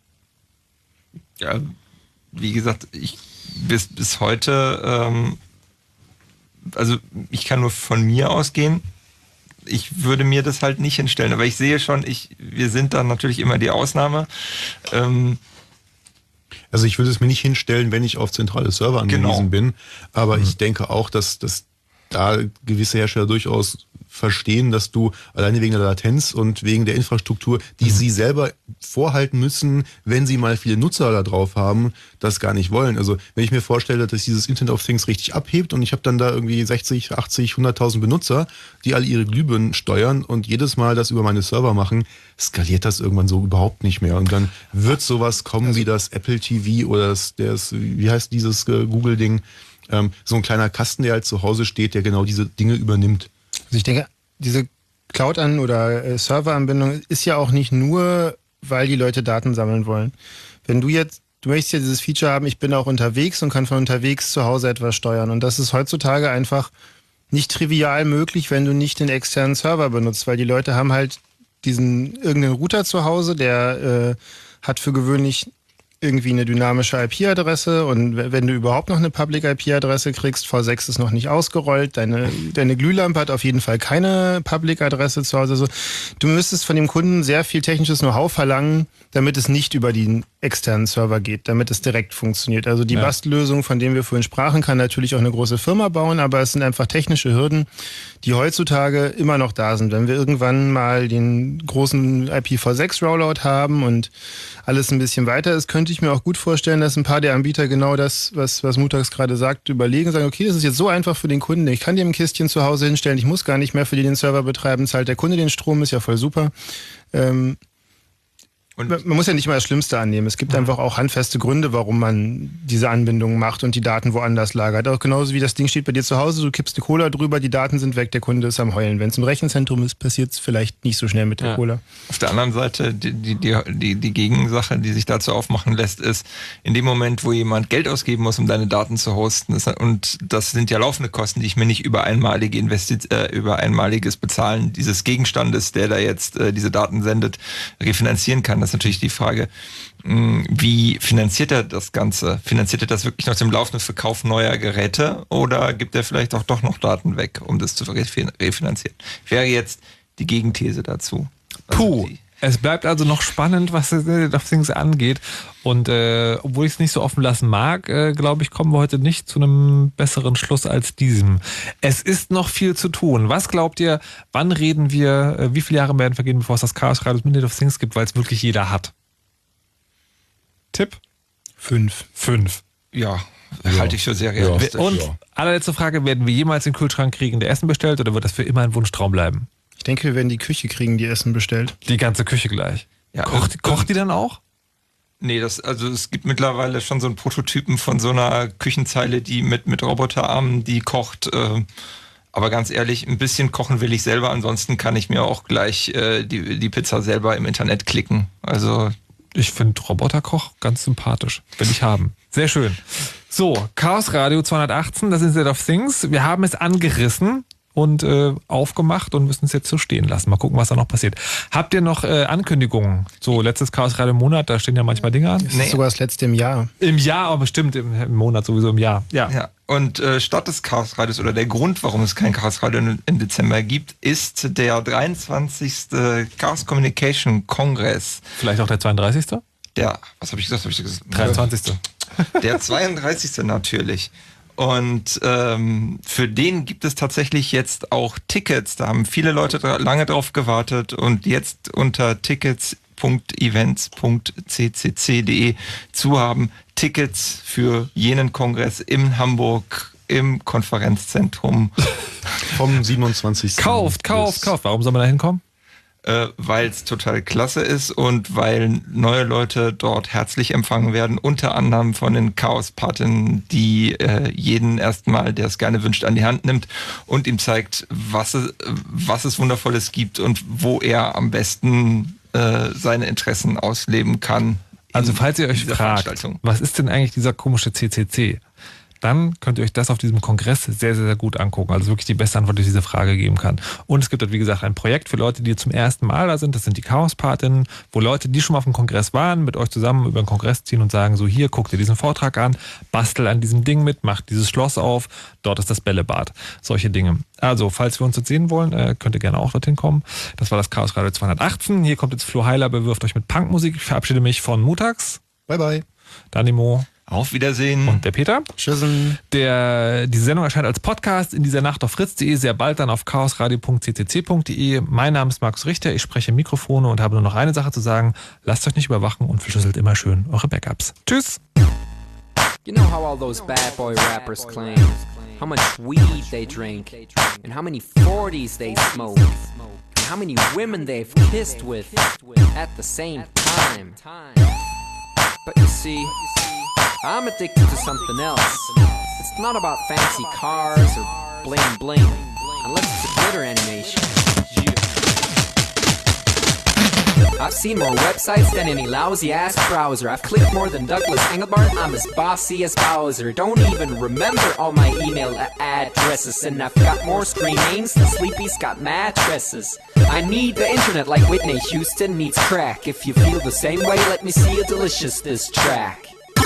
Ja, wie gesagt, bis heute, also ich kann nur von mir ausgehen, ich würde mir das halt nicht hinstellen, aber ich sehe schon, wir sind dann natürlich immer die Ausnahme. Also ich würde es mir nicht hinstellen, wenn ich auf zentrale Server angewiesen bin, aber ich denke auch, dass da gewisse Hersteller durchaus verstehen, dass du alleine wegen der Latenz und wegen der Infrastruktur, die sie selber vorhalten müssen, wenn sie mal viele Nutzer da drauf haben, das gar nicht wollen. Also wenn ich mir vorstelle, dass dieses Internet of Things richtig abhebt und ich habe dann da irgendwie 60, 80, 100.000 Benutzer, die alle ihre Glühbirnen steuern und jedes Mal das über meine Server machen, skaliert das irgendwann so überhaupt nicht mehr. Und dann wird sowas kommen wie das Apple TV oder wie heißt dieses Google-Ding, so ein kleiner Kasten, der halt zu Hause steht, der genau diese Dinge übernimmt. Also ich denke, diese Cloud-An- oder Serveranbindung ist ja auch nicht nur, weil die Leute Daten sammeln wollen. Wenn du möchtest ja dieses Feature haben, ich bin auch unterwegs und kann von unterwegs zu Hause etwas steuern. Und das ist heutzutage einfach nicht trivial möglich, wenn du nicht den externen Server benutzt, weil die Leute haben halt irgendeinen Router zu Hause, der hat für gewöhnlich irgendwie eine dynamische IP-Adresse und wenn du überhaupt noch eine Public-IP-Adresse kriegst, V6 ist noch nicht ausgerollt, deine Glühlampe hat auf jeden Fall keine Public-Adresse zu Hause. Also, du müsstest von dem Kunden sehr viel technisches Know-how verlangen, damit es nicht über den externen Server geht, damit es direkt funktioniert. Also die Bastellösung, von dem wir vorhin sprachen, kann natürlich auch eine große Firma bauen, aber es sind einfach technische Hürden, die heutzutage immer noch da sind. Wenn wir irgendwann mal den großen IPv6-Rollout haben und alles ein bisschen weiter ist, könnte ich mir auch gut vorstellen, dass ein paar der Anbieter genau das, was Mutax gerade sagt, überlegen, sagen, okay, das ist jetzt so einfach für den Kunden, ich kann dir ein Kistchen zu Hause hinstellen, ich muss gar nicht mehr für den Server betreiben, zahlt der Kunde den Strom, ist ja voll super. Und man muss ja nicht mal das Schlimmste annehmen. Es gibt einfach auch handfeste Gründe, warum man diese Anbindungen macht und die Daten woanders lagert. Auch genauso wie das Ding steht bei dir zu Hause, du kippst eine Cola drüber, die Daten sind weg, der Kunde ist am Heulen. Wenn es im Rechenzentrum ist, passiert es vielleicht nicht so schnell mit der Cola. Auf der anderen Seite, die Gegensache, die sich dazu aufmachen lässt, ist, in dem Moment, wo jemand Geld ausgeben muss, um deine Daten zu hosten, und das sind ja laufende Kosten, die ich mir nicht über einmaliges Bezahlen dieses Gegenstandes, der da jetzt diese Daten sendet, refinanzieren kann. Das ist natürlich die Frage, wie finanziert er das Ganze? Finanziert er das wirklich noch zum laufenden Verkauf neuer Geräte oder gibt er vielleicht auch doch noch Daten weg, um das zu refinanzieren? Wäre jetzt die Gegenthese dazu. Es bleibt also noch spannend, was das Things angeht. Und obwohl ich es nicht so offen lassen mag, glaube ich, kommen wir heute nicht zu einem besseren Schluss als diesem. Es ist noch viel zu tun. Was glaubt ihr, wann reden wir, wie viele Jahre werden vergehen, bevor es das Chaos Radio Internet of Things gibt, weil es wirklich jeder hat? Tipp? 5. Ja, halte ich für sehr realistisch. Und allerletzte Frage, werden wir jemals den Kühlschrank kriegen, der Essen bestellt, oder wird das für immer ein Wunschtraum bleiben? Ich denke, wir werden die Küche kriegen, die Essen bestellt. Die ganze Küche gleich. Ja, kocht die dann auch? Nee, es gibt mittlerweile schon so einen Prototypen von so einer Küchenzeile, die mit Roboterarmen, die kocht. Aber ganz ehrlich, ein bisschen kochen will ich selber, ansonsten kann ich mir auch gleich die Pizza selber im Internet klicken. Also ich finde Roboterkoch ganz sympathisch. Will ich haben. Sehr schön. So, Chaos Radio 218, das ist Internet of Things. Wir haben es angerissen und aufgemacht und müssen es jetzt so stehen lassen. Mal gucken, was da noch passiert. Habt ihr noch Ankündigungen? So, letztes Chaos Radio im Monat, da stehen ja manchmal Dinge an. Das ist sogar das letzte im Jahr. Im Jahr, aber bestimmt im Monat sowieso im Jahr. Ja. Und statt des Chaos Radios oder der Grund, warum es kein Chaos Radio im Dezember gibt, ist der 23. Chaos Communication Kongress. Vielleicht auch der 32. Was habe ich gesagt? 23. Der 32. natürlich. Und für den gibt es tatsächlich jetzt auch Tickets. Da haben viele Leute lange drauf gewartet und jetzt unter tickets.events.ccc.de zu haben. Tickets für jenen Kongress in Hamburg im Konferenzzentrum. Vom 27. Kauft. Warum soll man da hinkommen? Weil es total klasse ist und weil neue Leute dort herzlich empfangen werden, unter anderem von den Chaos-Paten, die jeden erstmal, der es gerne wünscht, an die Hand nimmt und ihm zeigt, was es Wundervolles gibt und wo er am besten seine Interessen ausleben kann. Also falls ihr euch fragt, was ist denn eigentlich dieser komische CCC? Dann könnt ihr euch das auf diesem Kongress sehr, sehr, sehr gut angucken. Also wirklich die beste Antwort, die diese Frage geben kann. Und es gibt dort, wie gesagt, ein Projekt für Leute, die zum ersten Mal da sind. Das sind die Chaos-Patinnen, wo Leute, die schon mal auf dem Kongress waren, mit euch zusammen über den Kongress ziehen und sagen, so hier, guck dir diesen Vortrag an, bastel an diesem Ding mit, mach dieses Schloss auf, dort ist das Bällebad. Solche Dinge. Also, falls wir uns jetzt sehen wollen, könnt ihr gerne auch dorthin kommen. Das war das Chaos Radio 218. Hier kommt jetzt Flo Heiler, bewirft euch mit Punkmusik. Ich verabschiede mich von Mutax. Bye, bye. Danimo. Auf Wiedersehen. Und der Peter. Tschüssen. Diese Sendung erscheint als Podcast in dieser Nacht auf fritz.de, sehr bald dann auf chaosradio.ccc.de. Mein Name ist Markus Richter, ich spreche Mikrofone und habe nur noch eine Sache zu sagen. Lasst euch nicht überwachen und verschlüsselt immer schön eure Backups. Tschüss. You know how all those bad boy rappers claim how much weed they drink and how many 40s they smoke and how many women they've kissed with at the same time. But you see, I'm addicted to something else. It's not about fancy cars or bling bling, unless it's a glitter animation. I've seen more websites than any lousy ass browser. I've clicked more than Douglas Engelbart. I'm as bossy as Bowser. Don't even remember all my email addresses. And I've got more screen names than Sleepy's got mattresses. I need the internet like Whitney Houston needs crack. If you feel the same way, let me see a delicious diss track.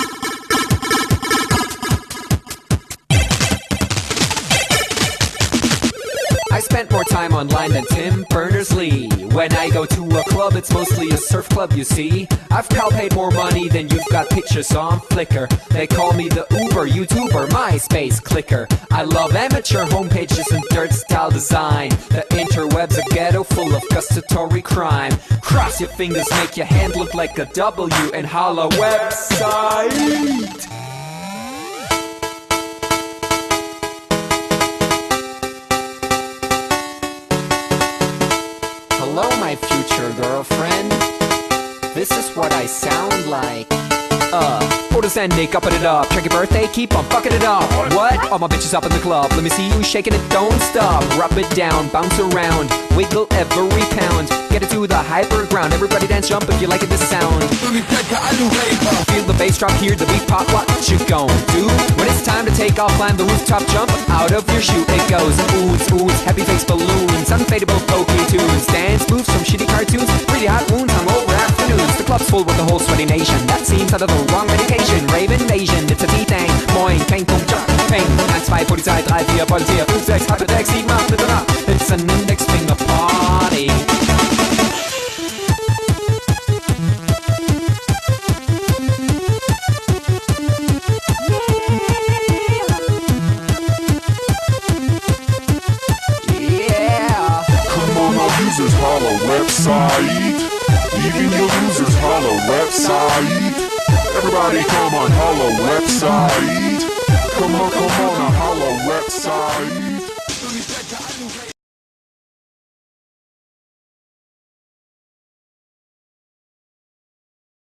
I spent more time online than Tim Berners-Lee. When I go to a club, it's mostly a surf club, you see. I've paid more money than you've got pictures on Flickr. They call me the Uber YouTuber, MySpace clicker. I love amateur homepages and dirt style design. The interweb's a ghetto full of gustatory crime. Cross your fingers, make your hand look like a W and holla website. Hello, my future girlfriend. This is what I sound like. Photos ending, upping it up. Check your birthday, keep on fucking it up. What? All my bitches up in the club. Let me see you shaking it, don't stop. Rub it down, bounce around, wiggle every pound. Get it to the hyper ground. Everybody dance, jump if you like it, this sound. Feel the bass drop, hear the beat pop. What you gon' do? When it's time to take off, climb the rooftop, jump out of your shoe. It goes oohs, oohs, happy face balloons, unfadable pokey tunes, dance moves from shitty cartoons, pretty hot wounds, hungover afternoons. The club's full with the whole sweaty nation. That seems out of the wrong medication. Rave invasion, it's a D-Thing. Moin, kein Punkt, Jump, Peng. 1, 2, Polizei, 3, 4, Polizei, 5, 6, halbe 6, 7, 8, bitte nach. It's an Index Finger Party. Yeah. Come on, our users, holla website. Even your users, holla website. Everybody come on, holla website. Come on, a holla website.